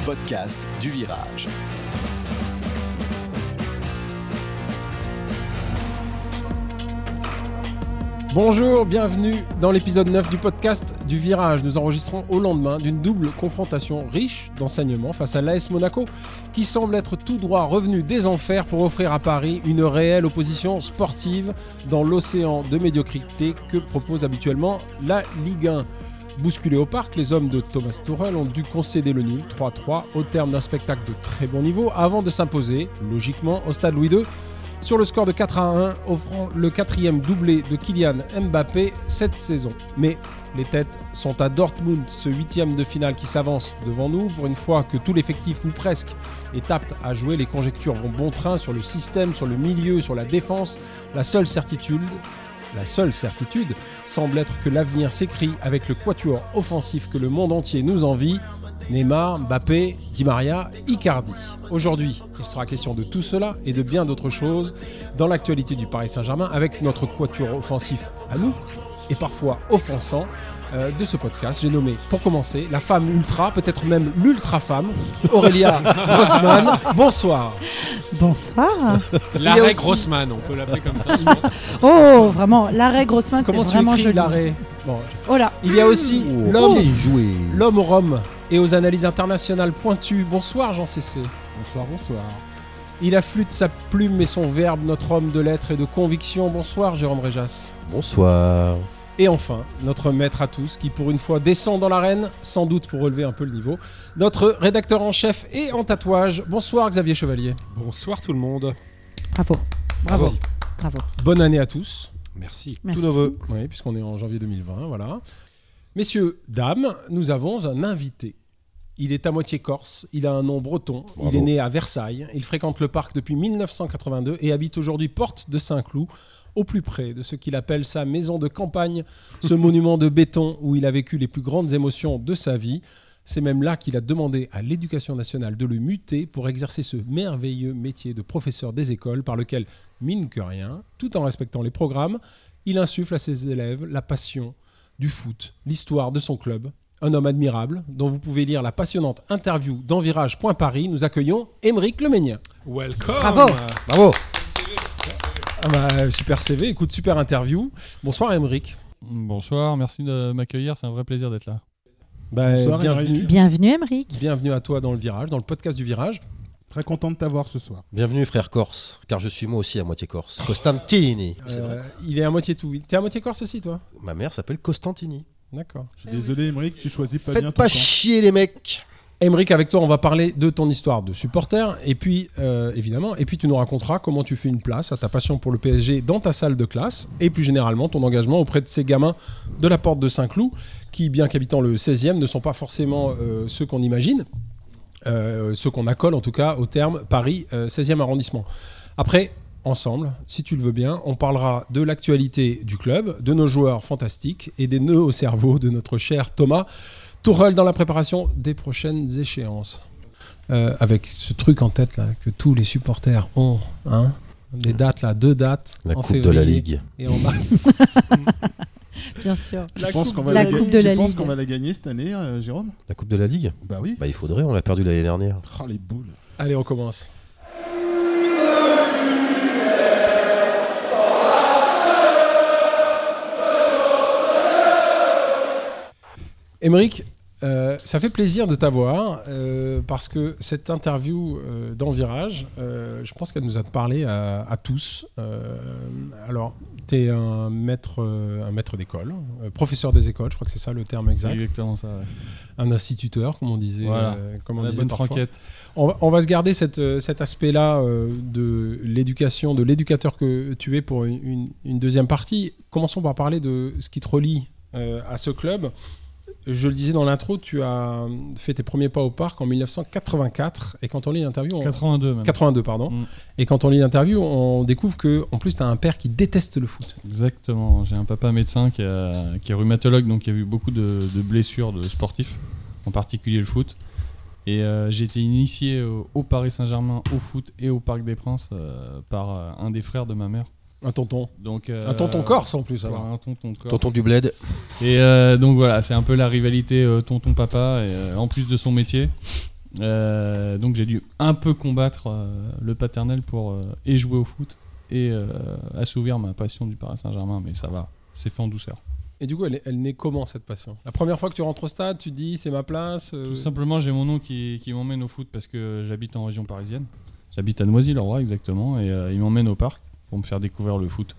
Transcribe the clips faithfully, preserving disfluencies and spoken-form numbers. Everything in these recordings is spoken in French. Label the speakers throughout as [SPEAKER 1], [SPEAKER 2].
[SPEAKER 1] podcast du Virage.
[SPEAKER 2] Bonjour, bienvenue dans l'épisode neuf du podcast du Virage. Nous enregistrons au lendemain d'une double confrontation riche d'enseignements face à l'A S Monaco qui semble être tout droit revenu des enfers pour offrir à Paris une réelle opposition sportive dans l'océan de médiocrité que propose habituellement la Ligue un. Bousculés au parc, les hommes de Thomas Tuchel ont dû concéder le nul trois à trois au terme d'un spectacle de très bon niveau avant de s'imposer, logiquement, au stade Louis deux sur le score de quatre à un, offrant le quatrième doublé de Kylian Mbappé cette saison. Mais les têtes sont à Dortmund, ce huitième de finale qui s'avance devant nous. Pour une fois que tout l'effectif, ou presque, est apte à jouer, les conjectures vont bon train sur le système, sur le milieu, sur la défense. La seule certitude... La seule certitude semble être que l'avenir s'écrit avec le quatuor offensif que le monde entier nous envie, Neymar, Mbappé, Di Maria, Icardi. Aujourd'hui, il sera question de tout cela et de bien d'autres choses dans l'actualité du Paris Saint-Germain avec notre quatuor offensif à nous et parfois offensant euh, de ce podcast. J'ai nommé, pour commencer, la femme ultra, peut-être même l'ultra-femme, Aurélia Grossman. Bonsoir.
[SPEAKER 3] Bonsoir.
[SPEAKER 4] L'arrêt
[SPEAKER 2] aussi...
[SPEAKER 4] Grossman, on peut l'appeler comme ça.
[SPEAKER 3] Oh, vraiment, l'arrêt Grossman, c'est vraiment
[SPEAKER 2] Comment tu écris
[SPEAKER 3] joli.
[SPEAKER 2] l'arrêt bon, je...
[SPEAKER 3] Oh là.
[SPEAKER 2] Il y a aussi
[SPEAKER 5] oh,
[SPEAKER 2] l'homme,
[SPEAKER 5] joué.
[SPEAKER 2] l'homme au rhum et aux analyses internationales pointues. Bonsoir Jean Cessé.
[SPEAKER 5] Bonsoir, bonsoir.
[SPEAKER 2] Il afflûte sa plume et son verbe, notre homme de lettres et de conviction. Bonsoir Jérôme Réjas.
[SPEAKER 5] Bonsoir.
[SPEAKER 2] Et enfin, notre maître à tous, qui pour une fois descend dans l'arène, sans doute pour relever un peu le niveau, notre rédacteur en chef et en tatouage. Bonsoir Xavier Chevalier.
[SPEAKER 4] Bonsoir tout le monde.
[SPEAKER 3] Bravo. Bravo.
[SPEAKER 4] Merci.
[SPEAKER 3] Bravo.
[SPEAKER 2] Bonne année à tous.
[SPEAKER 4] Merci.
[SPEAKER 3] Merci.
[SPEAKER 5] Tout neveu.
[SPEAKER 2] Oui, puisqu'on est en janvier deux mille vingt, voilà. Messieurs, dames, nous avons un invité. Il est à moitié corse, il a un nom breton,
[SPEAKER 5] Bravo.
[SPEAKER 2] Il est né à Versailles, il fréquente le parc depuis dix-neuf cent quatre-vingt-deux et habite aujourd'hui porte de Saint-Cloud, au plus près de ce qu'il appelle sa maison de campagne, ce monument de béton où il a vécu les plus grandes émotions de sa vie. C'est même là qu'il a demandé à l'Éducation nationale de le muter pour exercer ce merveilleux métier de professeur des écoles par lequel, mine que rien, tout en respectant les programmes, il insuffle à ses élèves la passion du foot, l'histoire de son club. Un homme admirable dont vous pouvez lire la passionnante interview dans virage point paris. Nous accueillons Aymeric Le Ménien.
[SPEAKER 4] Welcome.
[SPEAKER 3] Bravo.
[SPEAKER 5] Bravo.
[SPEAKER 2] Ah bah, super C V, écoute, super interview. Bonsoir Aymeric.
[SPEAKER 6] Bonsoir, merci de m'accueillir, c'est un vrai plaisir d'être là.
[SPEAKER 2] Bah,
[SPEAKER 5] Bonsoir,
[SPEAKER 2] bienvenue.
[SPEAKER 5] Aymeric.
[SPEAKER 3] Bienvenue, Aymeric.
[SPEAKER 2] Bienvenue à toi dans le virage, dans le podcast du virage.
[SPEAKER 7] Très content de t'avoir ce soir.
[SPEAKER 5] Bienvenue frère corse, car je suis moi aussi à moitié corse. Costantini. C'est vrai.
[SPEAKER 2] Euh, il est à moitié tout. T'es à moitié corse aussi, toi?
[SPEAKER 5] Ma mère s'appelle Costantini.
[SPEAKER 2] D'accord.
[SPEAKER 7] Je suis désolé, Aymeric, tu choisis pas bien
[SPEAKER 5] Faites
[SPEAKER 7] ton
[SPEAKER 5] pas
[SPEAKER 7] camp.
[SPEAKER 5] chier les mecs.
[SPEAKER 2] Aymeric, avec toi, on va parler de ton histoire de supporter, et puis, euh, évidemment, et puis tu nous raconteras comment tu fais une place à ta passion pour le P S G dans ta salle de classe, et plus généralement ton engagement auprès de ces gamins de la porte de Saint-Cloud, qui, bien qu'habitant le seizième, ne sont pas forcément euh, ceux qu'on imagine, euh, ceux qu'on accole en tout cas au terme Paris euh, seizième arrondissement. Après, ensemble, si tu le veux bien, on parlera de l'actualité du club, de nos joueurs fantastiques et des nœuds au cerveau de notre cher Thomas Tuchel dans la préparation des prochaines échéances. Euh, avec ce truc en tête là que tous les supporters ont, hein, des dates là, deux dates
[SPEAKER 5] La
[SPEAKER 2] en
[SPEAKER 5] coupe de
[SPEAKER 2] février
[SPEAKER 5] la Ligue.
[SPEAKER 2] et en mars.
[SPEAKER 3] Bien sûr.
[SPEAKER 7] Tu penses qu'on va,
[SPEAKER 3] la
[SPEAKER 7] la,
[SPEAKER 3] Coupe
[SPEAKER 7] ga-
[SPEAKER 3] de
[SPEAKER 7] tu
[SPEAKER 3] la
[SPEAKER 7] penses
[SPEAKER 3] Ligue.
[SPEAKER 7] qu'on va la gagner cette année, euh, Jérôme?
[SPEAKER 5] La coupe de la Ligue.
[SPEAKER 7] Bah oui.
[SPEAKER 5] Bah il faudrait, on l'a perdu l'année dernière.
[SPEAKER 7] Oh, les boules.
[SPEAKER 2] Allez, on commence. Aymeric, euh, ça fait plaisir de t'avoir euh, parce que cette interview euh, dans Virage, euh, je pense qu'elle nous a parlé à, à tous. Euh, alors, tu es un maître, euh, un maître d'école, euh, professeur des écoles, je crois que c'est ça le terme
[SPEAKER 6] C'est
[SPEAKER 2] exact.
[SPEAKER 6] exactement ça. Ouais.
[SPEAKER 2] Un instituteur, comme on disait.
[SPEAKER 6] Voilà.
[SPEAKER 2] euh, comme on
[SPEAKER 6] La
[SPEAKER 2] disait
[SPEAKER 6] bonne
[SPEAKER 2] parfois.
[SPEAKER 6] franquette.
[SPEAKER 2] On va, on va se garder cette, euh, cet aspect-là euh, de l'éducation, de l'éducateur que tu es pour une, une- une deuxième partie. Commençons par parler de ce qui te relie euh, à ce club. Je le disais dans l'intro, tu as fait tes premiers pas au parc en dix-neuf cent quatre-vingt-quatre. Et quand on lit l'interview... On...
[SPEAKER 6] quatre-vingt-deux même.
[SPEAKER 2] quatre-vingt-deux, pardon.
[SPEAKER 6] Mm.
[SPEAKER 2] Et quand on lit l'interview, on découvre qu'en plus, tu as un père qui déteste le foot.
[SPEAKER 6] Exactement. J'ai un papa médecin qui, a- qui est rhumatologue, donc qui a vu beaucoup de, de blessures de sportifs, en particulier le foot. Et euh, j'ai été initié au, au Paris Saint-Germain, au foot et au Parc des Princes euh, par euh, un des frères de ma mère.
[SPEAKER 2] Un tonton.
[SPEAKER 6] Donc, euh,
[SPEAKER 2] Un tonton corse en plus, alors.
[SPEAKER 6] Un tonton corse.
[SPEAKER 5] Tonton du bled.
[SPEAKER 6] Et euh, donc voilà, c'est un peu la rivalité euh, tonton-papa, et, euh, en plus de son métier. Euh, donc j'ai dû un peu combattre euh, le paternel pour euh, et jouer au foot et euh, assouvir ma passion du Paris Saint-Germain, mais ça va, c'est fait en douceur.
[SPEAKER 2] Et du coup, elle, est- elle naît comment cette passion? La première fois que tu rentres au stade, tu te dis c'est ma place euh,
[SPEAKER 6] Tout simplement, j'ai mon oncle qui, qui m'emmène au foot parce que j'habite en région parisienne. J'habite à Noisy-le-Roi exactement, et euh, il m'emmène au parc pour me faire découvrir le foot.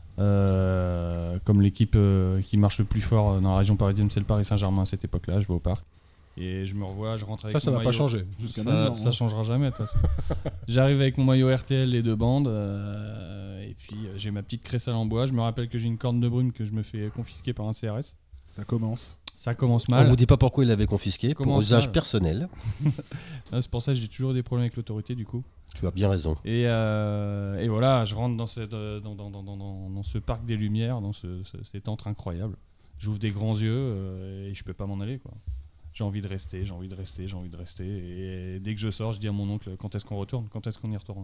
[SPEAKER 6] Euh, comme l'équipe euh, qui marche le plus fort dans la région parisienne, c'est le Paris Saint-Germain à cette époque-là, je vais au parc. Et je me revois, je rentre avec
[SPEAKER 2] Ça, ça
[SPEAKER 6] mon
[SPEAKER 2] n'a pas
[SPEAKER 6] maillot.
[SPEAKER 2] changé.
[SPEAKER 7] Jusqu'à
[SPEAKER 6] Ça,
[SPEAKER 7] maintenant.
[SPEAKER 6] ça
[SPEAKER 7] hein.
[SPEAKER 6] changera jamais de toute façon. J'arrive avec mon maillot R T L, les deux bandes, euh, et puis euh, j'ai ma petite crécelle en bois. Je me rappelle que j'ai une corne de brume que je me fais confisquer par un C R S.
[SPEAKER 7] Ça commence.
[SPEAKER 6] Ça commence
[SPEAKER 5] On
[SPEAKER 6] mal.
[SPEAKER 5] vous dit pas pourquoi il l'avait confisqué, pour
[SPEAKER 6] Comment
[SPEAKER 5] usage
[SPEAKER 6] ça
[SPEAKER 5] personnel.
[SPEAKER 6] Ah, c'est pour ça que j'ai toujours des problèmes avec l'autorité du coup.
[SPEAKER 5] Tu as bien raison.
[SPEAKER 6] Et, euh, et voilà, je rentre dans, cette, euh, dans, dans, dans, dans, dans- dans ce parc des Lumières, dans ce, ce- cet antre incroyable. J'ouvre des grands yeux euh, et je peux pas m'en aller, quoi. J'ai envie de rester, j'ai envie de rester, j'ai envie de rester. Et dès que je sors, je dis à mon oncle quand est-ce qu'on retourne, quand est-ce qu'on y retourne.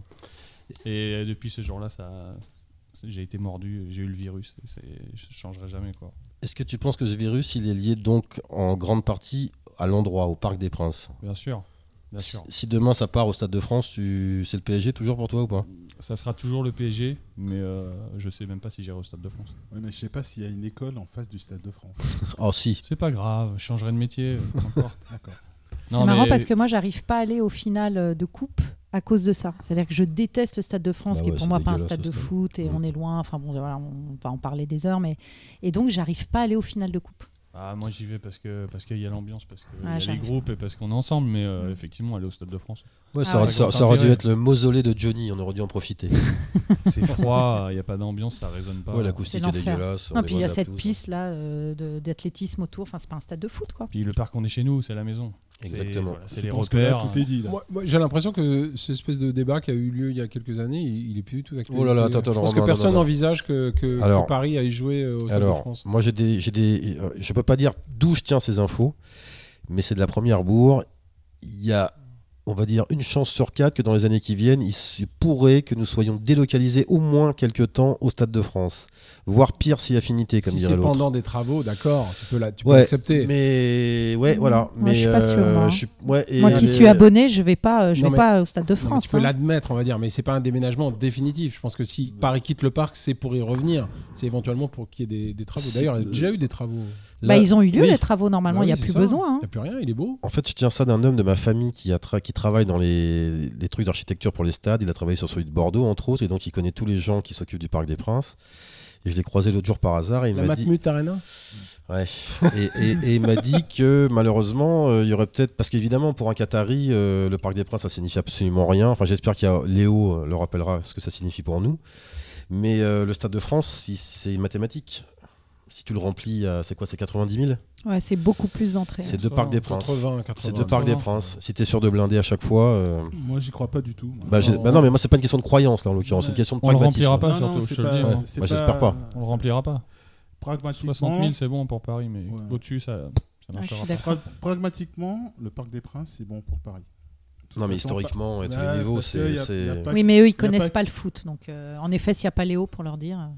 [SPEAKER 6] Et depuis ce jour-là, ça, j'ai été mordu, j'ai eu le virus. Et c'est, je ne changerai jamais, quoi.
[SPEAKER 5] Est-ce que tu penses que ce virus, il est lié donc en grande partie à l'endroit, au Parc des Princes?
[SPEAKER 6] Bien sûr, bien sûr.
[SPEAKER 5] Si si demain ça part au Stade de France, tu... c'est le P S G toujours pour toi ou pas?
[SPEAKER 6] Ça sera toujours le P S G, mais euh, je sais même pas si j'irai au Stade de France.
[SPEAKER 7] Ouais, mais je sais pas s'il y a une école en face du Stade de France.
[SPEAKER 5] Oh si.
[SPEAKER 6] C'est pas grave, je changerai de métier. peu importe.
[SPEAKER 7] D'accord.
[SPEAKER 3] C'est
[SPEAKER 6] Non,
[SPEAKER 3] marrant
[SPEAKER 6] mais-
[SPEAKER 3] parce que moi, j'arrive pas à aller au final euh, de coupe à cause de ça. C'est-à-dire que je déteste le Stade de France,
[SPEAKER 5] Bah
[SPEAKER 3] qui est
[SPEAKER 5] ouais,
[SPEAKER 3] pour
[SPEAKER 5] c'est
[SPEAKER 3] moi pas un
[SPEAKER 5] dégueulasse,
[SPEAKER 3] stade
[SPEAKER 5] le
[SPEAKER 3] de
[SPEAKER 5] stade.
[SPEAKER 3] foot et
[SPEAKER 5] Mm.
[SPEAKER 3] on est loin. Enfin bon, voilà, on va en parler des heures, mais et donc j'arrive pas à aller au final de coupe.
[SPEAKER 6] Ah, moi j'y vais parce que parce qu'il y a l'ambiance, parce qu'il
[SPEAKER 3] Ouais,
[SPEAKER 6] y a les
[SPEAKER 3] j'arrive.
[SPEAKER 6] groupes et parce qu'on est ensemble, mais euh,
[SPEAKER 3] Mm.
[SPEAKER 6] effectivement aller au Stade de France.
[SPEAKER 5] Ouais,
[SPEAKER 3] Ah
[SPEAKER 5] ça, aurait,
[SPEAKER 3] ouais.
[SPEAKER 5] ça- ça aurait dû
[SPEAKER 6] Intérêt.
[SPEAKER 5] être le mausolée de Johnny, on aurait dû en profiter.
[SPEAKER 6] C'est froid, il n'y a pas d'ambiance, ça résonne pas.
[SPEAKER 5] Ouais, l'acoustique
[SPEAKER 3] C'est
[SPEAKER 5] est
[SPEAKER 3] l'enfer.
[SPEAKER 5] dégueulasse. on
[SPEAKER 3] Non,
[SPEAKER 5] est
[SPEAKER 3] puis il y a
[SPEAKER 5] loin de la
[SPEAKER 3] cette
[SPEAKER 5] pelouse.
[SPEAKER 3] piste là euh, de- d'athlétisme autour. Enfin, c'est pas un stade de foot, quoi.
[SPEAKER 6] Puis le parc, on est chez nous, c'est la maison.
[SPEAKER 5] Exactement.
[SPEAKER 6] C'est, voilà, c'est
[SPEAKER 7] Je
[SPEAKER 6] les
[SPEAKER 7] pense que là,
[SPEAKER 6] repères.
[SPEAKER 7] tout est dit. Là.
[SPEAKER 2] Moi, moi, j'ai l'impression que cette espèce de débat qui a eu lieu il y a quelques années, il, il est plus du tout d'actualité.
[SPEAKER 5] Oh là là, attends, attends,
[SPEAKER 2] Je pense
[SPEAKER 5] non,
[SPEAKER 2] que
[SPEAKER 5] non,
[SPEAKER 2] personne
[SPEAKER 5] non, non.
[SPEAKER 2] n'envisage que, que-
[SPEAKER 5] Alors-
[SPEAKER 2] que Paris aille jouer euh, au Stade de
[SPEAKER 5] Alors,
[SPEAKER 2] France.
[SPEAKER 5] moi j'ai des, j'ai des, euh, je peux pas dire d'où je tiens ces infos, mais c'est de la première bourre. Il y a, on va dire, une chance sur quatre que dans les années qui viennent, il se pourrait que nous soyons délocalisés au moins quelques temps au Stade de France, voire pire si affinité, comme
[SPEAKER 2] Si
[SPEAKER 5] dirait
[SPEAKER 2] c'est
[SPEAKER 5] l'autre.
[SPEAKER 2] pendant des travaux, d'accord, tu peux la- tu peux
[SPEAKER 5] Ouais,
[SPEAKER 2] l'accepter.
[SPEAKER 5] mais ouais,
[SPEAKER 3] Mmh.
[SPEAKER 5] voilà.
[SPEAKER 3] Moi,
[SPEAKER 5] mais
[SPEAKER 3] je suis pas sûre, moi, hein.
[SPEAKER 5] je suis- ouais, et
[SPEAKER 3] Moi qui
[SPEAKER 5] les-
[SPEAKER 3] suis abonné, je vais pas, euh, je
[SPEAKER 2] Non,
[SPEAKER 3] vais
[SPEAKER 2] mais-
[SPEAKER 3] pas au Stade de
[SPEAKER 2] Non, mais
[SPEAKER 3] France.
[SPEAKER 2] tu peux
[SPEAKER 3] hein.
[SPEAKER 2] l'admettre, on va dire, mais c'est pas un déménagement définitif. Je pense que si Paris quitte le parc, c'est pour y revenir. C'est éventuellement pour qu'il y ait des, des travaux.
[SPEAKER 5] C'est-
[SPEAKER 2] D'ailleurs, il y a déjà eu des travaux.
[SPEAKER 3] Bah,
[SPEAKER 5] là-
[SPEAKER 3] ils ont eu lieu
[SPEAKER 5] oui.
[SPEAKER 3] les travaux normalement.
[SPEAKER 2] Bah
[SPEAKER 3] Il y a
[SPEAKER 2] oui,
[SPEAKER 3] plus
[SPEAKER 2] c'est ça.
[SPEAKER 3] besoin. hein.
[SPEAKER 2] Il n'y a plus rien, il est beau.
[SPEAKER 5] En fait, je tiens ça d'un homme de ma famille qui, a tra- qui travaille dans les, les trucs d'architecture pour les stades. Il a travaillé sur celui de Bordeaux, entre autres, et donc il connaît tous les gens qui s'occupent du Parc des Princes. Et je l'ai croisé l'autre jour par hasard et il
[SPEAKER 2] La
[SPEAKER 5] m'a dit,
[SPEAKER 2] Matmut Arena.
[SPEAKER 5] ouais. et, et- et il m'a dit que malheureusement, euh, il y aurait peut-être, parce qu'évidemment, pour un Qatari, euh, le Parc des Princes, ça signifie absolument rien. Enfin, j'espère qu'il y a Léo euh, le rappellera ce que ça signifie pour nous. Mais euh, le Stade de France, si- c'est mathématique. Si tu le remplis, à- c'est quoi, c'est quatre-vingt-dix mille?
[SPEAKER 3] Ouais, c'est beaucoup plus d'entrées.
[SPEAKER 5] C'est deux Parcs des Princes.
[SPEAKER 2] quatre-vingts, quatre-vingts.
[SPEAKER 5] C'est deux Parcs des Princes. Si t'es sûr de blinder à chaque fois. euh,
[SPEAKER 7] Moi, j'y crois pas du tout. moi.
[SPEAKER 5] Bah, j'ai-
[SPEAKER 7] Non.
[SPEAKER 5] bah non, mais moi, c'est pas une question de croyance, là, en l'occurrence. C'est une
[SPEAKER 7] Ouais.
[SPEAKER 5] question de
[SPEAKER 6] On le
[SPEAKER 5] pragmatisme.
[SPEAKER 6] remplira pas,
[SPEAKER 7] Non,
[SPEAKER 6] surtout,
[SPEAKER 7] non,
[SPEAKER 6] je
[SPEAKER 7] c'est
[SPEAKER 6] te le
[SPEAKER 7] pas-
[SPEAKER 6] dis. moi.
[SPEAKER 7] c'est
[SPEAKER 5] Moi, j'espère pas.
[SPEAKER 6] On le remplira pas.
[SPEAKER 7] Pragmatiquement,
[SPEAKER 6] soixante mille, c'est bon pour Paris, mais
[SPEAKER 7] Ouais.
[SPEAKER 6] au-dessus, ça, ça
[SPEAKER 3] Ah, je
[SPEAKER 6] marchera
[SPEAKER 3] suis
[SPEAKER 6] pas.
[SPEAKER 3] d'accord.
[SPEAKER 7] pra- pragmatiquement, le Parc des Princes, c'est bon pour Paris. De toute
[SPEAKER 5] Non, mais
[SPEAKER 7] façon,
[SPEAKER 5] historiquement, à tous
[SPEAKER 7] Ouais,
[SPEAKER 5] les niveaux,
[SPEAKER 7] parce que y
[SPEAKER 5] c'est.
[SPEAKER 7] a- y a
[SPEAKER 5] c'est-
[SPEAKER 7] pas-
[SPEAKER 3] Oui, mais eux, ils
[SPEAKER 7] a
[SPEAKER 3] connaissent
[SPEAKER 7] pas-
[SPEAKER 3] pas le foot. Donc, euh, en effet, s'il n'y a pas Léo pour leur dire. euh,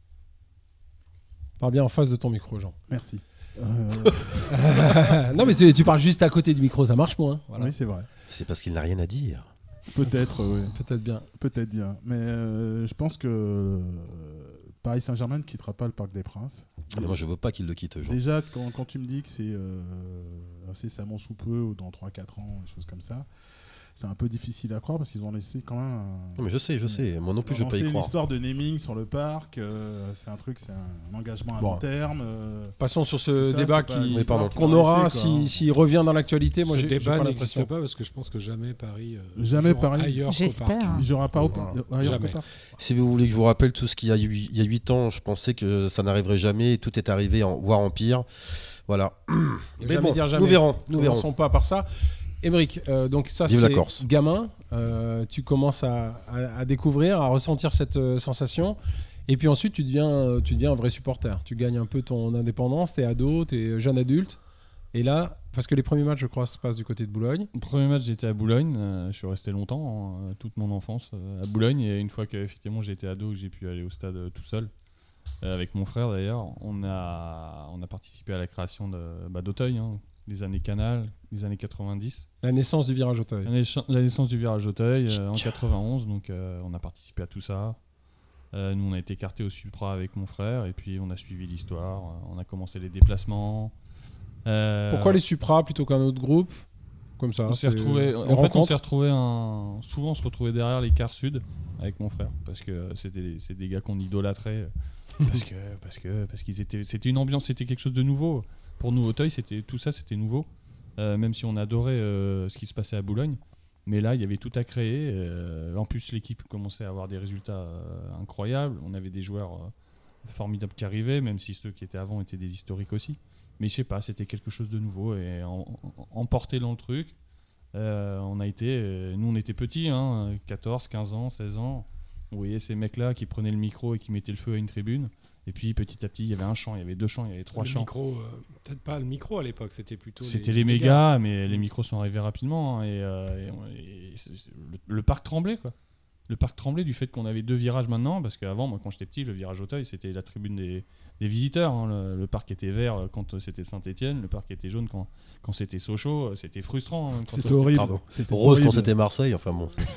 [SPEAKER 2] Parle bien en face de ton micro, Jean.
[SPEAKER 7] Merci. Euh,
[SPEAKER 2] non, mais c'est- tu parles juste à côté du micro, ça marche moins. Voilà.
[SPEAKER 7] Oui, c'est vrai.
[SPEAKER 5] C'est parce qu'il n'a rien à dire.
[SPEAKER 7] Peut-être, oui.
[SPEAKER 2] Peut-être bien.
[SPEAKER 7] Peut-être bien. Mais euh, je pense que euh, Paris Saint-Germain ne quittera pas le Parc des Princes.
[SPEAKER 5] Ah, mais moi, je veux pas qu'il le quitte, Jean.
[SPEAKER 7] Déjà, quand, quand tu me dis que c'est euh, incessamment sous peu ou dans trois quatre ans, des choses comme ça, c'est un peu difficile à croire parce qu'ils ont laissé quand même. un-
[SPEAKER 5] Non, mais je sais, je sais. Moi non plus, je peux pas
[SPEAKER 7] lancer
[SPEAKER 5] y
[SPEAKER 7] une
[SPEAKER 5] croire.
[SPEAKER 7] histoire de naming sur le parc, euh, c'est un truc, c'est un engagement à
[SPEAKER 2] Bon.
[SPEAKER 7] long terme. euh,
[SPEAKER 2] Passons sur
[SPEAKER 7] tout
[SPEAKER 2] ce
[SPEAKER 7] ça,
[SPEAKER 2] débat
[SPEAKER 7] c'est pas
[SPEAKER 2] qui-
[SPEAKER 7] une
[SPEAKER 5] Oui, pardon.
[SPEAKER 7] histoire qui
[SPEAKER 2] qu'on
[SPEAKER 7] va
[SPEAKER 2] aura
[SPEAKER 7] rester, quoi, hein.
[SPEAKER 2] si- s'il revient dans l'actualité. Moi,
[SPEAKER 4] Ce
[SPEAKER 2] j'ai j'ai
[SPEAKER 4] débat
[SPEAKER 2] pas
[SPEAKER 4] n'existe
[SPEAKER 2] l'impression.
[SPEAKER 4] pas parce que je pense que jamais Paris euh,
[SPEAKER 7] Jamais
[SPEAKER 4] jouera
[SPEAKER 7] Paris.
[SPEAKER 4] ailleurs qu'au
[SPEAKER 3] J'espère.
[SPEAKER 4] parc.
[SPEAKER 7] Il n'y aura pas au
[SPEAKER 2] Voilà.
[SPEAKER 7] ailleurs
[SPEAKER 4] Jamais.
[SPEAKER 7] qu'au parc.
[SPEAKER 5] Si vous voulez que je vous rappelle tout ce qu'il y a eu- il y a huit ans, je pensais que ça n'arriverait jamais et tout est arrivé, en, voire en pire. Voilà. Mais
[SPEAKER 2] Jamais
[SPEAKER 5] bon,
[SPEAKER 2] dire jamais.
[SPEAKER 5] nous verrons. Nous verrons.
[SPEAKER 2] Commençons pas par ça. Émeric, euh, donc ça
[SPEAKER 5] Vive la
[SPEAKER 2] c'est
[SPEAKER 5] Corse.
[SPEAKER 2] gamin, euh, tu commences à, à- à découvrir, à ressentir cette euh, sensation, et puis ensuite tu deviens, euh, tu deviens un vrai supporter. Tu gagnes un peu ton indépendance, t'es ado, t'es jeune adulte, et là, parce que les premiers matchs je crois se passent du côté de Boulogne.
[SPEAKER 6] Le premier match, j'étais à Boulogne. euh, je suis resté longtemps, hein, toute mon enfance euh, à Boulogne. Et une fois que effectivement j'ai été ado, que j'ai pu aller au stade euh, tout seul, euh, avec mon frère d'ailleurs, on a, on a participé à la création de, bah, d'Auteuil, hein, les années Canal, les années quatre-vingt-dix.
[SPEAKER 2] La naissance du virage Auteuil.
[SPEAKER 6] La, naiss- la naissance du virage Auteuil euh, en quatre-vingt-onze, donc euh, on a participé à tout ça. Euh, nous, on a été écartés au Supra avec mon frère, et puis on a suivi l'histoire. Euh, on a commencé les déplacements. Euh,
[SPEAKER 2] Pourquoi les Supra plutôt qu'un autre groupe comme ça
[SPEAKER 6] on s'est
[SPEAKER 2] c'est-
[SPEAKER 6] retrouvé,
[SPEAKER 2] les
[SPEAKER 6] en fait, on
[SPEAKER 2] rencontres
[SPEAKER 6] s'est retrouvé un, souvent on se retrouvait derrière les cars sud avec mon frère parce que c'était des, c'est des gars qu'on idolâtrait parce que parce que parce qu'ils étaient, c'était une ambiance, c'était quelque chose de nouveau pour nous. Auteuil, c'était tout ça, c'était nouveau. Euh, même si on adorait euh, ce qui se passait à Boulogne, mais là il y avait tout à créer. Euh, en plus, l'équipe commençait à avoir des résultats euh, incroyables. On avait des joueurs euh, formidables qui arrivaient, même si ceux qui étaient avant étaient des historiques aussi. Mais je sais pas, c'était quelque chose de nouveau et en- en- emporté dans le truc. Euh, on a été, euh, nous on était petits, hein, quatorze, quinze ans, seize ans. On voyait ces mecs-là qui prenaient le micro et qui mettaient le feu à une tribune. Et puis petit à petit, il y avait un chant, il y avait deux chants, il y avait trois
[SPEAKER 4] le
[SPEAKER 6] chants.
[SPEAKER 4] micro, euh, peut-être pas le micro à l'époque, c'était plutôt.
[SPEAKER 6] C'était les mégas, mais les micros sont arrivés rapidement. hein, et euh, et on- et c'est- c'est- le, le parc tremblait, quoi. Le parc tremblait du fait qu'on avait deux virages maintenant, parce qu'avant, moi, quand j'étais petit, le virage Auteuil, c'était la tribune des, des visiteurs. hein. Le, le parc était vert quand c'était Saint-Étienne, le parc était jaune quand, quand c'était Sochaux. C'était frustrant. hein, quand
[SPEAKER 7] C'était
[SPEAKER 6] on-
[SPEAKER 7] horrible.
[SPEAKER 5] Pardon.
[SPEAKER 7] C'était
[SPEAKER 5] Rose quand
[SPEAKER 7] horrible.
[SPEAKER 5] c'était Marseille, enfin bon. c'est-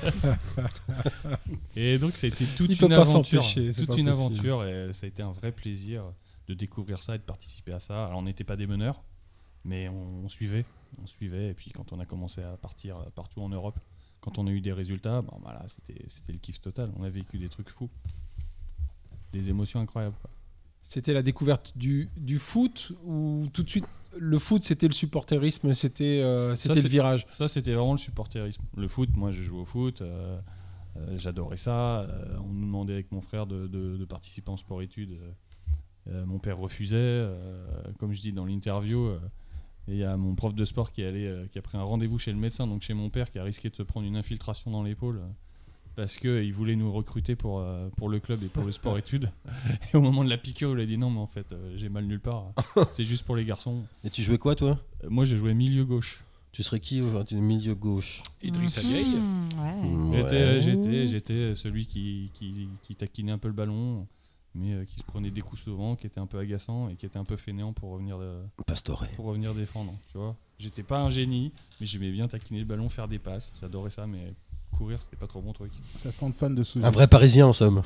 [SPEAKER 6] Et donc, ça a été toute
[SPEAKER 2] Il peut
[SPEAKER 6] une
[SPEAKER 2] pas
[SPEAKER 6] aventure.
[SPEAKER 2] s'empêcher, c'est
[SPEAKER 6] Toute
[SPEAKER 2] pas
[SPEAKER 6] une
[SPEAKER 2] possible.
[SPEAKER 6] aventure, et ça a été un vrai plaisir de découvrir ça et de participer à ça. Alors, on n'était pas des meneurs, mais on, on suivait. On suivait, et puis quand on a commencé à partir partout en Europe, quand on a eu des résultats, bon, bah là, c'était, c'était le kiff total. On a vécu des trucs fous. Des émotions incroyables. quoi.
[SPEAKER 2] C'était la découverte du, du foot ou tout de suite le foot c'était le supporterisme, c'était, euh, c'était
[SPEAKER 6] c'est-
[SPEAKER 2] le virage.
[SPEAKER 6] Ça, c'était vraiment le supporterisme. Le foot, moi, je joue au foot. euh, euh, j'adorais ça. euh, on nous demandait avec mon frère de, de- de participer en sport-études. euh, euh, mon père refusait. euh, comme je dis dans l'interview, euh, il y a mon prof de sport qui, est allé, euh, qui a pris un rendez-vous chez le médecin, donc chez mon père, qui a risqué de se prendre une infiltration dans l'épaule. euh, parce qu'il voulait nous recruter pour, euh, pour le club et pour le sport-études. Et au moment de la piqûre, il a dit non, mais en fait, euh, j'ai mal nulle part. C'était juste pour les garçons.
[SPEAKER 5] Et tu jouais quoi, toi?
[SPEAKER 6] Euh, moi, j'ai joué milieu gauche.
[SPEAKER 5] Tu serais qui aujourd'hui? Milieu gauche.
[SPEAKER 4] Idriss
[SPEAKER 3] Mhm,
[SPEAKER 4] Gueye.
[SPEAKER 3] ouais.
[SPEAKER 5] Mm,
[SPEAKER 6] J'étais,
[SPEAKER 5] ouais.
[SPEAKER 6] j'étais, j'étais celui qui, qui, qui taquinait un peu le ballon, mais euh, qui se prenait des coups souvent, qui était un peu agaçant et qui était un peu fainéant pour revenir, de-
[SPEAKER 5] Pastore.
[SPEAKER 6] pour revenir défendre. Tu vois, j'étais pas un génie, mais j'aimais bien taquiner le ballon, faire des passes. J'adorais ça, mais courir, c'était pas trop mon truc.
[SPEAKER 7] Ça sent le fan de ce
[SPEAKER 5] Un vrai Parisien en somme.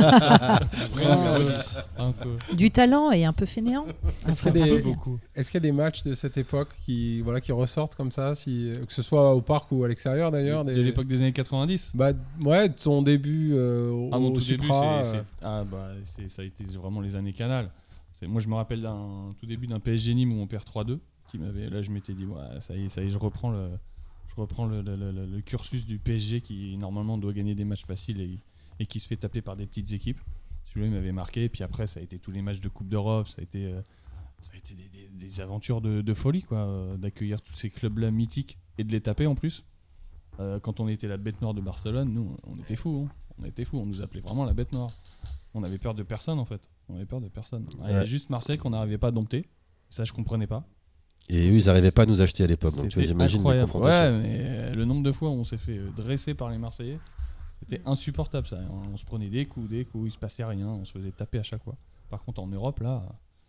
[SPEAKER 6] Un peu.
[SPEAKER 3] Du talent et un peu fainéant.
[SPEAKER 2] Est-ce
[SPEAKER 3] Enfin,
[SPEAKER 2] qu'il y a des-
[SPEAKER 3] Parisien.
[SPEAKER 6] Beaucoup.
[SPEAKER 2] Est-ce qu'il y a des matchs de cette époque qui, voilà, qui ressortent comme ça, si, que ce soit au parc ou à l'extérieur d'ailleurs
[SPEAKER 6] De
[SPEAKER 2] des-
[SPEAKER 6] l'époque des années quatre-vingt-dix.
[SPEAKER 2] Bah ouais, ton début euh, au,
[SPEAKER 6] Ah, mon
[SPEAKER 2] au
[SPEAKER 6] tout début,
[SPEAKER 2] Supra,
[SPEAKER 6] c'est,
[SPEAKER 2] euh,
[SPEAKER 6] c'est- ah, bah, c'est- ça a été vraiment les années Canal. C'est, moi, je me rappelle d'un tout début d'un P S G Nîmes où on perd trois deux. Qui m'avait, là, je m'étais dit, ouais, ça y est, ça y est, je reprends le, je reprends le, le- le- le cursus du P S G qui normalement doit gagner des matchs faciles et, et qui se fait taper par des petites équipes. Celui-là, il m'avait marqué. Et puis après, ça a été tous les matchs de Coupe d'Europe. Ça a été, euh, ça a été des, des- des aventures de, de folie, quoi, euh, d'accueillir tous ces clubs-là mythiques et de les taper en plus. Euh, quand on était la bête noire de Barcelone, nous, on était fous. hein. On était fous. On nous appelait vraiment la bête noire. On avait peur de personne, en fait. On avait peur de personne. Il y a
[SPEAKER 5] Ouais.
[SPEAKER 6] juste Marseille qu'on n'arrivait pas à dompter. Ça, je comprenais pas.
[SPEAKER 5] Et eux, ils n'arrivaient pas à nous acheter à l'époque. Donc tu vois,
[SPEAKER 6] C'était
[SPEAKER 5] j'imagine les
[SPEAKER 6] incroyable.
[SPEAKER 5] confrontations.
[SPEAKER 6] Ouais, mais euh, le nombre de fois où on s'est fait euh, dresser par les Marseillais, c'était insupportable ça. On, on se prenait des coups, des coups, il se passait rien, on se faisait taper à chaque fois. Par contre, en Europe, là,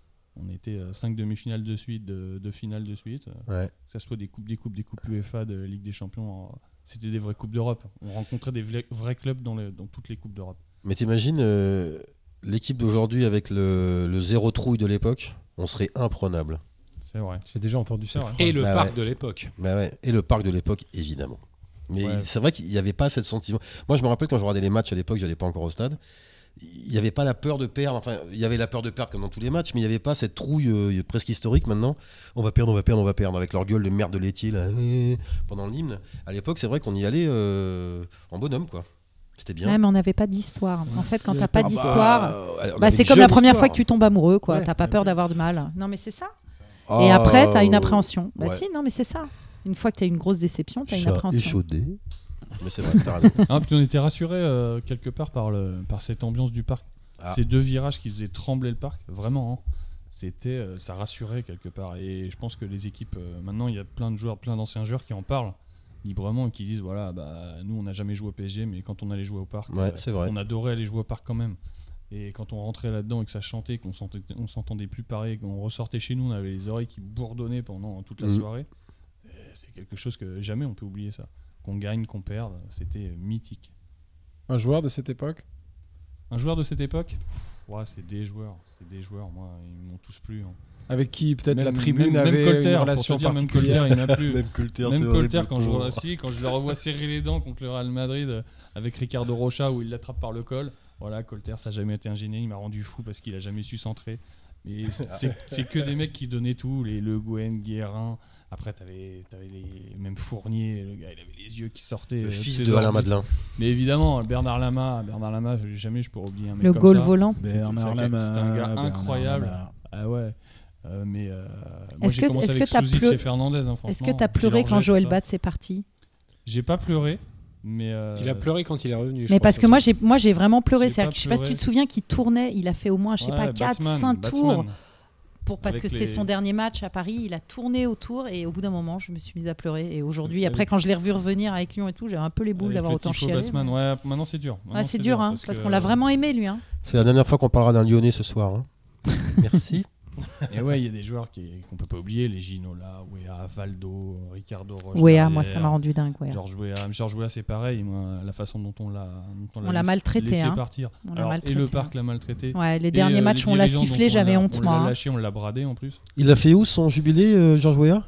[SPEAKER 6] on était cinq demi-finales de suite, de, de finales de suite. euh,
[SPEAKER 5] Ouais.
[SPEAKER 6] Que ce soit des coupes, des coupes, des coupes UEFA, de Ligue des Champions, euh, c'était des vraies coupes d'Europe. On rencontrait des vrais, vrais clubs dans, les- dans toutes les coupes d'Europe.
[SPEAKER 5] Mais t'imagines euh, l'équipe d'aujourd'hui avec le, le zéro trouille de l'époque, on serait imprenable.
[SPEAKER 6] C'est vrai.
[SPEAKER 2] j'ai déjà entendu ça.
[SPEAKER 6] C'est vrai.
[SPEAKER 4] Et le
[SPEAKER 5] Bah
[SPEAKER 4] parc
[SPEAKER 5] ouais.
[SPEAKER 4] de l'époque.
[SPEAKER 5] Bah ouais. Et le parc de l'époque, évidemment. Mais
[SPEAKER 6] Ouais.
[SPEAKER 5] c'est vrai qu'il n'y avait pas ce sentiment. Moi, je me rappelle quand je regardais les matchs à l'époque, j'allais pas encore au stade. Il n'y avait pas la peur de perdre. Enfin, il y avait la peur de perdre comme dans tous les matchs, mais il n'y avait pas cette trouille euh, presque historique maintenant. On va perdre, on va perdre, on va perdre. Avec leur gueule de merde de laitier là, euh, pendant l'hymne. À l'époque, c'est vrai qu'on y allait euh, en bonhomme, quoi. C'était bien.
[SPEAKER 3] Ouais, mais on n'avait pas d'histoire. En fait, quand
[SPEAKER 7] Il y
[SPEAKER 3] t'as
[SPEAKER 7] avait
[SPEAKER 3] pas
[SPEAKER 7] pas-
[SPEAKER 3] d'histoire,
[SPEAKER 5] euh, on
[SPEAKER 3] bah,
[SPEAKER 5] avait
[SPEAKER 3] c'est
[SPEAKER 5] une
[SPEAKER 3] comme la
[SPEAKER 5] jeune
[SPEAKER 3] première
[SPEAKER 5] histoire.
[SPEAKER 3] fois que tu tombes amoureux, quoi.
[SPEAKER 7] Ouais.
[SPEAKER 3] T'as pas peur d'avoir de mal. Non, mais c'est ça. Et
[SPEAKER 5] Ah,
[SPEAKER 3] après, t'as une appréhension. Bah
[SPEAKER 5] ouais.
[SPEAKER 3] si, non, mais c'est ça. Une fois que t'as une grosse déception, t'as une
[SPEAKER 5] Chat
[SPEAKER 3] appréhension.
[SPEAKER 5] échaudé. Mais c'est vrai, t'as raison.
[SPEAKER 6] Ah, puis on était rassurés euh, quelque part par, le, par cette ambiance du parc.
[SPEAKER 5] Ah.
[SPEAKER 6] Ces deux virages qui faisaient trembler le parc, vraiment. hein. C'était, euh, ça rassurait quelque part. Et je pense que les équipes, euh, maintenant, il y a plein de joueurs, plein d'anciens joueurs qui en parlent librement et qui disent voilà, bah, nous, on n'a jamais joué au P S G, mais quand on allait jouer au parc,
[SPEAKER 5] Ouais,
[SPEAKER 6] euh,
[SPEAKER 5] c'est vrai.
[SPEAKER 6] on adorait aller jouer au parc quand même. Et quand on rentrait là-dedans et que ça chantait, qu'on sentait, on s'entendait plus pareil, qu'on ressortait chez nous, on avait les oreilles qui bourdonnaient pendant toute la
[SPEAKER 5] Mmh.
[SPEAKER 6] soirée. C'est, c'est quelque chose que jamais on peut oublier ça. Qu'on gagne, qu'on perde, c'était mythique.
[SPEAKER 2] Un joueur de cette époque?
[SPEAKER 6] Un joueur de cette époque, pff, ouais, c'est des joueurs, c'est des joueurs. Moi, ils m'ont tous plu. Hein.
[SPEAKER 2] Avec qui peut-être
[SPEAKER 6] Même-
[SPEAKER 2] la tribune
[SPEAKER 6] même-
[SPEAKER 2] avait
[SPEAKER 6] même Colter,
[SPEAKER 2] une
[SPEAKER 6] pour
[SPEAKER 2] relation
[SPEAKER 6] te dire, même
[SPEAKER 2] particulière.
[SPEAKER 6] Colter, il m'a plu.
[SPEAKER 5] Même Colter,
[SPEAKER 6] Même
[SPEAKER 5] c'est
[SPEAKER 6] Colter,
[SPEAKER 5] horrible,
[SPEAKER 6] quand je,
[SPEAKER 5] pauvre.
[SPEAKER 6] re- si, quand je le revois serrer les dents contre le Real Madrid euh, avec Ricardo Rocha où il l'attrape par le col. Voilà, Colter, ça n'a jamais été un génie. Il m'a rendu fou parce qu'il a jamais su centrer. Mais c'est, c'est, c'est que des mecs qui donnaient tout. Les Le Gouen, Guérin. Après, t'avais, t'avais les mêmes Fournier. Le gars, il avait les yeux qui sortaient.
[SPEAKER 5] Le
[SPEAKER 6] euh,
[SPEAKER 5] fils
[SPEAKER 6] ses
[SPEAKER 5] de Alain
[SPEAKER 6] orbites.
[SPEAKER 5] Madelin.
[SPEAKER 6] Mais évidemment, Bernard Lama. Bernard Lama, jamais je pourrais oublier un mec
[SPEAKER 3] Le
[SPEAKER 6] comme
[SPEAKER 3] goal
[SPEAKER 6] ça.
[SPEAKER 3] volant.
[SPEAKER 7] Bernard
[SPEAKER 6] c'était-
[SPEAKER 7] Lama,
[SPEAKER 6] c'était un gars
[SPEAKER 7] Bernard
[SPEAKER 6] incroyable.
[SPEAKER 7] Lama.
[SPEAKER 6] Ah ouais. Euh, mais euh, moi,
[SPEAKER 3] Est-ce
[SPEAKER 6] j'ai
[SPEAKER 3] que-
[SPEAKER 6] commencé
[SPEAKER 3] est-ce que
[SPEAKER 6] avec
[SPEAKER 3] t'as
[SPEAKER 6] Souzic
[SPEAKER 3] pleu-
[SPEAKER 6] et Fernandez. Hein,
[SPEAKER 3] Est-ce que
[SPEAKER 6] franchement.
[SPEAKER 3] tu as pleuré
[SPEAKER 6] Puis
[SPEAKER 3] quand
[SPEAKER 6] Lorget,
[SPEAKER 3] Joël
[SPEAKER 6] tout ça.
[SPEAKER 3] Batz est parti?
[SPEAKER 6] J'ai pas pleuré. Mais euh,
[SPEAKER 4] Il a pleuré quand il est revenu. je
[SPEAKER 3] Mais
[SPEAKER 4] crois,
[SPEAKER 3] parce que
[SPEAKER 4] surtout.
[SPEAKER 3] moi j'ai moi j'ai vraiment pleuré.
[SPEAKER 6] J'ai
[SPEAKER 3] C'est-à-dire
[SPEAKER 6] pas
[SPEAKER 3] que je sais pas si
[SPEAKER 6] pleuré.
[SPEAKER 3] tu te souviens qu'il tournait, il a fait au moins je sais
[SPEAKER 6] ouais,
[SPEAKER 3] pas quatre
[SPEAKER 6] Batsman,
[SPEAKER 3] cinq
[SPEAKER 6] Batsman.
[SPEAKER 3] tours pour parce
[SPEAKER 6] Avec
[SPEAKER 3] que c'était
[SPEAKER 6] les-
[SPEAKER 3] son dernier match à Paris, il a tourné autour et au bout d'un moment je me suis mise à pleurer et aujourd'hui
[SPEAKER 6] Avec-
[SPEAKER 3] après quand je l'ai revu revenir avec Lyon et tout, j'ai un peu les boules
[SPEAKER 6] Avec
[SPEAKER 3] d'avoir
[SPEAKER 6] le
[SPEAKER 3] autant
[SPEAKER 6] tifo
[SPEAKER 3] chialé.
[SPEAKER 6] Batsman.
[SPEAKER 3] mais-
[SPEAKER 6] Ouais, maintenant c'est dur. Maintenant,
[SPEAKER 3] Ouais, c'est dur hein, parce
[SPEAKER 6] que-
[SPEAKER 3] qu'on l'a vraiment aimé lui hein.
[SPEAKER 5] C'est la dernière fois qu'on parlera d'un Lyonnais ce soir. hein. Merci.
[SPEAKER 6] Et ouais, il y a des joueurs qui, qu'on peut pas oublier, les Ginola, Wea, Valdo, Ricardo Rocha.
[SPEAKER 3] Wea, moi ça m'a rendu dingue Wea.
[SPEAKER 6] Georges Wea, Georges Wea, c'est pareil, moi, la façon dont on l'a, dont
[SPEAKER 3] On l'a
[SPEAKER 6] laissé-
[SPEAKER 3] maltraité,
[SPEAKER 6] laissé
[SPEAKER 3] hein.
[SPEAKER 6] partir.
[SPEAKER 3] On l'a
[SPEAKER 6] Alors,
[SPEAKER 3] maltraité,
[SPEAKER 6] et le
[SPEAKER 3] hein.
[SPEAKER 6] parc l'a maltraité.
[SPEAKER 3] Ouais, les
[SPEAKER 6] Et,
[SPEAKER 3] derniers
[SPEAKER 6] euh,
[SPEAKER 3] matchs
[SPEAKER 6] les
[SPEAKER 3] on l'a
[SPEAKER 6] dirigeants,
[SPEAKER 3] sifflé,
[SPEAKER 6] donc, on
[SPEAKER 3] j'avais
[SPEAKER 6] l'a-
[SPEAKER 3] honte
[SPEAKER 6] On
[SPEAKER 3] moi.
[SPEAKER 6] l'a
[SPEAKER 3] hein.
[SPEAKER 6] lâché, on l'a bradé en plus.
[SPEAKER 5] Il a fait où son jubilé, euh, Georges Weah?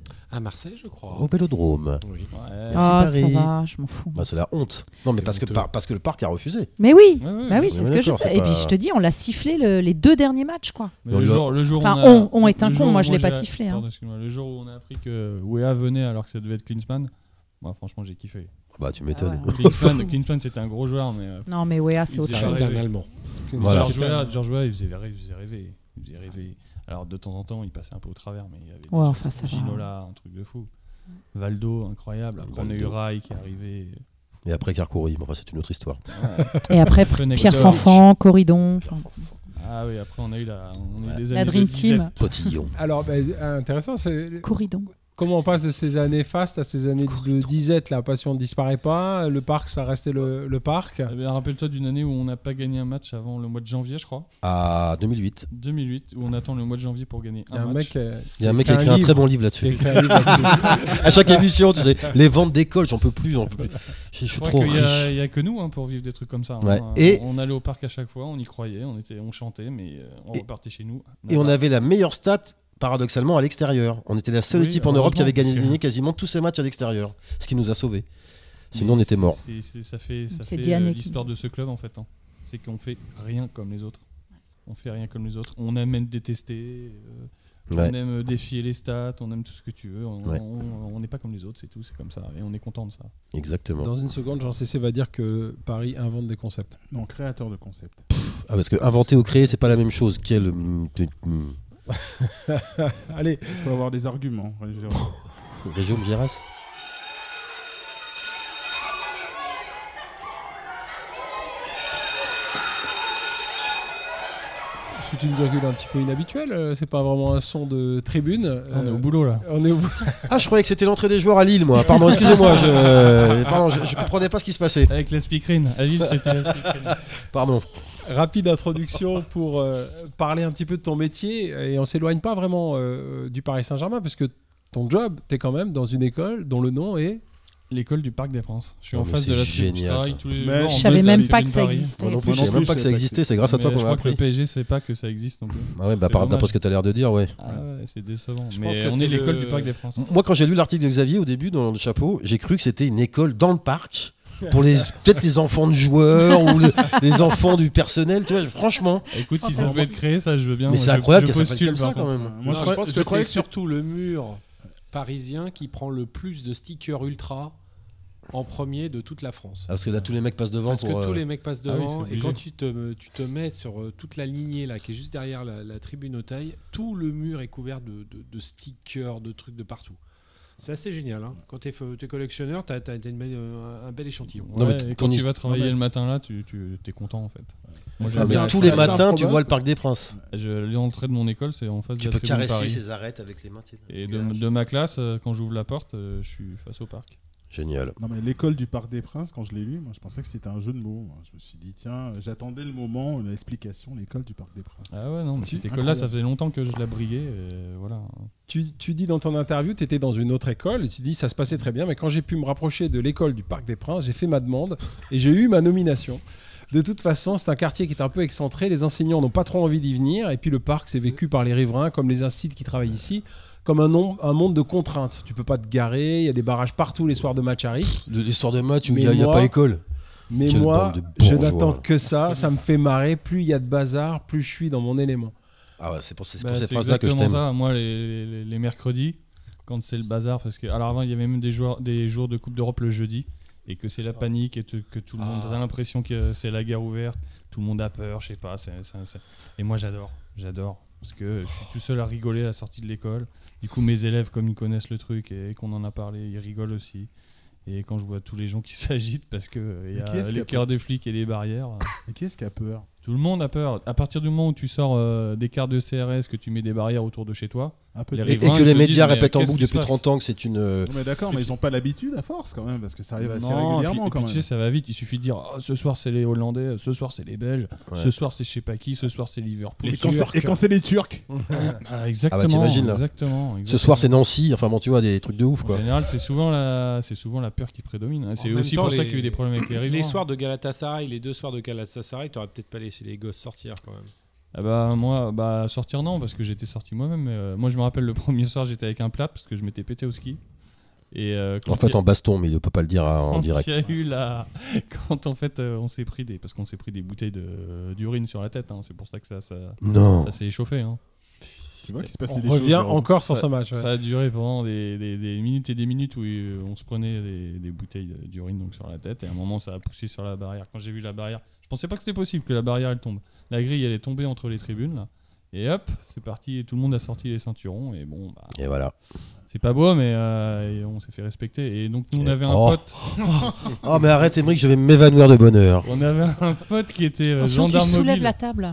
[SPEAKER 4] À Marseille, je crois.
[SPEAKER 5] Au Vélodrome.
[SPEAKER 4] Oui.
[SPEAKER 6] Ouais.
[SPEAKER 5] Merci,
[SPEAKER 3] Ah ça
[SPEAKER 5] Paris.
[SPEAKER 3] va, je m'en fous.
[SPEAKER 5] Bah, c'est la honte. Non, mais
[SPEAKER 4] C'est
[SPEAKER 5] parce que,
[SPEAKER 4] honteux.
[SPEAKER 5] par- parce que le parc a refusé.
[SPEAKER 3] Mais oui,
[SPEAKER 6] Ouais, ouais,
[SPEAKER 3] bah oui,
[SPEAKER 6] ouais.
[SPEAKER 3] c'est
[SPEAKER 5] on
[SPEAKER 3] ce
[SPEAKER 5] est
[SPEAKER 3] que je
[SPEAKER 5] d'accord,
[SPEAKER 3] sais.
[SPEAKER 5] c'est
[SPEAKER 3] Et puis
[SPEAKER 5] pas-
[SPEAKER 3] je te dis, on l'a sifflé le- les deux derniers matchs quoi.
[SPEAKER 6] Mais
[SPEAKER 5] On
[SPEAKER 6] le,
[SPEAKER 5] lui a-
[SPEAKER 6] jour, le jour où
[SPEAKER 3] Enfin,
[SPEAKER 6] on, a,
[SPEAKER 3] on- on est un
[SPEAKER 6] le
[SPEAKER 3] con,
[SPEAKER 6] jour
[SPEAKER 3] moi,
[SPEAKER 6] où
[SPEAKER 3] je l'ai pas
[SPEAKER 6] j'ai-
[SPEAKER 3] sifflé, hein.
[SPEAKER 6] pardon, excuse-moi, le jour où on a appris que Wea venait alors que ça devait être Klinsmann, moi franchement j'ai kiffé.
[SPEAKER 5] Bah, tu m'étonnes.
[SPEAKER 3] Ah ouais.
[SPEAKER 6] Klinsmann, Klinsmann c'était un gros joueur, mais euh,
[SPEAKER 3] Non mais Wea c'est
[SPEAKER 6] Il
[SPEAKER 3] autre
[SPEAKER 6] faisait
[SPEAKER 4] Ça
[SPEAKER 3] chose.
[SPEAKER 4] reste
[SPEAKER 6] rêver.
[SPEAKER 4] un Allemand.
[SPEAKER 5] Voilà.
[SPEAKER 6] Georges
[SPEAKER 2] C'était un-
[SPEAKER 6] Weah, Georges Weah, il faisait rêver, il faisait rêver, il faisait rêver. Alors de temps en temps, il passait un peu au travers, mais il y avait des
[SPEAKER 3] Ouais,
[SPEAKER 6] choses-
[SPEAKER 3] enfin, ça va.
[SPEAKER 6] Ginola, un truc de fou. Valdo, incroyable. Après, on a eu
[SPEAKER 5] Valdo.
[SPEAKER 6] Rai qui est arrivé.
[SPEAKER 5] Et après Karkouri, bon, enfin, c'est une autre histoire.
[SPEAKER 3] Et après
[SPEAKER 6] Fenech
[SPEAKER 3] Pierre
[SPEAKER 6] Sorge.
[SPEAKER 3] Fanfan, Corridon. enfin,
[SPEAKER 6] Ah oui, après, on a eu, la, on a eu
[SPEAKER 5] Ouais.
[SPEAKER 6] des
[SPEAKER 3] La
[SPEAKER 6] années
[SPEAKER 3] Dream
[SPEAKER 6] de disette.
[SPEAKER 3] Team.
[SPEAKER 5] Cotillon.
[SPEAKER 2] Alors, bah, intéressant, c'est
[SPEAKER 3] Corridon.
[SPEAKER 2] comment on passe de ces années fastes à ces années de disette. La passion ne disparaît pas. Le parc, ça restait le, le parc.
[SPEAKER 6] Eh bien, rappelle-toi d'une année où on n'a pas gagné un match avant le mois de janvier, je crois.
[SPEAKER 5] À deux mille huit.
[SPEAKER 6] deux mille huit, où on attend le mois de janvier pour gagner
[SPEAKER 2] Il y a
[SPEAKER 6] un
[SPEAKER 2] un
[SPEAKER 6] match.
[SPEAKER 2] mec, euh,
[SPEAKER 5] Il y a un mec qui a écrit un très bon livre
[SPEAKER 2] qui a
[SPEAKER 5] là-dessus.
[SPEAKER 2] écrit un livre là-dessus.
[SPEAKER 5] À chaque émission, tu sais, les ventes d'école, j'en peux plus, j'en peux plus. Je je
[SPEAKER 6] Je
[SPEAKER 5] suis
[SPEAKER 6] crois
[SPEAKER 5] trop
[SPEAKER 6] qu'il y, a-
[SPEAKER 5] riche.
[SPEAKER 6] il y a que nous hein, pour vivre des trucs comme ça. hein.
[SPEAKER 5] Ouais.
[SPEAKER 6] On-
[SPEAKER 5] Et-
[SPEAKER 6] on allait au parc à chaque fois, on y croyait, on, était, on chantait, mais euh, on
[SPEAKER 5] Et-
[SPEAKER 6] repartait chez nous.
[SPEAKER 5] Et on
[SPEAKER 6] Nada.
[SPEAKER 5] avait la meilleure stat, paradoxalement, à l'extérieur. On était la seule
[SPEAKER 6] Oui,
[SPEAKER 5] équipe en Europe qui avait
[SPEAKER 6] heureusement,
[SPEAKER 5] gagné
[SPEAKER 6] parce que-
[SPEAKER 5] quasiment tous ses matchs à l'extérieur. Ce qui nous a sauvés. Sinon, on
[SPEAKER 6] Mais
[SPEAKER 5] était
[SPEAKER 6] c'est-
[SPEAKER 5] morts.
[SPEAKER 6] c'est- c'est- ça fait, ça
[SPEAKER 3] C'est
[SPEAKER 6] fait
[SPEAKER 3] Diane
[SPEAKER 6] euh,
[SPEAKER 3] qui
[SPEAKER 6] l'histoire
[SPEAKER 3] dit
[SPEAKER 6] de
[SPEAKER 3] ça.
[SPEAKER 6] ce club en fait. hein. C'est qu'on fait rien comme les autres. On fait rien comme les autres. On aime détester. euh,
[SPEAKER 5] Ouais.
[SPEAKER 6] On aime défier les stats. On aime tout ce que tu veux. On
[SPEAKER 5] Ouais.
[SPEAKER 6] on- on n'est pas comme les autres, c'est tout. C'est comme ça. Et on est content de ça.
[SPEAKER 5] Exactement.
[SPEAKER 2] Dans une seconde, Jean Cessé va dire que Paris invente des concepts.
[SPEAKER 7] Non, créateur de concept.
[SPEAKER 5] Ah, parce que inventer ou créer, c'est pas la même chose. Quel. mm, t- mm,
[SPEAKER 2] Allez,
[SPEAKER 7] Il faut avoir des arguments. Ouais, je-
[SPEAKER 5] Région Gérard.
[SPEAKER 2] c'est une virgule un petit peu inhabituelle. euh, C'est pas vraiment un son de tribune.
[SPEAKER 6] On est
[SPEAKER 2] euh,
[SPEAKER 6] au boulot là.
[SPEAKER 2] On est au bout.
[SPEAKER 5] Ah, je croyais que c'était l'entrée des joueurs à Lille, moi. Pardon, excusez-moi. Je... euh, Pardon, je, je comprenais pas ce qui se passait.
[SPEAKER 6] Avec la speakerine. À Lille, c'était la speakerine.
[SPEAKER 5] Pardon.
[SPEAKER 2] Rapide introduction pour euh, parler un petit peu de ton métier et on s'éloigne pas vraiment euh, du Paris Saint-Germain parce que ton job, tu es quand même dans une école dont le nom est
[SPEAKER 6] L'école du Parc des Princes. Je suis
[SPEAKER 5] Non,
[SPEAKER 6] en
[SPEAKER 5] mais
[SPEAKER 6] face
[SPEAKER 5] c'est
[SPEAKER 6] de la tribune.
[SPEAKER 5] génial,
[SPEAKER 6] Je travaille
[SPEAKER 5] ça.
[SPEAKER 6] tous les
[SPEAKER 7] Mais
[SPEAKER 6] jours. en
[SPEAKER 3] Je
[SPEAKER 6] face
[SPEAKER 3] savais
[SPEAKER 6] de la
[SPEAKER 3] même
[SPEAKER 6] tribune
[SPEAKER 3] pas que ça
[SPEAKER 6] Paris.
[SPEAKER 3] existait.
[SPEAKER 5] Moi non plus,
[SPEAKER 7] Moi
[SPEAKER 5] je
[SPEAKER 7] non
[SPEAKER 5] savais même
[SPEAKER 7] plus,
[SPEAKER 5] pas que
[SPEAKER 7] je
[SPEAKER 5] ça
[SPEAKER 7] savais pas
[SPEAKER 5] existait.
[SPEAKER 7] que
[SPEAKER 5] C'est grâce à
[SPEAKER 6] Mais
[SPEAKER 5] toi qu'on
[SPEAKER 6] je
[SPEAKER 5] l'a
[SPEAKER 6] crois que le
[SPEAKER 5] appris.
[SPEAKER 6] P S G sait pas que ça existe non plus.
[SPEAKER 5] Ah ouais, bah,
[SPEAKER 6] C'est
[SPEAKER 5] par-
[SPEAKER 6] dommage.
[SPEAKER 5] d'après ce que tu as l'air de dire, ouais.
[SPEAKER 6] Ah ouais, c'est décevant.
[SPEAKER 4] Je
[SPEAKER 6] Mais
[SPEAKER 4] pense que
[SPEAKER 6] on
[SPEAKER 4] c'est
[SPEAKER 6] est l'école
[SPEAKER 4] le-
[SPEAKER 6] du Parc des Princes.
[SPEAKER 5] Moi, quand j'ai lu l'article de Xavier au début dans le chapeau, j'ai cru que c'était une école dans le parc pour les peut-être les enfants de joueurs ou le- les enfants du personnel. Tu vois, franchement.
[SPEAKER 6] Écoute, si
[SPEAKER 7] Ah,
[SPEAKER 6] ça
[SPEAKER 7] bon,
[SPEAKER 6] peut être créé, ça je veux bien.
[SPEAKER 5] Mais
[SPEAKER 6] Moi,
[SPEAKER 5] c'est
[SPEAKER 6] je-
[SPEAKER 5] incroyable
[SPEAKER 6] je
[SPEAKER 5] que ça s'appelle
[SPEAKER 6] postule
[SPEAKER 5] comme ça
[SPEAKER 6] par
[SPEAKER 5] quand
[SPEAKER 6] contre.
[SPEAKER 5] même.
[SPEAKER 7] Moi,
[SPEAKER 4] Non,
[SPEAKER 7] je
[SPEAKER 4] je
[SPEAKER 7] crois-
[SPEAKER 4] pense
[SPEAKER 7] je
[SPEAKER 4] que
[SPEAKER 7] croyais
[SPEAKER 4] c'est
[SPEAKER 7] que
[SPEAKER 4] surtout le mur parisien qui prend le plus de stickers ultra en premier de toute la France.
[SPEAKER 5] Parce que là, tous les mecs passent devant
[SPEAKER 4] Parce
[SPEAKER 5] pour.
[SPEAKER 4] que tous
[SPEAKER 5] euh,
[SPEAKER 4] les mecs passent
[SPEAKER 6] ah oui,
[SPEAKER 4] devant
[SPEAKER 6] c'est
[SPEAKER 4] et
[SPEAKER 6] obligé.
[SPEAKER 4] quand tu te, tu te mets sur euh, toute la lignée là qui est juste derrière la, la tribune Auteuil, tout le mur est couvert de, de- de stickers, de trucs de partout. C'est assez génial. Hein. Quand tu es collectionneur, tu as, un bel échantillon.
[SPEAKER 5] Non, mais
[SPEAKER 6] Ouais,
[SPEAKER 5] t-
[SPEAKER 6] et
[SPEAKER 5] ton
[SPEAKER 6] quand tu
[SPEAKER 5] is-
[SPEAKER 6] vas travailler
[SPEAKER 7] non, mais
[SPEAKER 6] le
[SPEAKER 7] c'est-
[SPEAKER 6] matin là, tu, tu es content en fait. Moi,
[SPEAKER 7] Ça,
[SPEAKER 5] Ah,
[SPEAKER 6] j'aime
[SPEAKER 5] mais
[SPEAKER 7] c'est
[SPEAKER 6] bien.
[SPEAKER 7] un-
[SPEAKER 5] tous
[SPEAKER 7] c'est
[SPEAKER 5] les
[SPEAKER 7] assez
[SPEAKER 5] matins, tu
[SPEAKER 7] improbable.
[SPEAKER 5] vois le Parc des Princes.
[SPEAKER 6] Je- L'entrée de mon école, c'est en face
[SPEAKER 5] Tu
[SPEAKER 6] de
[SPEAKER 5] peux
[SPEAKER 6] la tribune
[SPEAKER 5] caresser
[SPEAKER 6] Paris.
[SPEAKER 5] ses arêtes avec les mains. tu sais.
[SPEAKER 6] Et de, de ma classe, euh, quand j'ouvre la porte, euh, je suis face au parc.
[SPEAKER 5] Génial.
[SPEAKER 7] Non, mais l'école du Parc des Princes, quand je l'ai lu, moi, je pensais que c'était un jeu de mots. Moi. Je me suis dit, tiens, j'attendais le moment, l'explication, l'école du Parc des Princes.
[SPEAKER 6] Ah ouais, non, mais
[SPEAKER 2] Si,
[SPEAKER 6] cette école-là, ça faisait longtemps que je la briguais. Et voilà.
[SPEAKER 2] Tu, tu dis dans ton interview, tu étais dans une autre école et tu dis ça se passait très bien, mais quand j'ai pu me rapprocher de l'école du Parc des Princes, j'ai fait ma demande et j'ai eu ma nomination. De toute façon, c'est un quartier qui est un peu excentré, les enseignants n'ont pas trop envie d'y venir et puis le parc, c'est vécu par les riverains, comme les instituts qui travaillent ici, comme un, nom, un monde de contraintes. Tu peux pas te garer, il y a des barrages partout les soirs de match à risque.
[SPEAKER 5] L'histoire de match où
[SPEAKER 2] Mais
[SPEAKER 5] il n'y a,
[SPEAKER 2] moi-
[SPEAKER 5] a pas école.
[SPEAKER 2] Mais
[SPEAKER 5] Quelle
[SPEAKER 2] moi,
[SPEAKER 5] bande de
[SPEAKER 2] je
[SPEAKER 5] bourgeois.
[SPEAKER 2] n'attends que ça, ça me fait marrer. Plus il y a de bazar, plus je suis dans mon élément.
[SPEAKER 5] Ah ouais, c'est pour, c'est
[SPEAKER 6] Bah,
[SPEAKER 5] pour cette
[SPEAKER 6] c'est
[SPEAKER 5] phrase-là que je
[SPEAKER 6] exactement
[SPEAKER 5] t'aime.
[SPEAKER 6] ça. Moi, les, les, les mercredis, quand c'est le bazar, parce que alors avant, il y avait même des jours, des jours de Coupe d'Europe le jeudi, et que c'est la panique et te- que tout le monde
[SPEAKER 5] Ah.
[SPEAKER 6] a l'impression que c'est la guerre ouverte, tout le monde a peur, je sais pas. c'est- c'est- c'est- Et moi, j'adore, j'adore, parce que je suis tout seul à rigoler à la sortie de l'école. Du coup, mes élèves, comme ils connaissent le truc et qu'on en a parlé, ils rigolent aussi. Et quand je vois tous les gens qui s'agitent parce que euh, il y
[SPEAKER 7] Et qui est-ce
[SPEAKER 6] a
[SPEAKER 7] qui
[SPEAKER 6] les
[SPEAKER 7] a
[SPEAKER 6] cœurs des flics et les barrières. euh,
[SPEAKER 7] Et qui est-ce qui a peur?
[SPEAKER 6] Tout le monde a peur. À partir du moment où tu sors euh, des cartes de C R S, que tu mets des barrières autour de chez toi,
[SPEAKER 7] Un peu
[SPEAKER 6] Les
[SPEAKER 7] de-
[SPEAKER 5] Et, et
[SPEAKER 6] riverains,
[SPEAKER 5] que
[SPEAKER 6] ils
[SPEAKER 5] les
[SPEAKER 6] se
[SPEAKER 5] médias
[SPEAKER 6] disent, mais
[SPEAKER 5] répètent en
[SPEAKER 6] qu'est-ce
[SPEAKER 5] boucle
[SPEAKER 6] qui se
[SPEAKER 5] depuis
[SPEAKER 6] passe
[SPEAKER 5] trente ans que c'est une. euh,
[SPEAKER 7] Non, mais d'accord,
[SPEAKER 6] Et
[SPEAKER 7] mais
[SPEAKER 6] puis-
[SPEAKER 7] ils n'ont pas l'habitude à force quand même, parce que ça arrive assez
[SPEAKER 6] non, et
[SPEAKER 7] régulièrement
[SPEAKER 6] puis, et
[SPEAKER 7] quand
[SPEAKER 6] puis,
[SPEAKER 7] même.
[SPEAKER 6] tu sais, ça va vite. Il suffit de dire oh, ce soir c'est les Hollandais, ce soir c'est les Belges,
[SPEAKER 5] Ouais.
[SPEAKER 6] ce soir c'est je sais pas qui, ce soir c'est Liverpool.
[SPEAKER 7] Et quand c'est- et quand c'est les Turcs?
[SPEAKER 6] Ah, exactement.
[SPEAKER 5] Ah bah, t'imagines, là.
[SPEAKER 6] exactement,
[SPEAKER 5] Ce
[SPEAKER 6] exactement.
[SPEAKER 5] soir c'est Nancy, enfin bon tu vois des trucs de ouf
[SPEAKER 6] En
[SPEAKER 5] quoi.
[SPEAKER 6] général, c'est souvent la, c'est souvent la peur qui prédomine. hein. C'est
[SPEAKER 4] même
[SPEAKER 6] aussi
[SPEAKER 4] temps,
[SPEAKER 6] pour ça
[SPEAKER 4] les-
[SPEAKER 6] qu'il y a eu des problèmes avec les riverains.
[SPEAKER 4] Les soirs de Galatasaray, les deux soirs de Galatasaray, t'aurais peut-être pas laissé les gosses sortir quand même.
[SPEAKER 6] Ah bah moi, bah sortir non parce que j'étais sorti moi-même. mais, euh, moi je me rappelle le premier soir j'étais avec un plat parce que je m'étais pété au ski. Et euh, quand
[SPEAKER 5] En fait
[SPEAKER 6] il y a-
[SPEAKER 5] en baston, mais il ne peut pas le dire à- en
[SPEAKER 6] quand
[SPEAKER 5] direct.
[SPEAKER 6] il y a eu la, quand en fait euh, on s'est pris des, parce qu'on s'est pris des bouteilles de d'urine sur la tête. hein. C'est pour ça que ça, ça,
[SPEAKER 5] Non.
[SPEAKER 6] ça s'est échauffé. hein.
[SPEAKER 7] Tu vois qu'il se passait
[SPEAKER 2] On
[SPEAKER 7] des choses.
[SPEAKER 2] revient
[SPEAKER 7] genre-
[SPEAKER 2] encore sur
[SPEAKER 6] ça,
[SPEAKER 2] ce match. ouais.
[SPEAKER 6] Ça a duré pendant des, des- des minutes et des minutes où euh, on se prenait des, des bouteilles d'urine donc sur la tête et à un moment ça a poussé sur la barrière. Quand j'ai vu la barrière, je pensais pas que c'était possible que la barrière elle tombe. La grille elle est tombée entre les tribunes là. Et hop, c'est parti, et tout le monde a sorti les ceintures et bon bah,
[SPEAKER 5] Et voilà.
[SPEAKER 6] c'est pas beau mais euh, et on s'est fait respecter et donc nous on
[SPEAKER 5] Et-
[SPEAKER 6] avait un
[SPEAKER 5] oh.
[SPEAKER 6] pote,
[SPEAKER 5] Oh mais arrête Émeric, je vais m'évanouir de bonheur.
[SPEAKER 6] on avait un pote qui était euh,
[SPEAKER 3] Attention, tu
[SPEAKER 6] gendarme
[SPEAKER 3] soulèves
[SPEAKER 6] mobile.
[SPEAKER 3] la table.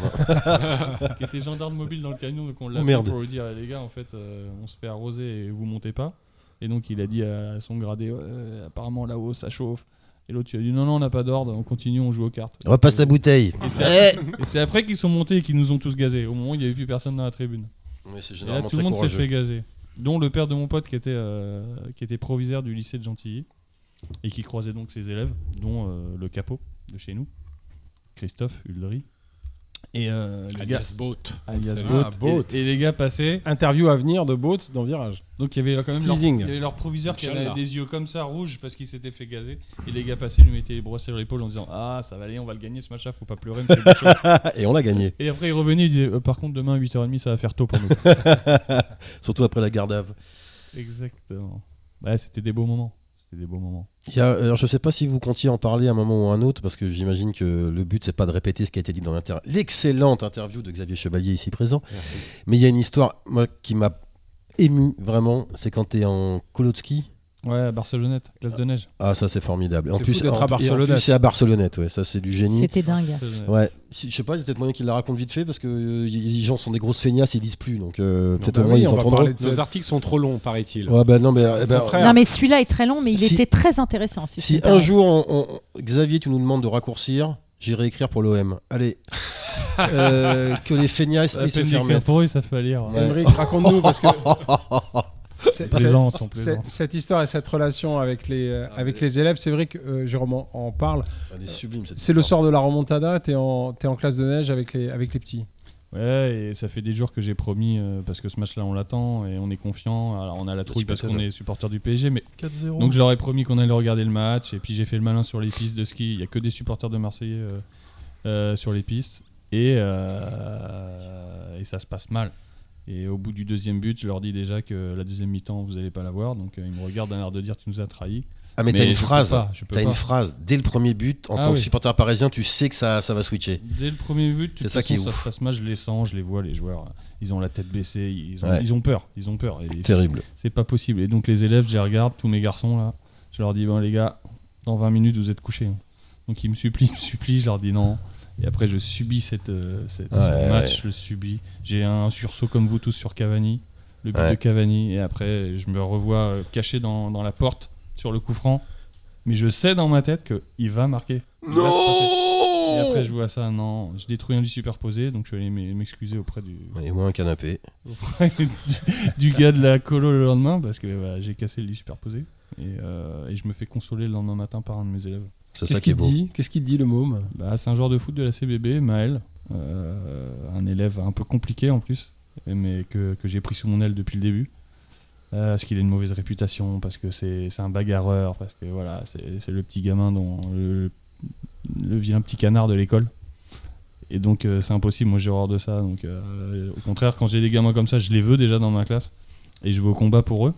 [SPEAKER 6] qui était gendarme mobile dans le camion, donc on l'a
[SPEAKER 5] Oh,
[SPEAKER 6] appelé
[SPEAKER 5] merde.
[SPEAKER 6] pour lui dire les gars, en fait, euh, on se fait arroser et vous montez pas. Et donc il a dit à son gradé, Ouais, apparemment là-haut ça chauffe. Et l'autre il a dit non, non, on n'a pas d'ordre, on continue, on joue aux cartes.
[SPEAKER 5] Repasse ta bouteille.
[SPEAKER 6] Et c'est et c'est après qu'ils sont montés et qu'ils nous ont tous gazés. Au moment où il n'y avait plus personne dans la tribune.
[SPEAKER 5] Ouais, c'est
[SPEAKER 6] Et là,
[SPEAKER 5] généralement
[SPEAKER 6] tout le
[SPEAKER 5] très
[SPEAKER 6] monde s'est
[SPEAKER 5] courageux.
[SPEAKER 6] fait gazer. Dont le père de mon pote qui était, euh, qui était proviseur du lycée de Gentilly et qui croisait donc ses élèves, dont euh, le capot de chez nous, Christophe Huldry. Et euh, les gars,
[SPEAKER 4] Alias Boat.
[SPEAKER 6] alias
[SPEAKER 4] C'est-
[SPEAKER 6] Boat.
[SPEAKER 4] Ah, Boat.
[SPEAKER 6] Et, et les gars passaient.
[SPEAKER 2] Interview à venir de Boat dans Virage.
[SPEAKER 6] Donc il y avait quand même leur,
[SPEAKER 2] Teasing.
[SPEAKER 6] il y avait leur proviseur qui avait
[SPEAKER 4] Inch'Allah.
[SPEAKER 6] des yeux comme ça rouges parce qu'il s'était fait gazer. Et les gars passaient, lui mettaient les bras sur l'épaule en disant ah ça va aller, on va le gagner ce match-là, faut pas pleurer. monsieur Bouchon.
[SPEAKER 5] Et on l'a gagné.
[SPEAKER 6] Et après il revenait, il disait Euh, par contre demain à huit heures trente ça va faire tôt pour nous.
[SPEAKER 5] Surtout après la garde à vue.
[SPEAKER 6] Exactement. Ouais, c'était des beaux moments. C'était des beaux moments.
[SPEAKER 5] Il y a, alors je sais pas si vous comptiez en parler à un moment ou à un autre, parce que j'imagine que le but c'est pas de répéter ce qui a été dit dans l'inter- l'excellente interview de Xavier Chevalier ici présent.
[SPEAKER 4] Merci.
[SPEAKER 5] Mais il y a une histoire moi, qui m'a ému vraiment, c'est quand tu es en colo de ski.
[SPEAKER 6] Ouais, à Barcelonnette, glace de neige.
[SPEAKER 5] Ah ça c'est formidable. En
[SPEAKER 2] C'est
[SPEAKER 5] plus,
[SPEAKER 2] fou d'être
[SPEAKER 5] en-
[SPEAKER 2] à
[SPEAKER 5] et en
[SPEAKER 2] Barcelonnette.
[SPEAKER 5] plus, c'est à Barcelonnette, ouais, ça c'est du génie.
[SPEAKER 3] C'était dingue.
[SPEAKER 6] Barcelonnette.
[SPEAKER 5] Ouais, si, je sais pas, il y a peut-être moyen qu'il la raconte vite fait parce que euh, y- les gens sont des grosses feignasses, ils disent plus, donc euh, peut-être
[SPEAKER 2] bah
[SPEAKER 5] au moins
[SPEAKER 2] oui,
[SPEAKER 5] ils
[SPEAKER 2] on va
[SPEAKER 5] entendront.
[SPEAKER 2] parler de
[SPEAKER 4] Nos
[SPEAKER 2] cette-
[SPEAKER 4] articles sont trop longs, paraît-il.
[SPEAKER 5] Ouais, bah non, mais eh ben,
[SPEAKER 2] contraire.
[SPEAKER 3] Non, mais celui-là est très long, mais il
[SPEAKER 5] Si-
[SPEAKER 3] était très intéressant. Si, je
[SPEAKER 5] si
[SPEAKER 3] peux me
[SPEAKER 5] un
[SPEAKER 3] permettre.
[SPEAKER 5] jour, on- on- Xavier, tu nous demandes de raccourcir, j'irai écrire pour l'O M. Allez, Euh, que les feignasses
[SPEAKER 6] Ça a
[SPEAKER 5] aillent se
[SPEAKER 6] peine
[SPEAKER 5] faire
[SPEAKER 6] d'écrire
[SPEAKER 5] mettre.
[SPEAKER 6] pour eux, ça fait lire.
[SPEAKER 5] Ouais.
[SPEAKER 2] Émeric, raconte-nous parce que c'est-
[SPEAKER 6] plaisante,
[SPEAKER 2] c'est-
[SPEAKER 6] on plaisante.
[SPEAKER 2] c'est- cette histoire et cette relation avec les, euh, avec les élèves, c'est vrai que euh, Jérôme en, en parle.
[SPEAKER 5] Elle est sublime, cette
[SPEAKER 2] C'est le
[SPEAKER 5] histoire.
[SPEAKER 2] sort de la remontada, t'es en, t'es en classe de neige avec les, avec les petits.
[SPEAKER 6] Ouais, et ça fait des jours que j'ai promis, euh, parce que ce match-là, on l'attend et on est confiant. Alors, on a la trouille
[SPEAKER 5] tu
[SPEAKER 6] parce
[SPEAKER 5] m'étonnes.
[SPEAKER 6] qu'on est supporter du P S G, mais
[SPEAKER 5] quatre zéro.
[SPEAKER 6] donc je leur ai promis qu'on allait regarder le match. Et puis j'ai fait le malin sur les pistes de ski. Il n'y a que des supporters de Marseillais euh, euh, sur les pistes. Et, euh, et ça se passe mal. Et au bout du deuxième but, je leur dis déjà que la deuxième mi-temps, vous n'allez pas la voir. Donc euh, ils me regardent d'un air de dire tu nous as trahis.
[SPEAKER 5] Ah, mais, t'as une
[SPEAKER 6] je peux
[SPEAKER 5] phrase.
[SPEAKER 6] pas, je peux
[SPEAKER 5] T'as
[SPEAKER 6] pas.
[SPEAKER 5] une phrase. Dès le premier but, en
[SPEAKER 6] Ah
[SPEAKER 5] tant que
[SPEAKER 6] oui.
[SPEAKER 5] supporter parisien, tu sais que ça, ça va switcher.
[SPEAKER 6] Dès le premier but, de toute
[SPEAKER 5] C'est ça
[SPEAKER 6] façon,
[SPEAKER 5] qui est
[SPEAKER 6] ça
[SPEAKER 5] ouf.
[SPEAKER 6] se passe mal, je les sens, je les vois, les joueurs. Ils ont la tête baissée, ils ont,
[SPEAKER 5] Ouais.
[SPEAKER 6] ils ont peur. Ils ont peur. Et
[SPEAKER 5] Terrible.
[SPEAKER 6] C'est pas possible. Et donc les élèves, je les regarde, tous mes garçons là, je leur dis bon les gars, dans vingt minutes vous êtes couchés. Donc ils me supplient, ils me supplient, je leur dis non. Et après je subis cette, euh, cette
[SPEAKER 5] Ouais,
[SPEAKER 6] ce match,
[SPEAKER 5] ouais.
[SPEAKER 6] je le subis. J'ai un sursaut comme vous tous sur Cavani, le but
[SPEAKER 5] Ouais.
[SPEAKER 6] de Cavani, et après je me revois euh, caché dans, dans la porte sur le coup franc, mais je sais dans ma tête qu'il va marquer. Il va se passer. Et après je vois ça, non, je détruis un lit superposé, donc je suis allé m'excuser auprès du,
[SPEAKER 5] Et moi un canapé.
[SPEAKER 6] auprès du, du gars de la colo le lendemain, parce que bah, j'ai cassé le lit superposé. Et, euh, et je me fais consoler le lendemain matin par un de mes élèves.
[SPEAKER 5] C'est ça
[SPEAKER 2] Qu'est-ce
[SPEAKER 5] qui est
[SPEAKER 2] qu'il
[SPEAKER 5] beau.
[SPEAKER 2] dit Qu'est-ce qu'il dit le môme?
[SPEAKER 6] Bah, c'est un joueur de foot de la C B B, Maël, euh, un élève un peu compliqué en plus, mais que, que j'ai pris sous mon aile depuis le début. Euh, parce qu'il a une mauvaise réputation, parce que c'est, c'est un bagarreur, parce que voilà, c'est, c'est le petit gamin, dont le, le vilain petit canard de l'école. Et donc euh, c'est impossible, moi j'ai horreur de ça. Donc, euh, au contraire, quand j'ai des gamins comme ça, je les veux déjà dans ma classe, et je vais au combat pour eux.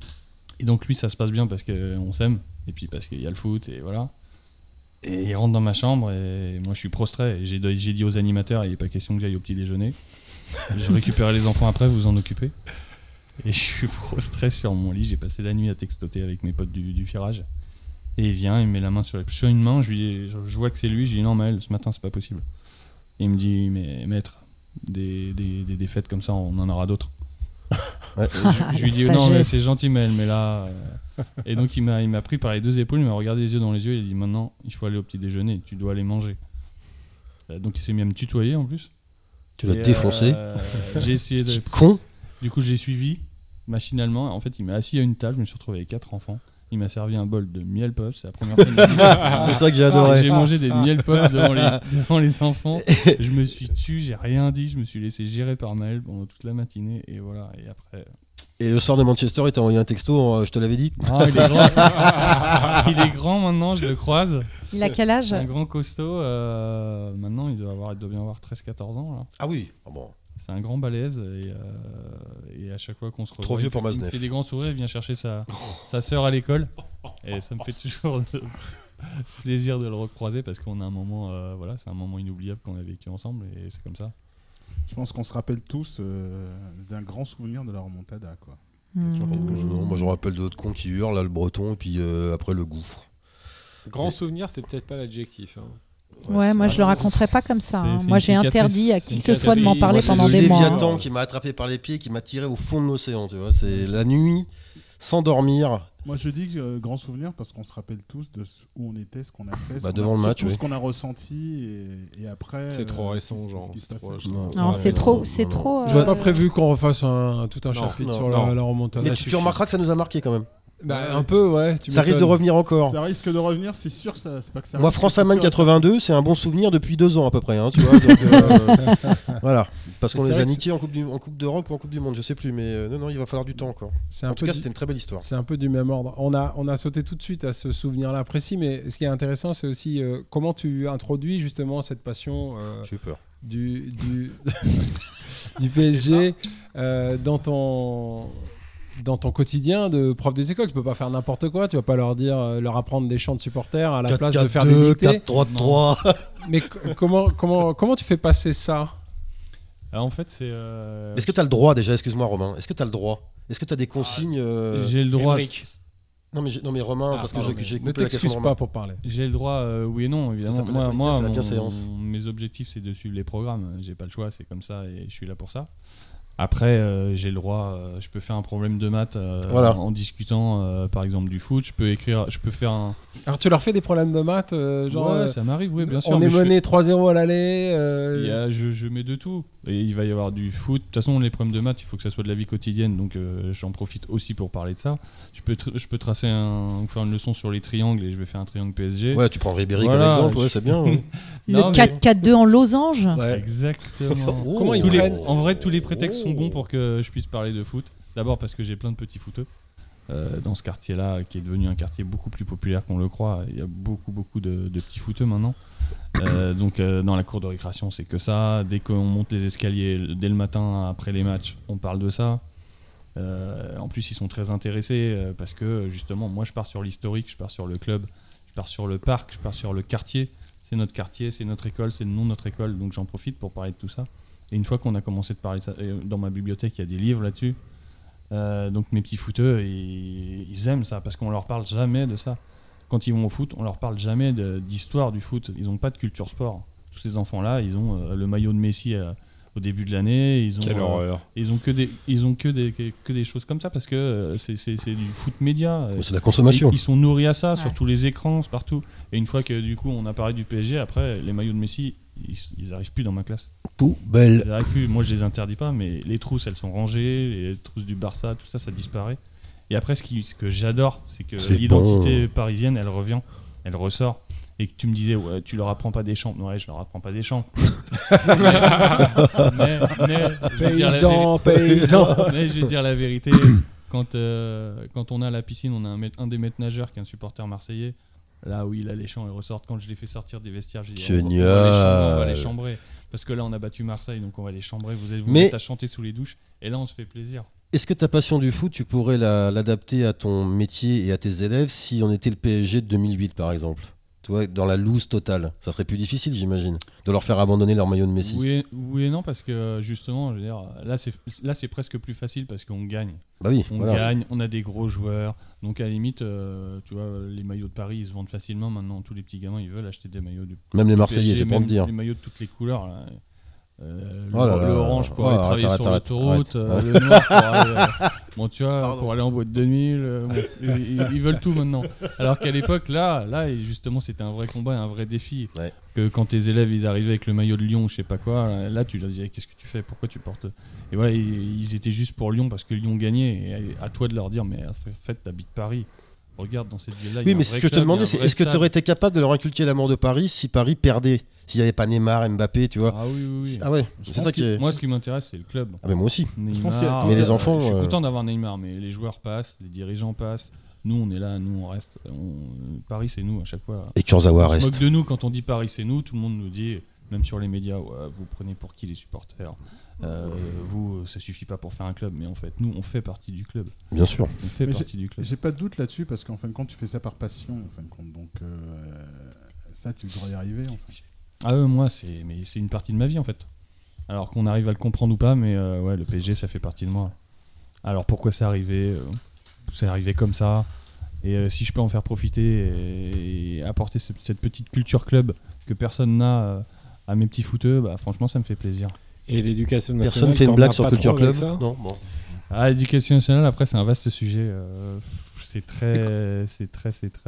[SPEAKER 6] Et donc lui, ça se passe bien parce qu'on s'aime, et puis parce qu'il y a le foot, et voilà. Et il rentre dans ma chambre, et moi je suis prostré, et j'ai, j'ai dit aux animateurs, il n'est pas question que j'aille au petit déjeuner. Je récupère les enfants après, vous en occupez. Et je suis prostré sur mon lit, j'ai passé la nuit à textoter avec mes potes du, du virage. Et il vient, il me met la main sur les... Je suis une main, je, lui, je, je vois que c'est lui, je lui dis non Maël, ce matin c'est pas possible. Et il me dit mais maître, des, des, des défaites comme ça on en aura d'autres.
[SPEAKER 5] Ouais.
[SPEAKER 6] Je, je lui dis
[SPEAKER 3] La
[SPEAKER 6] non mais
[SPEAKER 3] sagesse.
[SPEAKER 6] c'est gentil Maël, mais là... euh... Et donc il m'a, il m'a pris par les deux épaules, il m'a regardé les yeux dans les yeux, il a dit maintenant il faut aller au petit déjeuner, tu dois aller manger. Euh, Donc il s'est mis à me tutoyer en plus.
[SPEAKER 5] Tu l'as
[SPEAKER 6] Et,
[SPEAKER 5] défoncé.
[SPEAKER 6] euh, J'ai essayé de...
[SPEAKER 5] C'est con.
[SPEAKER 6] Du coup, je l'ai suivi machinalement. En fait, il m'a assis à une table. Je me suis retrouvé avec quatre enfants. Il m'a servi un bol de miel puff. C'est la première fois de ma vie.
[SPEAKER 5] C'est ça que j'ai
[SPEAKER 6] Et
[SPEAKER 5] adoré.
[SPEAKER 6] J'ai mangé des miel puff devant les, devant les enfants. Je me suis tu, j'ai rien dit. Je me suis laissé gérer par Maël pendant toute la matinée. Et voilà. Et après.
[SPEAKER 5] Et le soir de Manchester, il t'a envoyé un texto, euh, je te l'avais dit.
[SPEAKER 6] Ah, il est grand. Il est grand maintenant. Je le croise.
[SPEAKER 3] Il a quel âge?
[SPEAKER 6] C'est un grand costaud. euh, maintenant, il doit, avoir, il doit bien avoir treize quatorze ans. Là.
[SPEAKER 5] Ah oui. Ah bon.
[SPEAKER 6] C'est un grand balèze et, euh, et à chaque fois qu'on se revoit,
[SPEAKER 5] Trop vieux
[SPEAKER 6] il
[SPEAKER 5] pour
[SPEAKER 6] fait- il me
[SPEAKER 5] Maznev.
[SPEAKER 6] fait des grands sourires, il vient chercher sa, sa sœur à l'école et ça me fait toujours de- plaisir de le recroiser parce qu'on a un moment, euh, voilà, c'est un moment inoubliable qu'on a vécu ensemble et c'est comme ça.
[SPEAKER 7] Je pense qu'on se rappelle tous euh, d'un grand souvenir de la remontada, quoi.
[SPEAKER 3] Mmh.
[SPEAKER 7] toujours quelque
[SPEAKER 5] Euh,
[SPEAKER 7] chose.
[SPEAKER 5] non, moi je me rappelle d'autres cons qui hurlent, là le breton, et puis euh, après le gouffre.
[SPEAKER 4] Grand souvenir, c'est peut-être pas l'adjectif. hein.
[SPEAKER 3] Ouais,
[SPEAKER 5] c'est-
[SPEAKER 3] moi je le raconterai pas comme ça.
[SPEAKER 6] C'est-
[SPEAKER 3] hein.
[SPEAKER 6] c'est
[SPEAKER 3] Moi
[SPEAKER 6] une
[SPEAKER 3] j'ai
[SPEAKER 6] cicatrice.
[SPEAKER 3] interdit à
[SPEAKER 6] C'est
[SPEAKER 3] qui
[SPEAKER 6] une
[SPEAKER 3] que ce soit de m'en
[SPEAKER 4] cicatrice.
[SPEAKER 3] parler
[SPEAKER 4] Moi, c'est
[SPEAKER 3] pendant
[SPEAKER 5] le
[SPEAKER 3] des mois.
[SPEAKER 5] Léviathan qui m'a attrapé par les pieds, qui m'a tiré au fond de l'océan, tu vois. C'est la nuit, sans dormir.
[SPEAKER 7] Moi, je dis euh, grand souvenir parce qu'on se rappelle tous de ce- où on était, ce qu'on a fait, ce
[SPEAKER 5] Bah,
[SPEAKER 7] qu'on
[SPEAKER 5] devant
[SPEAKER 7] a,
[SPEAKER 5] le match,
[SPEAKER 7] surtout
[SPEAKER 5] oui.
[SPEAKER 7] ce qu'on a ressenti et, et après.
[SPEAKER 4] C'est trop
[SPEAKER 7] euh,
[SPEAKER 4] récent,
[SPEAKER 7] ce qui-
[SPEAKER 4] genre,
[SPEAKER 7] ce qui se
[SPEAKER 4] c'est
[SPEAKER 7] passait.
[SPEAKER 4] trop-
[SPEAKER 7] Je-
[SPEAKER 5] Non,
[SPEAKER 3] Non,
[SPEAKER 5] Ouais,
[SPEAKER 3] c'est
[SPEAKER 5] non,
[SPEAKER 3] trop,
[SPEAKER 5] non,
[SPEAKER 3] c'est
[SPEAKER 5] non.
[SPEAKER 3] trop.
[SPEAKER 2] J'avais
[SPEAKER 3] euh,
[SPEAKER 2] pas prévu qu'on refasse un, tout un
[SPEAKER 5] Non,
[SPEAKER 2] chapitre
[SPEAKER 5] non,
[SPEAKER 2] sur
[SPEAKER 5] non.
[SPEAKER 2] la, la remontada.
[SPEAKER 5] Mais
[SPEAKER 4] ça
[SPEAKER 5] tu, tu
[SPEAKER 4] suffit.
[SPEAKER 5] remarqueras que ça nous a marqué quand même.
[SPEAKER 2] Bah, un peu, ouais. Tu
[SPEAKER 5] Ça risque de
[SPEAKER 2] m'étonnes.
[SPEAKER 5] revenir encore.
[SPEAKER 7] Ça risque de revenir, c'est sûr. Ça, c'est pas que ça
[SPEAKER 5] Moi,
[SPEAKER 7] risque,
[SPEAKER 5] France
[SPEAKER 7] c'est
[SPEAKER 5] Amman
[SPEAKER 7] sûr.
[SPEAKER 5] quatre-vingt-deux, c'est un bon souvenir depuis deux ans à peu près, hein, tu vois. Donc, euh, voilà, parce qu'on
[SPEAKER 2] C'est
[SPEAKER 5] les
[SPEAKER 2] vrai
[SPEAKER 5] a
[SPEAKER 2] que
[SPEAKER 5] niqués en coupe, du, en coupe d'Europe ou en coupe du Monde, je sais plus, mais euh, non, non, il va falloir du temps encore.
[SPEAKER 2] C'est un
[SPEAKER 5] En tout
[SPEAKER 2] peu
[SPEAKER 5] cas,
[SPEAKER 2] du-
[SPEAKER 5] c'était une très belle histoire.
[SPEAKER 2] C'est un peu du même ordre. On a, on a sauté tout de suite à ce souvenir-là précis, mais ce qui est intéressant, c'est aussi euh, comment tu introduis justement cette passion euh,
[SPEAKER 5] J'ai eu peur.
[SPEAKER 2] du, du, du P S G euh, dans, ton, dans ton quotidien de prof des écoles. Tu peux pas faire n'importe quoi, tu vas pas leur dire, euh, leur apprendre des chants de supporters à la place de faire des dictées.
[SPEAKER 5] quatre trois trois.
[SPEAKER 2] Mais c- comment, comment, comment tu fais passer ça?
[SPEAKER 6] Alors, en fait, c'est. euh,
[SPEAKER 5] Est-ce que tu as le droit déjà, excuse-moi Romain, est-ce que tu as le droit? Est-ce que tu as des consignes euh,
[SPEAKER 6] J'ai le droit.
[SPEAKER 4] Émeric.
[SPEAKER 5] Non mais, j'ai- non mais Romain,
[SPEAKER 4] Ah,
[SPEAKER 5] parce que
[SPEAKER 4] pardon,
[SPEAKER 5] j'ai
[SPEAKER 4] mais
[SPEAKER 5] j'ai
[SPEAKER 2] Ne
[SPEAKER 5] coupé la question
[SPEAKER 2] t'excuse
[SPEAKER 5] de
[SPEAKER 2] pas
[SPEAKER 5] Romain.
[SPEAKER 2] pour parler.
[SPEAKER 6] J'ai le droit, euh, oui et non, évidemment.
[SPEAKER 5] s'appelle la
[SPEAKER 6] Moi,
[SPEAKER 5] politesse,
[SPEAKER 6] moi
[SPEAKER 5] c'est la
[SPEAKER 6] mon-
[SPEAKER 5] bienséance.
[SPEAKER 6] mes objectifs, c'est de suivre les programmes. J'ai pas le choix, c'est comme ça et je suis là pour ça. Après, euh, j'ai le droit, euh, je peux faire un problème de maths euh,
[SPEAKER 5] Voilà.
[SPEAKER 6] en discutant, euh, par exemple, du foot. Je peux écrire, je peux faire un.
[SPEAKER 2] Alors tu leur fais des problèmes de maths, euh, genre
[SPEAKER 6] ouais,
[SPEAKER 2] euh,
[SPEAKER 6] ça m'arrive, oui, bien sûr.
[SPEAKER 2] on
[SPEAKER 6] mais
[SPEAKER 2] est
[SPEAKER 6] je fais-
[SPEAKER 2] mené trois zéro à l'aller. euh,
[SPEAKER 6] Il y a- je, je mets de tout. Et il va y avoir du foot. De toute façon, les problèmes de maths, il faut que ça soit de la vie quotidienne. Donc euh, j'en profite aussi pour parler de ça. Je peux, tr- je peux tracer un, ou faire une leçon sur les triangles et je vais faire un triangle P S G.
[SPEAKER 5] Ouais, tu prends Ribéry
[SPEAKER 6] Voilà,
[SPEAKER 5] comme exemple, ouais,
[SPEAKER 6] je-
[SPEAKER 5] c'est bien. hein.
[SPEAKER 3] Le
[SPEAKER 6] Non, mais-
[SPEAKER 3] quatre quatre deux en losange.
[SPEAKER 5] Ouais.
[SPEAKER 6] Exactement.
[SPEAKER 5] Oh.
[SPEAKER 2] Comment ils
[SPEAKER 6] Tous les-
[SPEAKER 2] prennent
[SPEAKER 6] en vrai, tous les prétextes sont
[SPEAKER 5] Oh.
[SPEAKER 6] bons pour que je puisse parler de foot. D'abord parce que j'ai plein de petits footeux euh, dans ce quartier-là, qui est devenu un quartier beaucoup plus populaire qu'on le croit. Il y a beaucoup, beaucoup de, de petits footeux maintenant. Euh, donc euh, dans la cour de récréation, c'est que ça. Dès qu'on monte les escaliers, dès le matin, après les matchs, on parle de ça. Euh, en plus, ils sont très intéressés euh, parce que justement, moi, je pars sur l'historique, je pars sur le club, je pars sur le parc, je pars sur le quartier. C'est notre quartier, c'est notre école, c'est le nom de notre école. Donc j'en profite pour parler de tout ça. Et une fois qu'on a commencé de parler de ça, et dans ma bibliothèque, il y a des livres là-dessus. Euh, donc mes petits footeux, ils, ils aiment ça parce qu'on leur parle jamais de ça. Quand ils vont au foot, on leur parle jamais de- d'histoire du foot. Ils n'ont pas de culture sport. Tous ces enfants-là, ils ont euh, le maillot de Messi euh, au début de l'année. Ils ont,
[SPEAKER 4] Quelle
[SPEAKER 6] euh,
[SPEAKER 4] horreur.
[SPEAKER 6] ils ont que des, ils ont que des, que, que des choses comme ça parce que euh, c'est, c'est, c'est du foot média.
[SPEAKER 5] C'est de la consommation.
[SPEAKER 6] Ils, ils sont nourris à ça
[SPEAKER 3] Ouais.
[SPEAKER 6] sur tous les écrans, c'est partout. Et une fois que du coup on a parlé du P S G, après les maillots de Messi, ils, ils arrivent plus dans ma classe.
[SPEAKER 5] Poubelle.
[SPEAKER 6] Ils arrivent plus. Moi je les interdis pas, mais les trousses elles sont rangées, les trousses du Barça, tout ça, ça disparaît. Et après ce, qui, ce que j'adore, c'est que
[SPEAKER 5] C'est
[SPEAKER 6] l'identité
[SPEAKER 5] bon.
[SPEAKER 6] parisienne, elle revient, elle ressort. Et que tu me disais, ouais, tu leur apprends pas des chants. Ouais, je leur apprends pas des chants. mais, mais, je vais dire la
[SPEAKER 2] Paysan, paysan.
[SPEAKER 6] véri- mais je vais dire la vérité. Quand, euh, quand on a la piscine, on a un, maître- un des maîtres nageurs qui est un supporter marseillais. Là où il a les chants, ils ressortent. Quand je les fais sortir des vestiaires, j'ai dit, on va- on va les
[SPEAKER 5] Génial.
[SPEAKER 6] chambrer, on va les chambrer. Parce que là, on a battu Marseille, donc on va les chambrer. Vous êtes vous
[SPEAKER 5] Mais-
[SPEAKER 6] êtes à chanter sous les douches. Et là, on se fait plaisir.
[SPEAKER 5] Est-ce que ta passion du foot, tu pourrais la- l'adapter à ton métier et à tes élèves si on était le P S G de deux mille huit, par exemple? Tu vois, dans la loose totale. Ça serait plus difficile, j'imagine, de leur faire abandonner leur maillot de Messi.
[SPEAKER 6] Oui et, oui et non, parce que justement, je veux dire, là, c'est, là, c'est presque plus facile parce qu'on gagne.
[SPEAKER 5] Bah oui,
[SPEAKER 6] On
[SPEAKER 5] voilà.
[SPEAKER 6] gagne, on a des gros joueurs. Donc à la limite, euh, tu vois, les maillots de Paris, ils se vendent facilement maintenant. Tous les petits gamins, ils veulent acheter des maillots du
[SPEAKER 5] Même les
[SPEAKER 6] du
[SPEAKER 5] Marseillais,
[SPEAKER 6] P S G,
[SPEAKER 5] c'est pour
[SPEAKER 6] même
[SPEAKER 5] te dire.
[SPEAKER 6] Les maillots de toutes les couleurs. Là. Euh, le,
[SPEAKER 5] Oh là là.
[SPEAKER 6] le orange pour
[SPEAKER 5] Oh,
[SPEAKER 6] aller
[SPEAKER 5] arrête,
[SPEAKER 6] travailler
[SPEAKER 5] arrête,
[SPEAKER 6] sur
[SPEAKER 5] arrête,
[SPEAKER 6] l'autoroute,
[SPEAKER 5] arrête.
[SPEAKER 6] euh, le noir pour aller, euh, bon, tu vois,
[SPEAKER 5] Pardon.
[SPEAKER 6] pour aller en boîte de nuit. le- bon, ils, ils- ils veulent tout maintenant. Alors qu'à l'époque, là, là, et justement, c'était un vrai combat, un vrai défi.
[SPEAKER 5] Ouais.
[SPEAKER 6] Que quand tes élèves ils arrivaient avec le maillot de Lyon, je sais pas quoi, là, tu leur disais qu'est-ce que tu fais, pourquoi tu portes. Et voilà, ils, ils étaient juste pour Lyon parce que Lyon gagnait. Et à toi de leur dire, mais en fait, t'habites Paris. Regarde dans cette ville-là. il y a
[SPEAKER 5] Oui,
[SPEAKER 6] un
[SPEAKER 5] mais
[SPEAKER 6] vrai
[SPEAKER 5] ce que je te
[SPEAKER 6] club, il y a
[SPEAKER 5] demandais,
[SPEAKER 6] un
[SPEAKER 5] c'est
[SPEAKER 6] vrai
[SPEAKER 5] est-ce que tu
[SPEAKER 6] stade.
[SPEAKER 5] aurais été capable de leur inculquer l'amour de Paris si Paris perdait? S'il n'y avait pas Neymar, Mbappé, tu vois.
[SPEAKER 6] Ah oui, oui, oui.
[SPEAKER 5] Ah ouais,
[SPEAKER 6] Je
[SPEAKER 5] c'est
[SPEAKER 6] pense
[SPEAKER 5] ça
[SPEAKER 6] que-
[SPEAKER 5] qui est.
[SPEAKER 6] Moi, ce qui m'intéresse, c'est le club.
[SPEAKER 5] Ah mais moi aussi.
[SPEAKER 6] Neymar,
[SPEAKER 7] pense qu'il y a-
[SPEAKER 5] Mais les
[SPEAKER 6] euh,
[SPEAKER 5] enfants,
[SPEAKER 6] je suis
[SPEAKER 5] euh,
[SPEAKER 6] content d'avoir Neymar, mais les joueurs passent, les dirigeants passent. Nous, on est là, nous, on reste. On- Paris, c'est nous à chaque fois.
[SPEAKER 5] Et Kurzawa
[SPEAKER 6] On se moque
[SPEAKER 5] reste.
[SPEAKER 6] de nous quand on dit Paris, c'est nous. Tout le monde nous dit, même sur les médias, ouais, vous prenez pour qui les supporters. Euh, vous, ça suffit pas pour faire un club, mais en fait, nous, on fait partie du club.
[SPEAKER 5] Bien sûr.
[SPEAKER 6] On fait
[SPEAKER 7] Mais
[SPEAKER 6] partie du club.
[SPEAKER 7] J'ai pas de doute là-dessus parce qu'en fin de compte, tu fais ça par passion. En fin de compte, donc euh, ça, tu devrais y arriver. En fait.
[SPEAKER 6] Ah ouais, moi, c'est, mais c'est une partie de ma vie en fait. Alors qu'on arrive à le comprendre ou pas, mais euh, ouais, le P S G, ça fait partie de moi. Alors pourquoi c'est arrivé euh, C'est arrivé comme ça. Et euh, si je peux en faire profiter et, et apporter ce- cette petite culture club que personne n'a euh, à mes petits footeux, bah, franchement, ça me fait plaisir.
[SPEAKER 4] Et l'éducation nationale.
[SPEAKER 5] Personne fait une
[SPEAKER 4] t'en
[SPEAKER 5] blague
[SPEAKER 4] as
[SPEAKER 5] sur
[SPEAKER 4] pas
[SPEAKER 5] Culture
[SPEAKER 4] trop
[SPEAKER 5] Club?
[SPEAKER 4] avec ça
[SPEAKER 5] Non, bon.
[SPEAKER 6] Ah, l'éducation nationale, après, c'est un vaste sujet. euh, c'est très. C'est très. C'est très.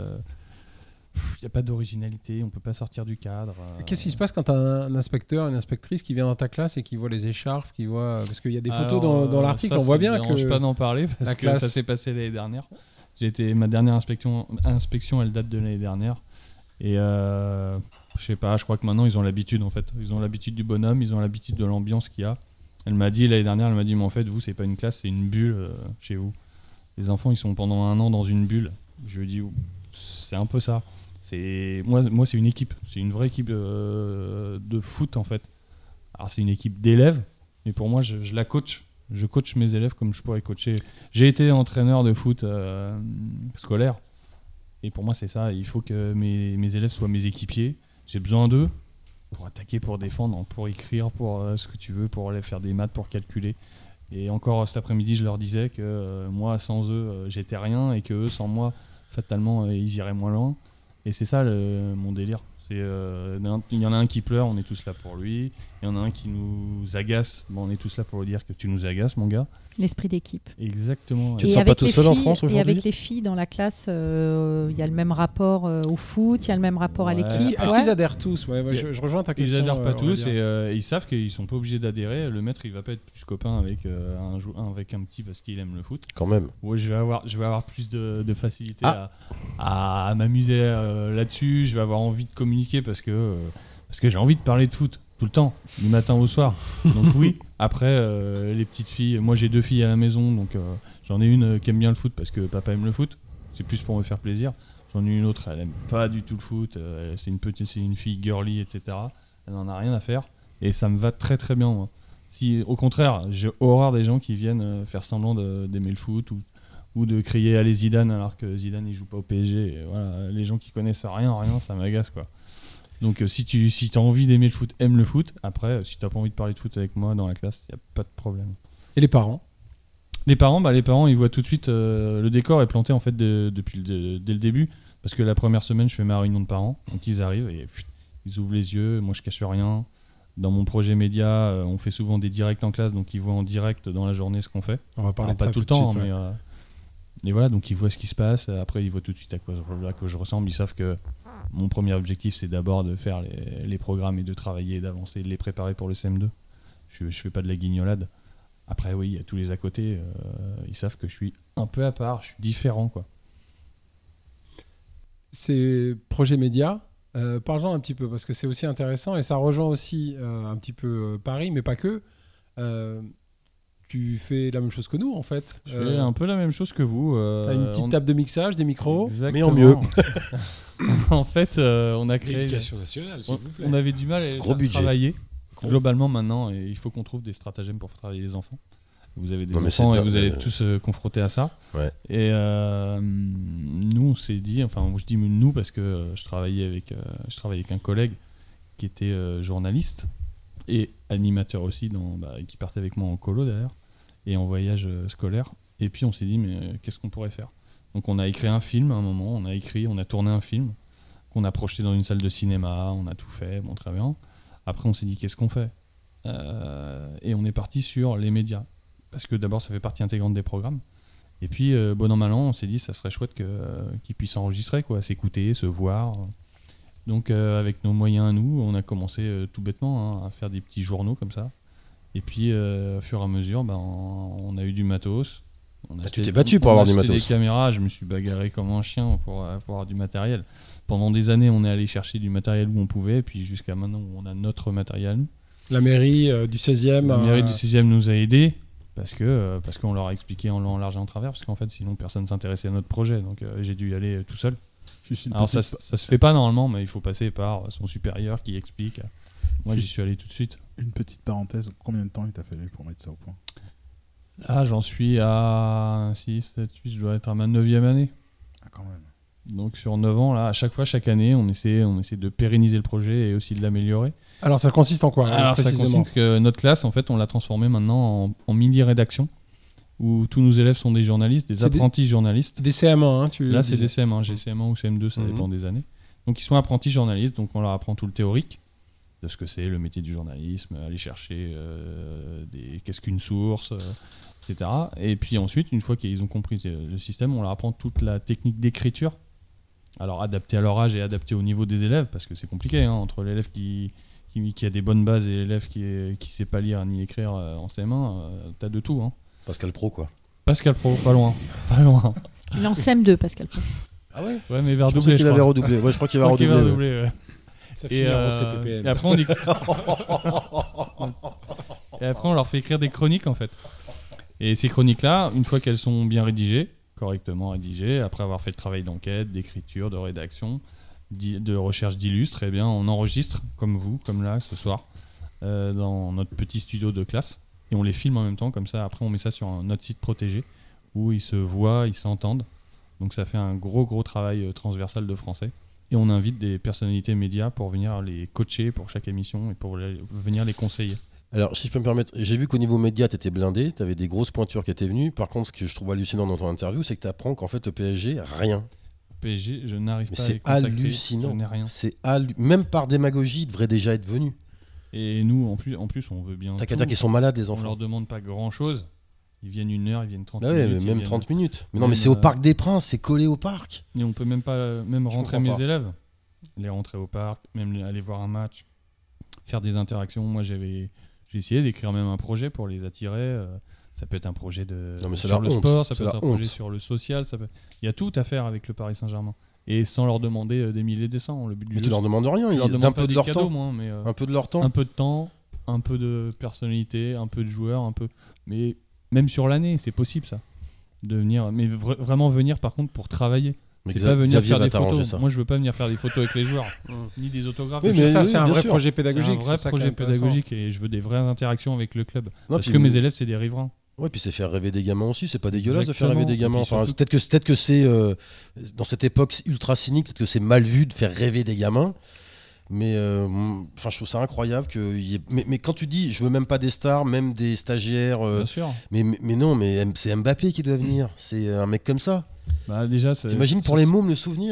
[SPEAKER 6] Il n'y a pas d'originalité, on peut pas sortir du cadre. euh.
[SPEAKER 2] Qu'est-ce qui se passe quand tu as un inspecteur, une inspectrice qui vient dans ta classe et qui voit les écharpes, qui voit... Parce qu'il y a des photos
[SPEAKER 6] Alors,
[SPEAKER 2] dans, dans
[SPEAKER 6] euh,
[SPEAKER 2] l'article,
[SPEAKER 6] ça,
[SPEAKER 2] on voit
[SPEAKER 6] ça
[SPEAKER 2] bien
[SPEAKER 6] me dérange
[SPEAKER 2] que...
[SPEAKER 6] pas d'en parler parce
[SPEAKER 2] la
[SPEAKER 6] que
[SPEAKER 2] classe-
[SPEAKER 6] ça s'est passé l'année dernière. J'ai été ma dernière inspection, inspection, elle date de l'année dernière. Et euh, je sais pas, je crois que maintenant ils ont l'habitude en fait. Ils ont l'habitude du bonhomme, ils ont l'habitude de l'ambiance qu'il y a. Elle m'a dit l'année dernière, elle m'a dit mais en fait vous c'est pas une classe, c'est une bulle euh, chez vous. Les enfants ils sont pendant un an dans une bulle. Je lui dis c'est un peu ça. C'est moi, moi c'est une équipe, c'est une vraie équipe euh, de foot en fait. Alors c'est une équipe d'élèves, mais pour moi je, je la coach. Je coach mes élèves comme je pourrais coacher. J'ai été entraîneur de foot euh, scolaire. Et pour moi, c'est ça. Il faut que mes, mes élèves soient mes équipiers. J'ai besoin d'eux pour attaquer, pour défendre, pour écrire, pour euh, ce que tu veux, pour aller faire des maths, pour calculer. Et encore cet après-midi, je leur disais que euh, moi, sans eux, euh, j'étais rien. Et que eux, sans moi, fatalement, euh, ils iraient moins loin. Et c'est ça le, mon délire. C'est, euh, il y en a un qui pleure, on est tous là pour lui. Il y en a un qui nous agace, bon, on est tous là pour lui dire que tu nous agaces, mon gars.
[SPEAKER 3] L'esprit d'équipe.
[SPEAKER 6] Exactement.
[SPEAKER 5] Tu te
[SPEAKER 3] Et
[SPEAKER 5] sens
[SPEAKER 3] avec
[SPEAKER 5] pas tout
[SPEAKER 3] les
[SPEAKER 5] seul en
[SPEAKER 3] filles-
[SPEAKER 5] France
[SPEAKER 3] Et
[SPEAKER 5] aujourd'hui
[SPEAKER 3] avec les filles dans la classe, euh, il y a le même rapport euh, au foot, il y a le même rapport à
[SPEAKER 6] Ouais.
[SPEAKER 2] Est-ce qu'ils
[SPEAKER 3] l'équipe.
[SPEAKER 2] est-ce
[SPEAKER 3] ouais.
[SPEAKER 2] qu'ils adhèrent tous? Ouais, ouais, je, je rejoins ta
[SPEAKER 6] Ils
[SPEAKER 2] question.
[SPEAKER 6] adhèrent pas
[SPEAKER 2] euh,
[SPEAKER 6] tous
[SPEAKER 2] Aurélien.
[SPEAKER 6] et euh, ils savent qu'ils sont pas obligés d'adhérer. Le maître, il va pas être plus copain avec, euh, un, jou- un- avec un petit parce qu'il aime le foot.
[SPEAKER 5] Quand même.
[SPEAKER 6] Ouais, je vais avoir, je vais avoir plus de, de facilité
[SPEAKER 5] Ah.
[SPEAKER 6] à, à m'amuser euh, là-dessus. Je vais avoir envie de communiquer parce que, euh, parce que j'ai envie de parler de foot tout le temps, du matin au soir. Donc oui, après, euh, les petites filles, moi j'ai deux filles à la maison, donc euh, j'en ai une euh, qui aime bien le foot parce que papa aime le foot. C'est plus pour me faire plaisir. J'en ai une autre, elle aime pas du tout le foot. euh, c'est, une petite, c'est une fille girly, et cetera. Elle n'en a rien à faire. Et ça me va très très bien, moi. Si, au contraire, j'ai horreur des gens qui viennent euh, faire semblant de- d'aimer le foot ou, ou de crier allez Zidane alors que Zidane il joue pas au P S G. Et voilà, les gens qui connaissent rien, rien, ça m'agace quoi. Donc euh, si tu si as envie d'aimer le foot, aime le foot. Après, euh, si tu n'as pas envie de parler de foot avec moi dans la classe, il n'y a pas de problème.
[SPEAKER 2] Et les parents?
[SPEAKER 6] Les parents, bah, les parents, ils voient tout de suite euh, le décor est planté en fait de- depuis le, dès le début parce que la première semaine, je fais ma réunion de parents, donc ils arrivent et pff, ils ouvrent les yeux, moi je cache rien. Dans mon projet média, euh, on fait souvent des directs en classe, donc ils voient en direct dans la journée ce qu'on fait.
[SPEAKER 2] On va parler
[SPEAKER 6] Alors,
[SPEAKER 2] de ça
[SPEAKER 6] pas tout le
[SPEAKER 2] de
[SPEAKER 6] temps,
[SPEAKER 2] suite,
[SPEAKER 6] mais,
[SPEAKER 2] ouais.
[SPEAKER 6] euh, mais voilà, donc ils voient ce qui se passe. Après, ils voient tout de suite à quoi, à quoi je ressemble. Ils savent que mon premier objectif, c'est d'abord de faire les, les programmes et de travailler, d'avancer, de les préparer pour le C M deux. Je, je fais pas de la guignolade. Après, oui, il y a tous les à côté. Euh, ils savent que je suis un peu à part, je suis différent, quoi.
[SPEAKER 2] Ces projets médias, euh, parlons un petit peu, parce que c'est aussi intéressant et ça rejoint aussi euh, un petit peu euh, Paris, mais pas que. Euh, tu fais la même chose que nous, en fait.
[SPEAKER 6] Je fais un peu la même chose que vous. Euh,
[SPEAKER 2] T'as une petite
[SPEAKER 6] on-
[SPEAKER 2] table de mixage, des micros.
[SPEAKER 6] Exactement.
[SPEAKER 5] Mais en mieux.
[SPEAKER 6] En fait, euh, on a créé.
[SPEAKER 4] L'éducation nationale, s'il
[SPEAKER 6] On,
[SPEAKER 4] vous plaît.
[SPEAKER 6] on avait du mal à les
[SPEAKER 5] Gros
[SPEAKER 6] faire
[SPEAKER 5] budget.
[SPEAKER 6] travailler. Globalement, maintenant, et il faut qu'on trouve des stratagèmes pour faire travailler les enfants. Vous avez des
[SPEAKER 5] Non, mais
[SPEAKER 6] enfants
[SPEAKER 5] c'est
[SPEAKER 6] et
[SPEAKER 5] un-
[SPEAKER 6] vous allez
[SPEAKER 5] euh,
[SPEAKER 6] tous se confronter à ça.
[SPEAKER 5] Ouais.
[SPEAKER 6] Et euh, nous, on s'est dit, enfin, je dis nous parce que euh, je travaillais avec, euh, je travaillais avec un collègue qui était euh, journaliste et animateur aussi, dans, bah, qui partait avec moi en colo d'ailleurs et en voyage euh, scolaire. Et puis on s'est dit, mais euh, qu'est-ce qu'on pourrait faire? Donc on a écrit un film à un moment, on a écrit, on a tourné un film qu'on a projeté dans une salle de cinéma, on a tout fait, bon, très bien. Après, on s'est dit, qu'est-ce qu'on fait? Euh, Et on est parti sur les médias. Parce que d'abord, ça fait partie intégrante des programmes. Et puis, euh, bon an, mal an, on s'est dit, ça serait chouette que, euh, qu'ils puissent enregistrer, quoi, s'écouter, se voir. Donc, euh, avec nos moyens à nous, on a commencé euh, tout bêtement hein, à faire des petits journaux comme ça. Et puis, euh, au fur et à mesure, ben, on, on a eu du matos. On a
[SPEAKER 5] Ah, tu
[SPEAKER 6] acheté-
[SPEAKER 5] t'es battu pour
[SPEAKER 6] on a
[SPEAKER 5] avoir du
[SPEAKER 6] acheté
[SPEAKER 5] matos.
[SPEAKER 6] des caméras, je me suis bagarré comme un chien pour avoir du matériel. Pendant des années, on est allé chercher du matériel où on pouvait, et puis jusqu'à maintenant, on a notre matériel à nous.
[SPEAKER 2] La mairie euh, du seizième.
[SPEAKER 6] La
[SPEAKER 2] euh,
[SPEAKER 6] mairie du sixième nous a aidés parce que euh, parce qu'on leur a expliqué en long, en large et en travers, parce qu'en fait, sinon personne ne s'intéressait à notre projet, donc euh, j'ai dû y aller euh, tout seul.
[SPEAKER 7] Juste une
[SPEAKER 6] Alors ça,
[SPEAKER 7] petite,
[SPEAKER 6] ça se fait pas normalement, mais il faut passer par son supérieur qui explique. Moi, j'y suis allé tout de suite.
[SPEAKER 7] une petite parenthèse. Combien de temps il t'a fallu pour mettre ça au point?
[SPEAKER 6] Là, j'en suis à six, sept, huit, je dois être à ma neuvième année.
[SPEAKER 7] Ah, quand même.
[SPEAKER 6] Donc sur neuf ans, là, à chaque fois, chaque année, on essaie, on essaie de pérenniser le projet et aussi de l'améliorer.
[SPEAKER 2] Alors ça consiste en quoi,
[SPEAKER 6] Alors ça
[SPEAKER 2] précisément?
[SPEAKER 6] consiste que notre classe, en fait, on l'a transformée maintenant en, en mini-rédaction, où tous nos élèves sont des journalistes, des
[SPEAKER 2] C'est des-
[SPEAKER 6] apprentis journalistes.
[SPEAKER 2] Des C M un, hein, tu
[SPEAKER 6] Là, c'est
[SPEAKER 2] disais.
[SPEAKER 6] des C M un, j'ai C M un ou C M deux, ça
[SPEAKER 2] Mhm.
[SPEAKER 6] dépend des années. Donc ils sont apprentis journalistes, donc on leur apprend tout le théorique de ce que c'est le métier du journalisme, aller chercher euh, des, qu'est-ce qu'une source, euh, et cetera. Et puis ensuite, une fois qu'ils ont compris euh, le système, on leur apprend toute la technique d'écriture. Alors adaptée à leur âge et adaptée au niveau des élèves, parce que c'est compliqué hein, entre l'élève qui, qui, qui a des bonnes bases et l'élève qui ne sait pas lire ni écrire euh, en C M un, euh, t'as de tout. Hein.
[SPEAKER 5] Pascal Pro, quoi.
[SPEAKER 6] Pascal Pro, pas loin, pas loin.
[SPEAKER 3] Il est en C M deux, Pascal.
[SPEAKER 5] Ah ouais?
[SPEAKER 6] Ouais, mais vers
[SPEAKER 5] Je pensais
[SPEAKER 6] doubler, je
[SPEAKER 5] qu'il avait
[SPEAKER 6] crois.
[SPEAKER 5] redoublé. Ouais, je crois qu'il va
[SPEAKER 6] Je crois qu'il va
[SPEAKER 5] redoubler. ouais.
[SPEAKER 6] redoubler, ouais.
[SPEAKER 4] Ça
[SPEAKER 6] Et,
[SPEAKER 4] finira
[SPEAKER 6] euh,
[SPEAKER 4] au C P P M.
[SPEAKER 6] et après, on dit- et après, on leur fait écrire des chroniques en fait. Et ces chroniques-là, une fois qu'elles sont bien rédigées, correctement rédigées, après avoir fait le travail d'enquête, d'écriture, de rédaction, d'i- de recherche d'illustres, eh bien, on enregistre comme vous, comme là ce soir, euh, dans notre petit studio de classe, et on les filme en même temps. Comme ça, après, on met ça sur un, notre site protégé où ils se voient, ils s'entendent. Donc, ça fait un gros, gros travail euh, transversal de français. Et on invite des personnalités médias pour venir les coacher pour chaque émission et pour les- venir les conseiller.
[SPEAKER 5] Alors, si je peux me permettre, j'ai vu qu'au niveau média, tu étais blindé, tu avais des grosses pointures qui étaient venues. Par contre, ce que je trouve hallucinant dans ton interview, c'est que tu apprends qu'en fait, le P S G, rien.
[SPEAKER 6] P S G, je n'arrive
[SPEAKER 5] Mais
[SPEAKER 6] pas à
[SPEAKER 5] c'est
[SPEAKER 6] les contacter.
[SPEAKER 5] hallucinant.
[SPEAKER 6] Je n'ai rien.
[SPEAKER 5] C'est hallu- Même par démagogie, ils devraient déjà être venus.
[SPEAKER 6] Et nous, en plus, en plus on veut bien.
[SPEAKER 5] T'as qu'à
[SPEAKER 6] tout.
[SPEAKER 5] dire qu'ils sont malades, les
[SPEAKER 6] On
[SPEAKER 5] enfants.
[SPEAKER 6] leur demande pas grand chose. Ils viennent une heure, ils viennent trente
[SPEAKER 5] Ah ouais,
[SPEAKER 6] minutes.
[SPEAKER 5] mais
[SPEAKER 6] ils
[SPEAKER 5] même
[SPEAKER 6] viennent-
[SPEAKER 5] trente minutes. Mais non,
[SPEAKER 6] même,
[SPEAKER 5] mais c'est au
[SPEAKER 6] euh,
[SPEAKER 5] Parc des Princes, c'est collé au parc.
[SPEAKER 6] Et on peut même pas même rentrer
[SPEAKER 5] comprends
[SPEAKER 6] mes
[SPEAKER 5] pas.
[SPEAKER 6] élèves, les rentrer au parc, même les- aller voir un match, faire des interactions. Moi, j'avais, j'ai essayé d'écrire même un projet pour les attirer. euh, Ça peut être un projet de
[SPEAKER 5] Non, mais c'est
[SPEAKER 6] sur
[SPEAKER 5] la
[SPEAKER 6] le
[SPEAKER 5] honte,
[SPEAKER 6] sport, ça
[SPEAKER 5] c'est
[SPEAKER 6] peut être
[SPEAKER 5] la
[SPEAKER 6] un projet
[SPEAKER 5] honte.
[SPEAKER 6] sur le social. Ça peut... Il y a tout à faire avec le Paris Saint-Germain. Et sans leur demander euh, des milliers et des cents. Le but du
[SPEAKER 5] Mais
[SPEAKER 6] jeu,
[SPEAKER 5] tu leur demandes rien,
[SPEAKER 6] je
[SPEAKER 5] ils-
[SPEAKER 6] leur
[SPEAKER 5] d'un
[SPEAKER 6] demande pas
[SPEAKER 5] peu de
[SPEAKER 6] des
[SPEAKER 5] leur
[SPEAKER 6] cadeaux,
[SPEAKER 5] temps.
[SPEAKER 6] moi, mais euh,
[SPEAKER 5] Un peu de leur temps.
[SPEAKER 6] un peu de temps, un peu de personnalité, un peu de joueurs, un peu. Mais même sur l'année, c'est possible ça. De venir, mais vra- vraiment venir par contre pour travailler.
[SPEAKER 5] Mais
[SPEAKER 6] C'est
[SPEAKER 5] Xa-
[SPEAKER 6] pas venir
[SPEAKER 5] Xavier
[SPEAKER 6] faire
[SPEAKER 5] va
[SPEAKER 6] des
[SPEAKER 5] t'arranger
[SPEAKER 6] photos.
[SPEAKER 5] ça.
[SPEAKER 6] Moi, je veux pas venir faire des photos avec les joueurs, ni des autographes.
[SPEAKER 5] Oui,
[SPEAKER 2] C'est
[SPEAKER 5] mais
[SPEAKER 2] ça,
[SPEAKER 5] oui,
[SPEAKER 2] c'est un
[SPEAKER 5] bien
[SPEAKER 2] vrai
[SPEAKER 5] sûr.
[SPEAKER 2] projet
[SPEAKER 6] C'est
[SPEAKER 2] pédagogique.
[SPEAKER 6] un vrai
[SPEAKER 2] c'est ça qui est
[SPEAKER 6] projet
[SPEAKER 2] intéressant.
[SPEAKER 6] pédagogique et je veux des vraies interactions avec le club.
[SPEAKER 5] Non,
[SPEAKER 6] Parce
[SPEAKER 5] puis-
[SPEAKER 6] que mes élèves, c'est des riverains.
[SPEAKER 5] Ouais, puis c'est faire rêver des gamins aussi, c'est pas dégueulasse de faire
[SPEAKER 6] Exactement.
[SPEAKER 5] rêver des gamins.
[SPEAKER 6] Et puis
[SPEAKER 5] Enfin,
[SPEAKER 6] surtout-
[SPEAKER 5] peut-être que, peut-être que c'est, euh, dans cette époque ultra cynique, peut-être que c'est mal vu de faire rêver des gamins. Mais euh, mm, enfin, je trouve ça incroyable que. y ait- Mais, mais quand tu dis, je veux même pas des stars, même des stagiaires. euh,
[SPEAKER 6] Bien sûr.
[SPEAKER 5] mais, mais, mais non, mais M- c'est Mbappé qui doit venir. C'est un mec comme ça.
[SPEAKER 6] Bah déjà, c'est-
[SPEAKER 5] T'imagines pour
[SPEAKER 6] c'est-
[SPEAKER 5] les mômes le souvenir.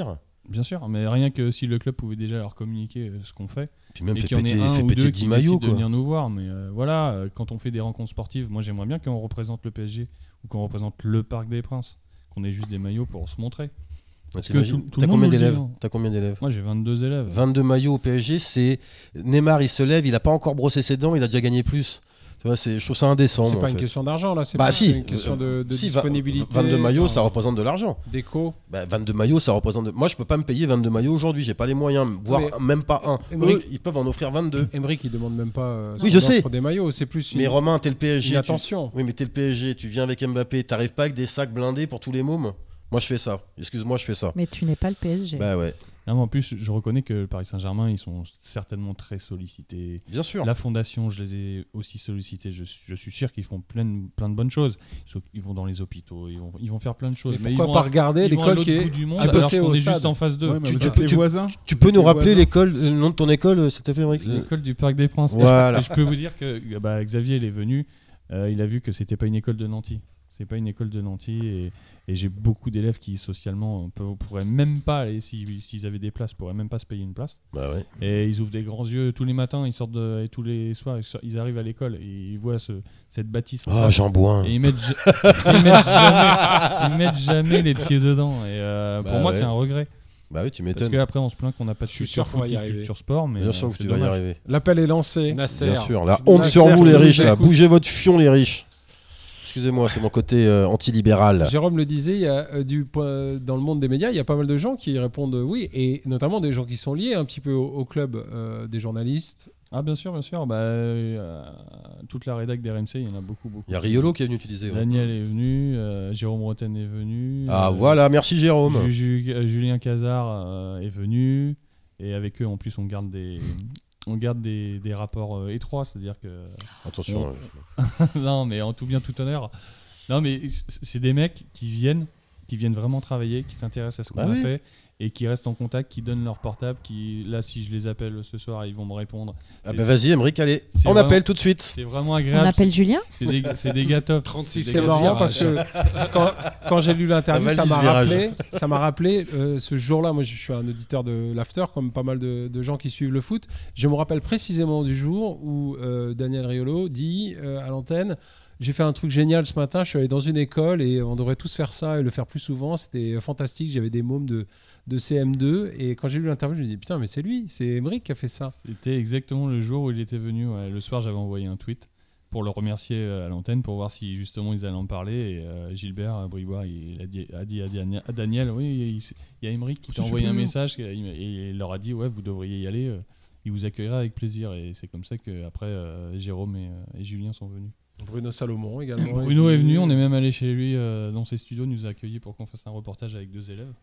[SPEAKER 6] Bien sûr, mais rien que si le club pouvait déjà leur communiquer euh, ce qu'on fait,
[SPEAKER 5] Puis même
[SPEAKER 6] et
[SPEAKER 5] fait
[SPEAKER 6] qu'il y en ait
[SPEAKER 5] péter,
[SPEAKER 6] un
[SPEAKER 5] fait
[SPEAKER 6] ou
[SPEAKER 5] péter
[SPEAKER 6] deux
[SPEAKER 5] dix
[SPEAKER 6] qui
[SPEAKER 5] maillots,
[SPEAKER 6] décident de
[SPEAKER 5] quoi.
[SPEAKER 6] venir nous voir. Mais euh, voilà, euh, quand on fait des rencontres sportives, moi j'aimerais bien qu'on représente le P S G ou qu'on représente le Parc des Princes, qu'on ait juste des maillots pour se montrer.
[SPEAKER 5] Ouais,
[SPEAKER 6] que
[SPEAKER 5] t'imagines
[SPEAKER 6] tout- tout
[SPEAKER 5] T'as
[SPEAKER 6] le monde
[SPEAKER 5] combien
[SPEAKER 6] nous le dit,
[SPEAKER 5] d'élèves
[SPEAKER 6] hein.
[SPEAKER 5] T'as combien d'élèves
[SPEAKER 6] Moi j'ai vingt-deux élèves.
[SPEAKER 5] vingt-deux maillots au P S G, c'est Neymar, il se lève, il a pas encore brossé ses dents, il a déjà gagné plus. Tu vois, c'est, je trouve ça indécent.
[SPEAKER 2] C'est
[SPEAKER 5] moi,
[SPEAKER 2] pas
[SPEAKER 5] en
[SPEAKER 2] une
[SPEAKER 5] fait.
[SPEAKER 2] question d'argent là, c'est
[SPEAKER 5] Bah
[SPEAKER 2] pas
[SPEAKER 5] si,
[SPEAKER 2] une question de, de
[SPEAKER 5] Si, va-
[SPEAKER 2] disponibilité.
[SPEAKER 5] vingt-deux maillots, ça
[SPEAKER 2] enfin,
[SPEAKER 5] représente de l'argent.
[SPEAKER 2] Déco.
[SPEAKER 5] Bah, vingt-deux maillots, ça représente. De... Moi, je peux pas me payer vingt-deux maillots aujourd'hui, j'ai pas les moyens, voire
[SPEAKER 2] Mais-
[SPEAKER 5] même pas un.
[SPEAKER 2] Émeric-
[SPEAKER 5] Eux, ils peuvent en offrir vingt-deux.
[SPEAKER 2] Emeric il demande même pas. euh,
[SPEAKER 5] Oui,
[SPEAKER 2] son
[SPEAKER 5] je sais.
[SPEAKER 2] offre des maillots, c'est plus une,
[SPEAKER 5] Mais Romain, t'es le P S G.
[SPEAKER 2] une
[SPEAKER 5] tu-
[SPEAKER 2] attention.
[SPEAKER 5] Oui, mais t'es le P S G, tu viens avec Mbappé, t'arrives pas avec des sacs blindés pour tous les mômes. Moi, je fais ça. Excuse-moi, je fais ça.
[SPEAKER 3] Mais tu n'es pas le P S G.
[SPEAKER 5] Bah ouais,
[SPEAKER 6] Non, mais en plus, je reconnais que le Paris Saint-Germain, ils sont certainement très sollicités.
[SPEAKER 5] bien sûr.
[SPEAKER 6] La fondation, je les ai aussi sollicités. Je, suis- je suis sûr qu'ils font plein, de- plein de bonnes choses. Ils, sont- ils vont dans les hôpitaux, ils vont, ils vont faire plein de choses.
[SPEAKER 2] Mais
[SPEAKER 6] ils
[SPEAKER 2] pourquoi
[SPEAKER 6] vont
[SPEAKER 2] pas
[SPEAKER 6] à-
[SPEAKER 2] regarder
[SPEAKER 6] ils vont à
[SPEAKER 2] l'école
[SPEAKER 6] l'autre
[SPEAKER 2] qui est
[SPEAKER 6] bout du monde
[SPEAKER 2] à
[SPEAKER 6] alors
[SPEAKER 2] bosser
[SPEAKER 6] qu'on
[SPEAKER 2] au
[SPEAKER 6] est
[SPEAKER 2] stade.
[SPEAKER 6] juste en face d'eux.
[SPEAKER 7] Ouais, mais
[SPEAKER 5] Tu-
[SPEAKER 7] vous
[SPEAKER 5] tu
[SPEAKER 7] êtes
[SPEAKER 5] peux-
[SPEAKER 7] les
[SPEAKER 5] tu-
[SPEAKER 7] voisins.
[SPEAKER 5] Tu
[SPEAKER 7] Vous
[SPEAKER 5] peux
[SPEAKER 7] êtes
[SPEAKER 5] nous
[SPEAKER 7] les
[SPEAKER 5] rappeler
[SPEAKER 7] voisins.
[SPEAKER 5] l'école, le nom de ton école, euh, s'il te plaît, Émeric
[SPEAKER 6] L'école du Parc des Princes. Et je-
[SPEAKER 5] Voilà.
[SPEAKER 6] Et je, peux vous dire que bah, Xavier, il est venu, euh, il a vu que c'était pas une école de nantis. C'est pas une école de nantis et, et j'ai beaucoup d'élèves qui socialement ne pourraient même pas, aller, si- s'ils avaient des places, pourraient même pas se payer une place.
[SPEAKER 5] Bah ouais.
[SPEAKER 6] Et ils ouvrent des grands yeux tous les matins, ils sortent de, et tous les soirs, ils, sortent- ils arrivent à l'école et ils voient ce, cette bâtisse. en
[SPEAKER 5] Oh,
[SPEAKER 6] face.
[SPEAKER 5] Jean Bouin.
[SPEAKER 6] Et ils mettent, ja- ils mettent jamais, ils mettent jamais les pieds dedans. Et euh,
[SPEAKER 5] Bah
[SPEAKER 6] pour moi,
[SPEAKER 5] ouais.
[SPEAKER 6] c'est un regret.
[SPEAKER 5] Bah oui, tu
[SPEAKER 6] Parce
[SPEAKER 5] m'étonnes.
[SPEAKER 6] qu'après, on se plaint qu'on n'a pas de
[SPEAKER 2] Je suis
[SPEAKER 6] culture
[SPEAKER 2] sûr qu'on va
[SPEAKER 6] foot,
[SPEAKER 2] y
[SPEAKER 6] de
[SPEAKER 2] arriver.
[SPEAKER 6] culture sport. Mais
[SPEAKER 5] Bien
[SPEAKER 6] euh,
[SPEAKER 5] sûr que
[SPEAKER 6] c'est
[SPEAKER 5] tu vas y
[SPEAKER 6] dommage.
[SPEAKER 5] arriver.
[SPEAKER 2] L'appel est lancé.
[SPEAKER 4] Nasser.
[SPEAKER 5] Bien sûr. La
[SPEAKER 2] Nasser,
[SPEAKER 5] honte sur vous,
[SPEAKER 2] je
[SPEAKER 5] les
[SPEAKER 2] vous
[SPEAKER 5] riches, là.
[SPEAKER 2] écoute.
[SPEAKER 5] Bougez votre fion, les riches. Excusez-moi, c'est mon côté euh, antilibéral.
[SPEAKER 2] Jérôme le disait, il y a, euh, du, point- dans le monde des médias, il y a pas mal de gens qui répondent euh, oui, et notamment des gens qui sont liés un petit peu au, au club, euh, des journalistes.
[SPEAKER 6] Ah, bien sûr, bien sûr. Bah, euh, toute la rédac d'R M C, il y en a beaucoup, beaucoup.
[SPEAKER 5] Il y a Riolo qui est venu, tu disais. ouais.
[SPEAKER 6] Daniel est venu, euh, Jérôme Roten est venu.
[SPEAKER 5] Ah
[SPEAKER 6] euh,
[SPEAKER 5] voilà, merci Jérôme.
[SPEAKER 6] Ju- Ju- Julien Cazard euh, est venu. Et avec eux, en plus, on garde des, on garde des, des rapports euh, étroits. C'est-à-dire que.
[SPEAKER 5] Attention.
[SPEAKER 6] On-
[SPEAKER 5] euh,
[SPEAKER 6] non, mais en tout bien, tout honneur. Non, mais c- c'est des mecs qui viennent, qui viennent vraiment travailler, qui s'intéressent à ce qu'on
[SPEAKER 5] Bah
[SPEAKER 6] a
[SPEAKER 5] oui.
[SPEAKER 6] fait et qui restent en contact, qui donnent leur portable. Qui, là, si je les appelle ce soir, ils vont me répondre.
[SPEAKER 5] Ah
[SPEAKER 6] C'est-
[SPEAKER 5] bah vas-y, Émeric, allez.
[SPEAKER 6] c'est
[SPEAKER 5] On
[SPEAKER 6] vraiment-
[SPEAKER 5] appelle tout de suite.
[SPEAKER 6] C'est vraiment
[SPEAKER 3] On
[SPEAKER 6] agréable.
[SPEAKER 3] appelle Julien
[SPEAKER 6] C'est des, c'est des gars top.
[SPEAKER 4] trente-six,
[SPEAKER 6] C'est
[SPEAKER 2] C'est
[SPEAKER 6] des
[SPEAKER 4] gars
[SPEAKER 6] gars
[SPEAKER 2] marrant
[SPEAKER 4] virage.
[SPEAKER 2] parce que quand, quand j'ai lu l'interview,
[SPEAKER 5] La
[SPEAKER 2] ça m'a
[SPEAKER 5] valise virage.
[SPEAKER 2] rappelé, ça m'a rappelé euh, ce jour-là. Moi, je suis un auditeur de l'After, comme pas mal de, de gens qui suivent le foot. Je me rappelle précisément du jour où euh, Daniel Riolo dit euh, à l'antenne. J'ai fait un truc génial ce matin, je suis allé dans une école et on devrait tous faire ça et le faire plus souvent. C'était fantastique, j'avais des mômes de, de C M deux et quand j'ai lu l'interview, je me dis putain mais c'est lui, c'est Émeric qui a fait ça.
[SPEAKER 6] C'était exactement le jour où il était venu. Ouais. Le soir, j'avais envoyé un tweet pour le remercier euh, à l'antenne pour voir si justement ils allaient en parler. Et euh, Gilbert euh, Bribois, il a dit, a dit à, Dania- à Daniel, oui, il il y a Émeric qui t'a
[SPEAKER 7] C'est
[SPEAKER 6] envoyé un
[SPEAKER 7] super.
[SPEAKER 6] message et il, et il leur a dit, ouais, vous devriez y aller. euh, Il vous accueillera avec plaisir. Et c'est comme ça que après euh, Jérôme et, euh, et Julien sont venus.
[SPEAKER 2] Bruno Salomon également.
[SPEAKER 6] Bruno est venu, on est même allé chez lui euh, dans ses studios, nous a accueillis pour qu'on fasse un reportage avec deux élèves.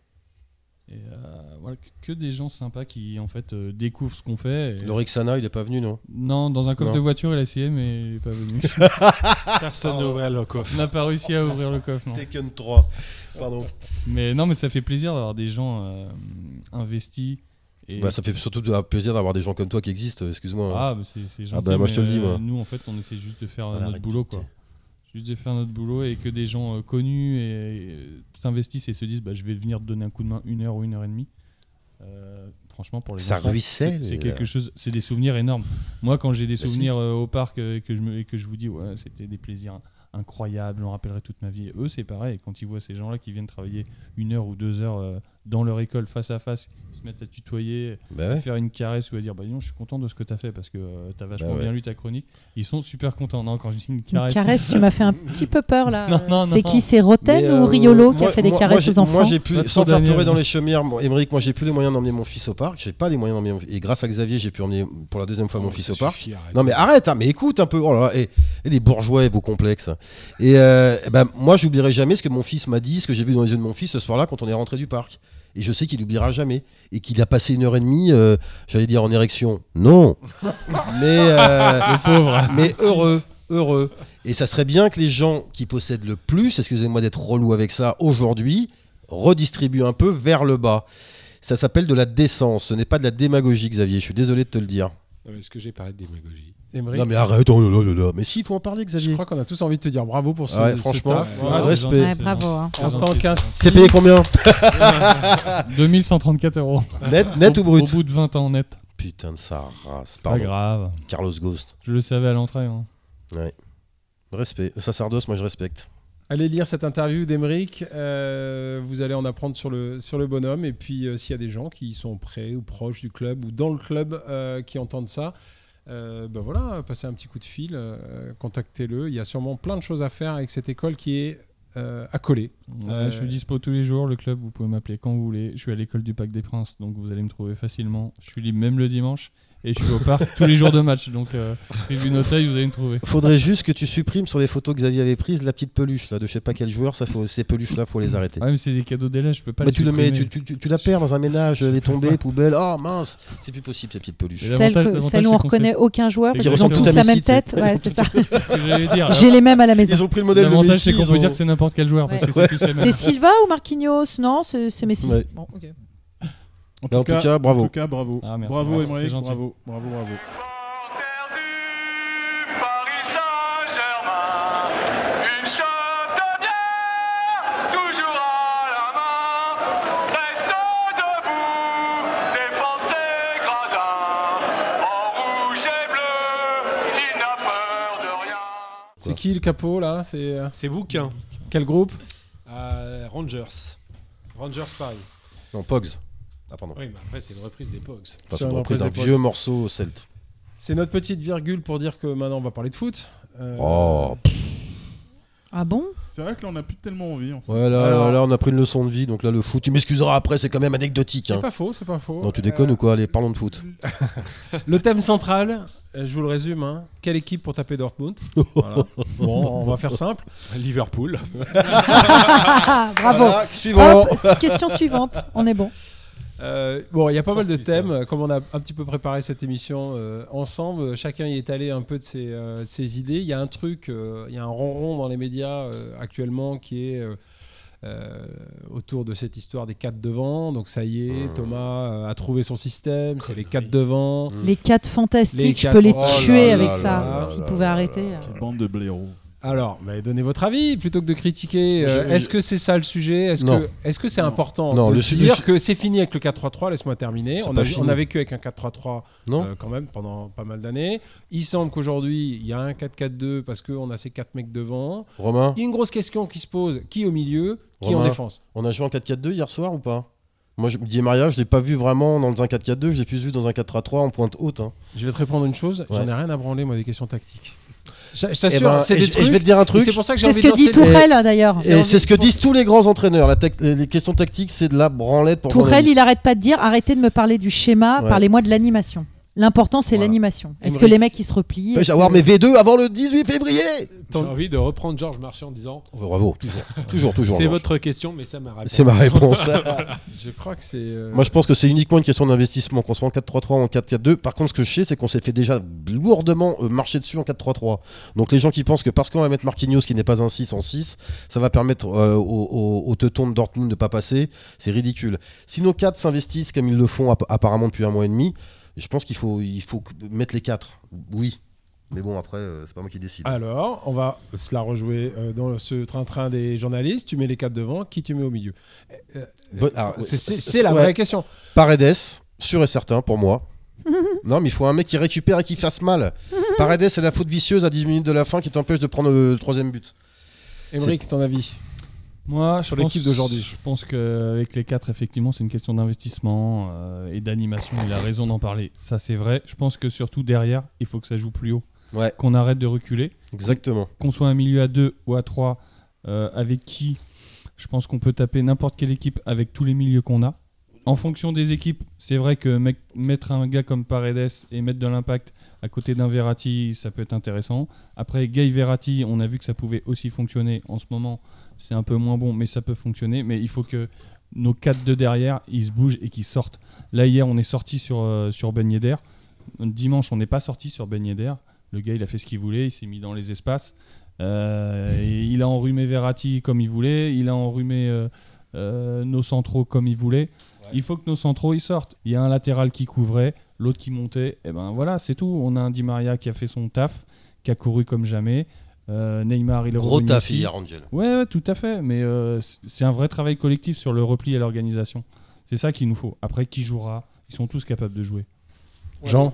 [SPEAKER 6] Et euh, voilà, que, que des gens sympas qui en fait euh, découvrent ce qu'on fait. et-
[SPEAKER 5] Lorixana, il est pas venu, non
[SPEAKER 6] Non, dans un coffre
[SPEAKER 5] Non.
[SPEAKER 6] de voiture, il a essayé, mais il n'est pas venu.
[SPEAKER 4] Personne n'a ouvert le coffre.
[SPEAKER 6] On n'a pas réussi à ouvrir le coffre, non.
[SPEAKER 5] Tekken trois. Pardon.
[SPEAKER 6] Mais non, mais ça fait plaisir d'avoir des gens euh, investis. Et...
[SPEAKER 5] Bah, ça fait surtout de- plaisir d'avoir des gens comme toi qui existent, excuse-moi.
[SPEAKER 6] Ah, bah, c'est, c'est gentil.
[SPEAKER 5] bah, moi, je te
[SPEAKER 6] mais,
[SPEAKER 5] le dis, moi.
[SPEAKER 6] euh, Nous, en fait, on essaie juste de faire euh,
[SPEAKER 5] Voilà,
[SPEAKER 6] notre
[SPEAKER 5] arrête
[SPEAKER 6] boulot,
[SPEAKER 5] de
[SPEAKER 6] quoi.
[SPEAKER 5] quitter.
[SPEAKER 6] Juste de faire notre boulot et que des gens euh, connus et, et, s'investissent et se disent, bah, je vais venir te donner un coup de main une heure ou une heure et demie. Euh, franchement, pour les
[SPEAKER 5] Ça
[SPEAKER 6] enfants,
[SPEAKER 5] ruisselle.
[SPEAKER 6] c'est, c'est quelque chose, c'est des souvenirs énormes. Moi, quand j'ai des
[SPEAKER 5] Bah,
[SPEAKER 6] souvenirs euh, au parc euh, et que je me, et que je vous dis, ouais, c'était des plaisirs incroyables, j'en rappellerai toute ma vie. Et eux, c'est pareil. Quand ils voient ces gens-là qui viennent travailler une heure ou deux heures euh, dans leur école face à face, ils se mettent à tutoyer,
[SPEAKER 5] Bah
[SPEAKER 6] à
[SPEAKER 5] ouais.
[SPEAKER 6] faire une caresse ou à dire, bah dis donc, je suis content de ce que tu as fait parce que euh, tu as vachement
[SPEAKER 5] Bah ouais.
[SPEAKER 6] bien lu ta chronique. Ils sont super contents. Non, quand je dis une
[SPEAKER 3] Une
[SPEAKER 6] caresse.
[SPEAKER 3] caresse, tu m'as fait un petit peu peur là.
[SPEAKER 6] Non, non,
[SPEAKER 3] c'est
[SPEAKER 6] non.
[SPEAKER 3] qui C'est Roten
[SPEAKER 5] Mais,
[SPEAKER 3] ou
[SPEAKER 5] euh,
[SPEAKER 3] Riolo qui a
[SPEAKER 5] moi-
[SPEAKER 3] fait des
[SPEAKER 5] moi-
[SPEAKER 3] caresses
[SPEAKER 5] moi,
[SPEAKER 3] aux enfants
[SPEAKER 5] Moi, j'ai plus,
[SPEAKER 6] Pas trop
[SPEAKER 5] sans faire
[SPEAKER 6] Daniel.
[SPEAKER 5] pleurer dans les chaumières, moi, Émeric, moi, j'ai plus les moyens d'emmener mon fils au parc. J'ai pas les moyens d'emmener mon... Et grâce à Xavier, j'ai pu emmener pour la deuxième fois mon fils au parc. Non mais arrête, hein, mais écoute un peu. Oh là là, et, et les bourgeois et vos complexes. Et euh, eh ben, moi, j'oublierai jamais ce que mon fils m'a dit, ce que j'ai vu dans les yeux de mon fils ce soir-là quand on est rentré du parc. Et je sais qu'il n'oubliera jamais. Et qu'il a passé une heure et demie, euh, j'allais dire en érection. Non. mais, euh,
[SPEAKER 6] Le pauvre.
[SPEAKER 5] mais heureux, heureux. Et ça serait bien que les gens qui possèdent le plus, excusez-moi d'être relou avec ça, aujourd'hui, redistribuent un peu vers le bas. Ça s'appelle de la décence. Ce n'est pas de la démagogie, Xavier. Je suis désolé de te le dire.
[SPEAKER 4] Non, mais Est-ce que j'ai parlé de démagogie?
[SPEAKER 2] Émeric,
[SPEAKER 5] Non mais arrête, oh là là là là. Mais si, il faut en parler,
[SPEAKER 2] je
[SPEAKER 5] Xavier.
[SPEAKER 2] crois qu'on a tous envie de te dire bravo pour ce,
[SPEAKER 5] Ouais,
[SPEAKER 2] ce
[SPEAKER 5] franchement,
[SPEAKER 2] taf.
[SPEAKER 5] ouais,
[SPEAKER 6] Ouais, c'est
[SPEAKER 5] respect.
[SPEAKER 6] gentil,
[SPEAKER 3] Ouais,
[SPEAKER 6] c'est
[SPEAKER 3] bravo,
[SPEAKER 6] gentil,
[SPEAKER 3] hein.
[SPEAKER 6] c'est
[SPEAKER 2] En
[SPEAKER 6] gentil.
[SPEAKER 2] tant qu'un
[SPEAKER 5] T'es payé combien?
[SPEAKER 6] deux mille cent trente-quatre euros.
[SPEAKER 5] Net, net
[SPEAKER 6] Au-
[SPEAKER 5] ou brut?
[SPEAKER 6] Au bout de vingt ans net.
[SPEAKER 5] Putain de sa race.
[SPEAKER 6] Pas
[SPEAKER 5] Pardon.
[SPEAKER 6] grave.
[SPEAKER 5] Carlos Ghost.
[SPEAKER 6] Je le savais à l'entrée. hein.
[SPEAKER 5] Respect. Le sacerdoce, moi je respecte.
[SPEAKER 2] Allez lire cette interview d'Émeric, euh, vous allez en apprendre sur le, sur le bonhomme, et puis euh, s'il y a des gens qui sont près ou proches du club ou dans le club euh, qui entendent ça, euh, ben voilà, passez un petit coup de fil, euh, contactez-le, il y a sûrement plein de choses à faire avec cette école qui est euh, accolée.
[SPEAKER 6] Ouais,
[SPEAKER 2] Euh,
[SPEAKER 6] Je suis dispo tous les jours. Le club, vous pouvez m'appeler quand vous voulez. Je suis à l'école du Parc des Princes, donc vous allez me trouver facilement. Je suis libre même le dimanche. Et je suis au parc tous les jours de match. Donc, euh, tribune Auteuil, vous allez me trouver.
[SPEAKER 5] Faudrait juste que tu supprimes sur les photos que Xavier avait prises la petite peluche là, de je sais pas quel joueur. Ça, faut, ces peluches là, faut les arrêter.
[SPEAKER 6] Ouais, mais c'est des cadeaux d'élèves, je peux pas
[SPEAKER 5] Mais
[SPEAKER 6] les
[SPEAKER 5] tu le mets,
[SPEAKER 6] supprimer.
[SPEAKER 5] tu, tu, tu, tu la perds dans un ménage, elle est tombée, poubelle. Oh mince, c'est plus possible ces petites peluches.
[SPEAKER 6] Et
[SPEAKER 3] Celle,
[SPEAKER 6] l'avantage-
[SPEAKER 3] que-
[SPEAKER 6] l'avantage,
[SPEAKER 3] celle où
[SPEAKER 6] c'est
[SPEAKER 3] on
[SPEAKER 6] qu'on
[SPEAKER 3] reconnaît
[SPEAKER 6] sait-
[SPEAKER 3] aucun joueur,
[SPEAKER 6] Et
[SPEAKER 3] parce
[SPEAKER 6] qui
[SPEAKER 3] qu'ils ont
[SPEAKER 6] ressemblent
[SPEAKER 3] tous
[SPEAKER 6] tous
[SPEAKER 3] la
[SPEAKER 5] à
[SPEAKER 3] même
[SPEAKER 5] Messi,
[SPEAKER 3] tête.
[SPEAKER 5] tu sais.
[SPEAKER 3] Ouais, c'est ça.
[SPEAKER 6] C'est ce que j'allais dire.
[SPEAKER 3] J'ai les mêmes à la maison.
[SPEAKER 5] Ils ont pris le modèle de
[SPEAKER 6] L'avantage,
[SPEAKER 5] Messi.
[SPEAKER 6] c'est qu'on
[SPEAKER 5] ils
[SPEAKER 6] peut
[SPEAKER 5] ont-
[SPEAKER 6] dire que c'est n'importe quel joueur, parce que
[SPEAKER 5] Ouais.
[SPEAKER 6] c'est tous les mêmes.
[SPEAKER 3] C'est Silva ou Marquinhos? Non, c'est c'est Messi.
[SPEAKER 5] Ouais.
[SPEAKER 3] Bon, ok.
[SPEAKER 7] En
[SPEAKER 5] Bah, en tout cas,
[SPEAKER 7] En
[SPEAKER 5] bravo.
[SPEAKER 7] tout cas, bravo.
[SPEAKER 6] Ah, merci.
[SPEAKER 7] bravo,
[SPEAKER 6] Merci,
[SPEAKER 7] Émeric,
[SPEAKER 6] c'est gentil.
[SPEAKER 7] bravo, bravo, bravo.
[SPEAKER 8] Paris Saint-Germain, une chope de bière, toujours à la main, reste debout, défoncez gradins, en rouge et bleu, il n'a peur de rien.
[SPEAKER 2] C'est qui le capot là? C'est euh,
[SPEAKER 4] C'est bouquin.
[SPEAKER 2] quel groupe?
[SPEAKER 4] Euh, Rangers. Rangers Paris.
[SPEAKER 5] Non, Pogs. Ah pardon.
[SPEAKER 4] Oui, mais après, c'est une reprise des Pogs.
[SPEAKER 5] Enfin,
[SPEAKER 2] Sur
[SPEAKER 5] c'est
[SPEAKER 2] une
[SPEAKER 5] une reprise d'un
[SPEAKER 2] reprise des
[SPEAKER 5] vieux
[SPEAKER 2] Pogs.
[SPEAKER 5] morceau celte.
[SPEAKER 2] C'est notre petite virgule pour dire que maintenant on va parler de foot. Euh,
[SPEAKER 5] Oh.
[SPEAKER 3] Ah bon?
[SPEAKER 7] C'est vrai que là, on n'a plus tellement envie. En fait.
[SPEAKER 5] Ouais, là,
[SPEAKER 2] Alors-
[SPEAKER 5] là, on a pris une leçon de vie, donc là, le foot. Tu m'excuseras après, c'est quand même anecdotique.
[SPEAKER 2] C'est
[SPEAKER 5] Hein.
[SPEAKER 2] pas faux, c'est pas faux.
[SPEAKER 5] Non, tu déconnes
[SPEAKER 2] Euh,
[SPEAKER 5] ou quoi? Allez, parlons de foot.
[SPEAKER 2] Le thème central, euh, je vous le résume, hein. Quelle équipe pour taper Dortmund? Voilà. Bon, on va faire simple.
[SPEAKER 4] Liverpool.
[SPEAKER 3] Ah, bravo.
[SPEAKER 5] Voilà, suivant.
[SPEAKER 3] Hop, s- question suivante. On est bon.
[SPEAKER 2] Euh, bon, il y a pas mal de
[SPEAKER 4] Oh, putain.
[SPEAKER 2] thèmes. Comme on a un petit peu préparé cette émission euh, ensemble, chacun y est allé un peu de ses, euh, de ses idées. Il y a un truc, euh, il y a un ronron dans les médias euh, actuellement qui est euh, euh, autour de cette histoire des quatre devant. Donc ça y est,
[SPEAKER 5] Mmh.
[SPEAKER 2] Thomas euh, a trouvé son système. C'est les
[SPEAKER 4] Connerie.
[SPEAKER 2] quatre devant.
[SPEAKER 3] Les quatre fantastiques,
[SPEAKER 2] Les
[SPEAKER 3] je
[SPEAKER 2] quatre-
[SPEAKER 3] peux les
[SPEAKER 2] oh là
[SPEAKER 3] tuer
[SPEAKER 2] là
[SPEAKER 3] avec
[SPEAKER 2] là
[SPEAKER 3] ça.
[SPEAKER 2] là
[SPEAKER 3] S'ils
[SPEAKER 5] là
[SPEAKER 3] pouvaient
[SPEAKER 5] là
[SPEAKER 3] arrêter.
[SPEAKER 5] là.
[SPEAKER 3] euh.
[SPEAKER 7] Quelle bande de blaireaux.
[SPEAKER 2] Alors, bah, donnez votre avis plutôt que de critiquer. Euh,
[SPEAKER 5] Je-
[SPEAKER 2] est-ce que c'est ça le sujet? Est-ce
[SPEAKER 5] Non.
[SPEAKER 2] que est-ce que c'est
[SPEAKER 7] Non.
[SPEAKER 2] important
[SPEAKER 5] Non,
[SPEAKER 2] de
[SPEAKER 5] le
[SPEAKER 2] se
[SPEAKER 5] su-
[SPEAKER 2] dire
[SPEAKER 5] le-
[SPEAKER 2] que c'est fini avec le quatre trois trois? Laisse-moi terminer.
[SPEAKER 5] C'est
[SPEAKER 2] On
[SPEAKER 5] pas
[SPEAKER 2] a,
[SPEAKER 5] fini.
[SPEAKER 2] on a vécu avec un quatre trois trois
[SPEAKER 5] Non
[SPEAKER 2] euh, quand même pendant pas mal d'années. Il semble qu'aujourd'hui il y a un quatre quatre deux parce qu'on a ces quatre mecs devant.
[SPEAKER 5] Romain,
[SPEAKER 2] Il y a une grosse question qui se pose, qui au milieu, qui en
[SPEAKER 5] Romain.
[SPEAKER 2] défense?
[SPEAKER 5] on a joué en quatre quatre deux hier soir ou pas? Moi, je Di Maria, je l'ai pas vu vraiment dans un quatre quatre deux, je l'ai plus vu dans un quatre trois trois en pointe haute. Hein.
[SPEAKER 2] Je vais te répondre une chose, j'en
[SPEAKER 5] Ouais.
[SPEAKER 2] ai rien à branler moi des questions tactiques. Je, je
[SPEAKER 5] Eh
[SPEAKER 2] t'assure,
[SPEAKER 5] ben,
[SPEAKER 2] c'est
[SPEAKER 5] et
[SPEAKER 2] des
[SPEAKER 5] je- et
[SPEAKER 2] trucs.
[SPEAKER 5] je vais te dire un
[SPEAKER 2] et
[SPEAKER 5] truc.
[SPEAKER 2] C'est pour ça que j'ai
[SPEAKER 3] C'est
[SPEAKER 2] envie
[SPEAKER 3] ce que
[SPEAKER 2] de
[SPEAKER 3] dit
[SPEAKER 2] lancer des-
[SPEAKER 3] Tourelle d'ailleurs.
[SPEAKER 5] Et c'est ce que
[SPEAKER 2] envie-
[SPEAKER 5] disent tous les grands entraîneurs. La tec- les questions tactiques, c'est de la branlette pour
[SPEAKER 3] Tourelle,
[SPEAKER 5] journalistes.
[SPEAKER 3] il arrête pas de dire arrêtez de me parler du schéma,
[SPEAKER 5] Ouais.
[SPEAKER 3] parlez-moi de l'animation. L'important, c'est
[SPEAKER 2] Voilà.
[SPEAKER 3] l'animation. Est-ce que
[SPEAKER 2] Émeric.
[SPEAKER 3] les mecs, ils se replient?
[SPEAKER 5] Peux-je avoir mes V deux avant le dix-huit février?
[SPEAKER 4] J'ai
[SPEAKER 2] Ton-
[SPEAKER 4] envie de reprendre Georges Marchand en disant
[SPEAKER 5] Oh, bravo, toujours, toujours, toujours.
[SPEAKER 4] c'est
[SPEAKER 5] Georges.
[SPEAKER 4] votre question, mais ça m'a répondu.
[SPEAKER 5] C'est ma réponse.
[SPEAKER 2] Je crois que c'est. euh,
[SPEAKER 5] Moi, je pense que c'est uniquement une question d'investissement, qu'on soit en quatre trois trois ou en quatre quatre deux. Par contre, ce que je sais, c'est qu'on s'est fait déjà lourdement euh, marcher dessus en quatre trois trois. Donc, les gens qui pensent que parce qu'on va mettre Marquinhos, qui n'est pas un six, en six, ça va permettre euh, aux, aux, aux teutons de Dortmund de ne pas passer, c'est ridicule. Si nos quatre s'investissent comme ils le font app- apparemment depuis un mois et demi, je pense qu'il faut, il faut mettre les quatre. Oui. Mais bon, après, euh, c'est pas moi qui décide.
[SPEAKER 2] Alors, on va se la rejouer euh, dans ce train-train des journalistes. Tu mets les quatre devant, qui tu mets au milieu? Euh,
[SPEAKER 5] Bon, alors,
[SPEAKER 2] c'est c'est-
[SPEAKER 5] ouais,
[SPEAKER 2] c'est la
[SPEAKER 5] ouais.
[SPEAKER 2] vraie question.
[SPEAKER 5] Paredes, sûr et certain pour moi. Non, mais il faut un mec qui récupère et qui fasse mal. Paredes, c'est la faute vicieuse à dix minutes de la fin qui t'empêche de prendre le troisième but.
[SPEAKER 2] Émeric, ton avis?
[SPEAKER 6] Moi,
[SPEAKER 2] Sur
[SPEAKER 6] je
[SPEAKER 2] l'équipe
[SPEAKER 6] pense-
[SPEAKER 2] d'aujourd'hui.
[SPEAKER 6] Je pense qu'avec les quatre, effectivement, c'est une question d'investissement euh, et d'animation. Il a raison d'en parler. Ça, c'est vrai. Je pense que surtout derrière, il faut que ça joue plus haut.
[SPEAKER 5] Ouais,
[SPEAKER 6] Qu'on arrête de reculer.
[SPEAKER 5] exactement.
[SPEAKER 6] Qu'on soit un milieu à deux ou à trois, euh, avec qui je pense qu'on peut taper n'importe quelle équipe avec tous les milieux qu'on a. En fonction des équipes, c'est vrai que mec- mettre un gars comme Paredes et mettre de l'impact à côté d'un Verratti, ça peut être intéressant. Après, Gay Verratti, on a vu que ça pouvait aussi fonctionner. En ce moment, c'est un peu moins bon, mais ça peut fonctionner. Mais il faut que nos quatre de derrière, ils se bougent et qu'ils sortent. Là, hier, on est sorti sur, euh, sur Ben Yedder. Dimanche, on n'est pas sorti sur Ben Yedder. Le gars, il a fait ce qu'il voulait, il s'est mis dans les espaces. Euh, et il a enrhumé Verratti comme il voulait, il a enrhumé euh, euh, nos centraux comme il voulait. Il faut que nos centraux ils sortent. Il y a un latéral qui couvrait, l'autre qui montait. Et ben voilà, c'est tout. On a un Di Maria qui a fait son taf, qui a couru comme jamais. Euh, Neymar, il est
[SPEAKER 5] Gros
[SPEAKER 6] revenu
[SPEAKER 5] taf
[SPEAKER 6] aussi.
[SPEAKER 5] hier, Angel.
[SPEAKER 6] Ouais, ouais, tout à fait. Mais euh, c- c'est un vrai travail collectif sur le repli et l'organisation. C'est ça qu'il nous faut. Après, qui jouera ? Ils sont tous capables de jouer.
[SPEAKER 2] Jean,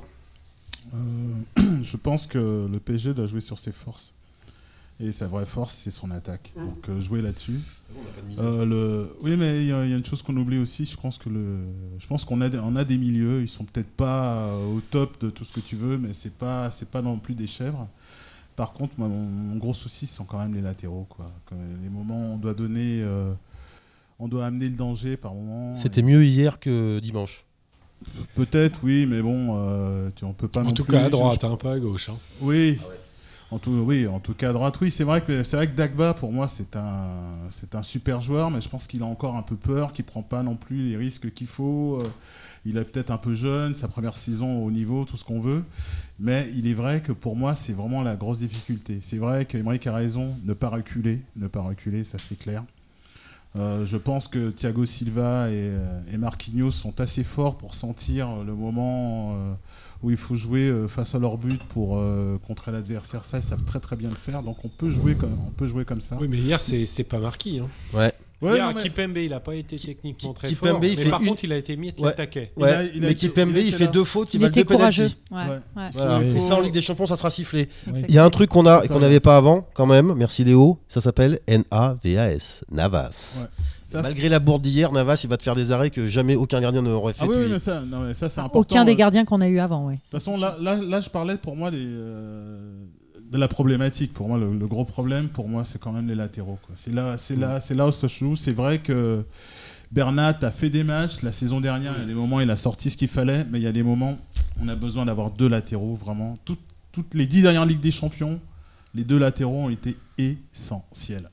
[SPEAKER 7] Euh, je pense que le P S G doit jouer sur ses forces. Et sa vraie force, c'est son attaque. Donc euh, jouer là-dessus. Euh, le... Oui, mais il y, a il y a une chose qu'on oublie aussi. Je pense que le... je pense qu'on a, des- on a des milieux. Ils sont peut-être pas euh, au top de tout ce que tu veux, mais c'est pas, c'est pas non plus des chèvres. Par contre, moi, mon, mon gros souci, ce sont quand même les latéraux, quoi. Quand les moments où on doit donner, euh, on doit amener le danger par moment.
[SPEAKER 5] C'était mieux hier que dimanche.
[SPEAKER 7] Peut-être, oui, mais bon, euh, tu, on peut pas
[SPEAKER 4] En
[SPEAKER 7] non
[SPEAKER 4] tout
[SPEAKER 7] plus-
[SPEAKER 4] cas à
[SPEAKER 7] je-
[SPEAKER 4] droite, hein, pas à gauche. Hein.
[SPEAKER 7] Oui. En tout, oui, en tout cas à droite, oui, c'est vrai que c'est vrai que Dagba pour moi c'est un c'est un super joueur, mais je pense qu'il a encore un peu peur, qu'il prend pas non plus les risques qu'il faut. Euh, il est peut-être un peu jeune, sa première saison au niveau, tout ce qu'on veut, mais il est vrai que pour moi c'est vraiment la grosse difficulté. C'est vrai qu'Emeric a raison, ne pas reculer, ne pas reculer, ça c'est clair. Euh, je pense que Thiago Silva et, euh, et Marquinhos sont assez forts pour sentir le moment euh, où il faut jouer euh, face à leur but pour euh, contrer l'adversaire. Ça, ils savent très très bien le faire. Donc on peut jouer comme, on peut jouer comme ça.
[SPEAKER 4] Oui, mais hier, c'est c'est pas marqué. Hein.
[SPEAKER 5] Ouais.
[SPEAKER 7] Ouais,
[SPEAKER 4] hier,
[SPEAKER 7] non, mais-
[SPEAKER 4] Kipembe, il a pas été techniquement très
[SPEAKER 5] Kipembe,
[SPEAKER 4] fort.
[SPEAKER 5] il
[SPEAKER 4] Mais
[SPEAKER 5] fait
[SPEAKER 4] par
[SPEAKER 5] une-
[SPEAKER 4] contre, il a été mis de
[SPEAKER 5] Ouais.
[SPEAKER 4] l'attaquer.
[SPEAKER 7] Il
[SPEAKER 5] Ouais,
[SPEAKER 7] a- il a
[SPEAKER 5] mais
[SPEAKER 7] été-
[SPEAKER 5] Kipembe,
[SPEAKER 7] il a
[SPEAKER 5] il,
[SPEAKER 7] été
[SPEAKER 5] fait
[SPEAKER 7] là.
[SPEAKER 5] deux fautes, il,
[SPEAKER 3] Il
[SPEAKER 5] va
[SPEAKER 3] était
[SPEAKER 5] le penalty.
[SPEAKER 3] courageux. Ouais,
[SPEAKER 7] Ouais.
[SPEAKER 3] ouais.
[SPEAKER 5] Voilà.
[SPEAKER 7] Il
[SPEAKER 5] Et
[SPEAKER 7] faut-
[SPEAKER 5] ça, en Ligue des Champions, ça sera sifflé.
[SPEAKER 3] Exactement.
[SPEAKER 5] Il y a un truc qu'on a
[SPEAKER 7] Faut
[SPEAKER 5] qu'on
[SPEAKER 7] faire
[SPEAKER 5] n'avait pas avant, quand même. Merci Léo. Ça s'appelle N A V A S. Navas.
[SPEAKER 7] Ouais. Ça,
[SPEAKER 5] Malgré
[SPEAKER 7] c'est-
[SPEAKER 5] la bourde d'hier, Navas, il va te faire des arrêts que jamais aucun gardien n'aurait fait.
[SPEAKER 7] Ah oui, oui,
[SPEAKER 5] depuis-
[SPEAKER 7] mais ça, non, mais ça c'est important.
[SPEAKER 3] Aucun des
[SPEAKER 7] Euh,
[SPEAKER 3] gardiens qu'on a eu avant, ouais.
[SPEAKER 7] De toute façon, là, là, là, je parlais pour moi des, euh, de la problématique. Pour moi, le, le gros problème, pour moi, c'est quand même les latéraux, quoi. C'est là, c'est là, c'est là où ça se joue. C'est vrai que Bernat a fait des matchs la saison dernière. Il y a des moments, il a sorti ce qu'il fallait, mais il y a des moments, on a besoin d'avoir deux latéraux, vraiment. Toutes, toutes les dix dernières Ligues des Champions, les deux latéraux ont été essentiels.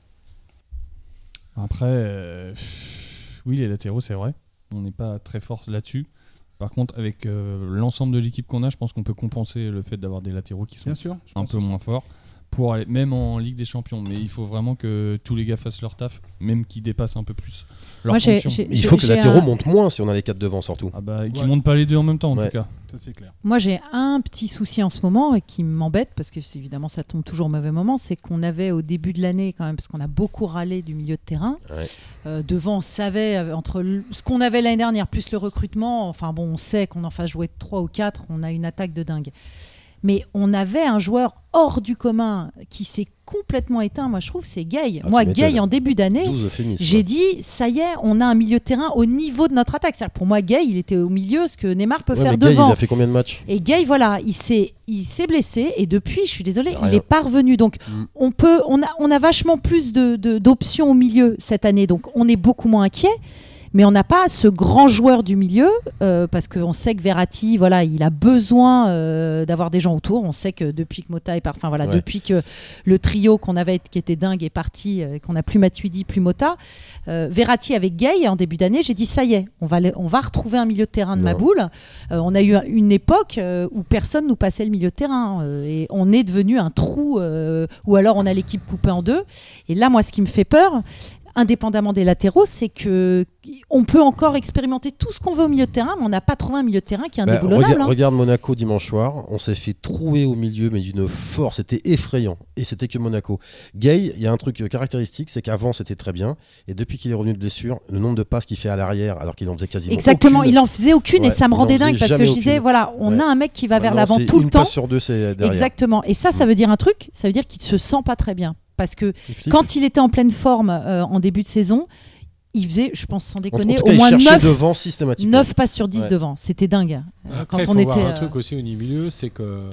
[SPEAKER 6] Après, euh, oui, les latéraux, c'est vrai. On n'est pas très fort là-dessus. Par contre, avec euh, l'ensemble de l'équipe qu'on a, je pense qu'on peut compenser le fait d'avoir des latéraux qui sont
[SPEAKER 7] Bien sûr. je
[SPEAKER 6] un
[SPEAKER 7] pense
[SPEAKER 6] peu
[SPEAKER 7] aussi.
[SPEAKER 6] moins forts, pour aller, même en Ligue des Champions. Mais il faut vraiment que tous les gars fassent leur taf, même qu'ils dépassent un peu plus leur
[SPEAKER 3] Moi, j'ai-
[SPEAKER 6] fonction.
[SPEAKER 3] j'ai-
[SPEAKER 5] Mais il faut que les
[SPEAKER 3] j'ai
[SPEAKER 5] latéraux
[SPEAKER 3] un-
[SPEAKER 5] montent moins si on a les quatre devant, surtout.
[SPEAKER 6] Ah bah, qu'ils
[SPEAKER 7] Ouais.
[SPEAKER 6] montent pas les deux en même temps, en
[SPEAKER 5] Ouais.
[SPEAKER 6] tout cas.
[SPEAKER 7] Ça, c'est clair.
[SPEAKER 3] Moi, j'ai un petit souci en ce moment et qui m'embête parce que c'est- évidemment ça tombe toujours au mauvais moment, c'est qu'on avait au début de l'année quand même, parce qu'on a beaucoup râlé du milieu de terrain.
[SPEAKER 5] Ouais.
[SPEAKER 3] Euh, devant, on savait euh, entre le- ce qu'on avait l'année dernière plus le recrutement, enfin bon, on sait qu'on en fasse jouer trois ou quatre, on a une attaque de dingue. Mais on avait un joueur hors du commun qui s'est complètement éteint. Moi, je trouve, c'est Gay.
[SPEAKER 5] Ah,
[SPEAKER 3] Moi,
[SPEAKER 5] tu m'étonnes.
[SPEAKER 3] Gay en début d'année.
[SPEAKER 5] douze Phoenix.
[SPEAKER 3] J'ai dit, ça y est, on a un milieu de terrain au niveau de notre attaque. C'est-à-dire, pour moi, Gay, il était au milieu, ce que Neymar peut
[SPEAKER 5] Ouais,
[SPEAKER 3] faire
[SPEAKER 5] mais Gay,
[SPEAKER 3] devant.
[SPEAKER 5] il a fait combien de matchs?
[SPEAKER 3] Et Gay, voilà, il s'est, il s'est blessé et depuis, je suis désolée,
[SPEAKER 5] Rien.
[SPEAKER 3] il est pas revenu. Donc,
[SPEAKER 5] Mm.
[SPEAKER 3] on peut, on a, on a vachement plus de, de- d'options au milieu cette année. Donc, on est beaucoup moins inquiet. Mais on n'a pas ce grand joueur du milieu euh, parce qu'on sait que Verratti, voilà, il a besoin euh, d'avoir des gens autour. On sait que depuis que Mota est parti, enfin voilà,
[SPEAKER 5] Ouais.
[SPEAKER 3] depuis que le trio qu'on avait, qui était dingue, est parti, euh, qu'on n'a plus Matuidi, plus Mota, euh, Verratti avec Gay en début d'année, j'ai dit ça y est, on va, le- on va retrouver un milieu de terrain de
[SPEAKER 5] Non.
[SPEAKER 3] ma boule. Euh, on a eu une époque euh, où personne nous passait le milieu de terrain euh, et on est devenu un trou euh, ou alors on a l'équipe coupée en deux. Et là, moi, ce qui me fait peur, indépendamment des latéraux, c'est que on peut encore expérimenter tout ce qu'on veut au milieu de terrain, mais on n'a pas trouvé un milieu de terrain qui est
[SPEAKER 5] Bah,
[SPEAKER 3] indéboulonnable.
[SPEAKER 5] regarde,
[SPEAKER 3] hein.
[SPEAKER 5] regarde Monaco dimanche soir, on s'est fait trouer au milieu, mais d'une force, c'était effrayant. Et c'était que Monaco. Gay, il y a un truc caractéristique, c'est qu'avant c'était très bien, et depuis qu'il est revenu de blessure, le nombre de passes qu'il fait à l'arrière, alors qu'il en faisait quasiment
[SPEAKER 3] Exactement,
[SPEAKER 5] aucune.
[SPEAKER 3] il en faisait aucune
[SPEAKER 5] Ouais,
[SPEAKER 3] et ça me
[SPEAKER 5] il en
[SPEAKER 3] rendait
[SPEAKER 5] faisait
[SPEAKER 3] dingue parce que
[SPEAKER 5] jamais
[SPEAKER 3] je disais,
[SPEAKER 5] aucune.
[SPEAKER 3] voilà, on
[SPEAKER 5] Ouais.
[SPEAKER 3] a un mec qui va vers
[SPEAKER 5] Maintenant,
[SPEAKER 3] l'avant
[SPEAKER 5] c'est
[SPEAKER 3] tout le
[SPEAKER 5] une
[SPEAKER 3] temps.
[SPEAKER 5] passe sur deux, c'est derrière.
[SPEAKER 3] Exactement. Et ça, ça
[SPEAKER 5] Mm.
[SPEAKER 3] veut dire un truc, ça veut dire qu'il se sent pas très bien. Parce que
[SPEAKER 5] Il flippe.
[SPEAKER 3] quand il était en pleine forme euh, en début de saison, il faisait, je pense sans
[SPEAKER 5] En- en
[SPEAKER 3] déconner,
[SPEAKER 5] tout
[SPEAKER 3] au
[SPEAKER 5] cas, il
[SPEAKER 3] moins
[SPEAKER 5] cherchait
[SPEAKER 3] neuf,
[SPEAKER 5] devant systématiquement.
[SPEAKER 3] neuf passes sur dix
[SPEAKER 5] Ouais.
[SPEAKER 3] devant. C'était dingue. Euh,
[SPEAKER 4] Après,
[SPEAKER 3] quand
[SPEAKER 4] il faut
[SPEAKER 3] on
[SPEAKER 4] voir
[SPEAKER 3] était.
[SPEAKER 4] un
[SPEAKER 3] euh,
[SPEAKER 4] truc aussi au milieu, c'est que euh,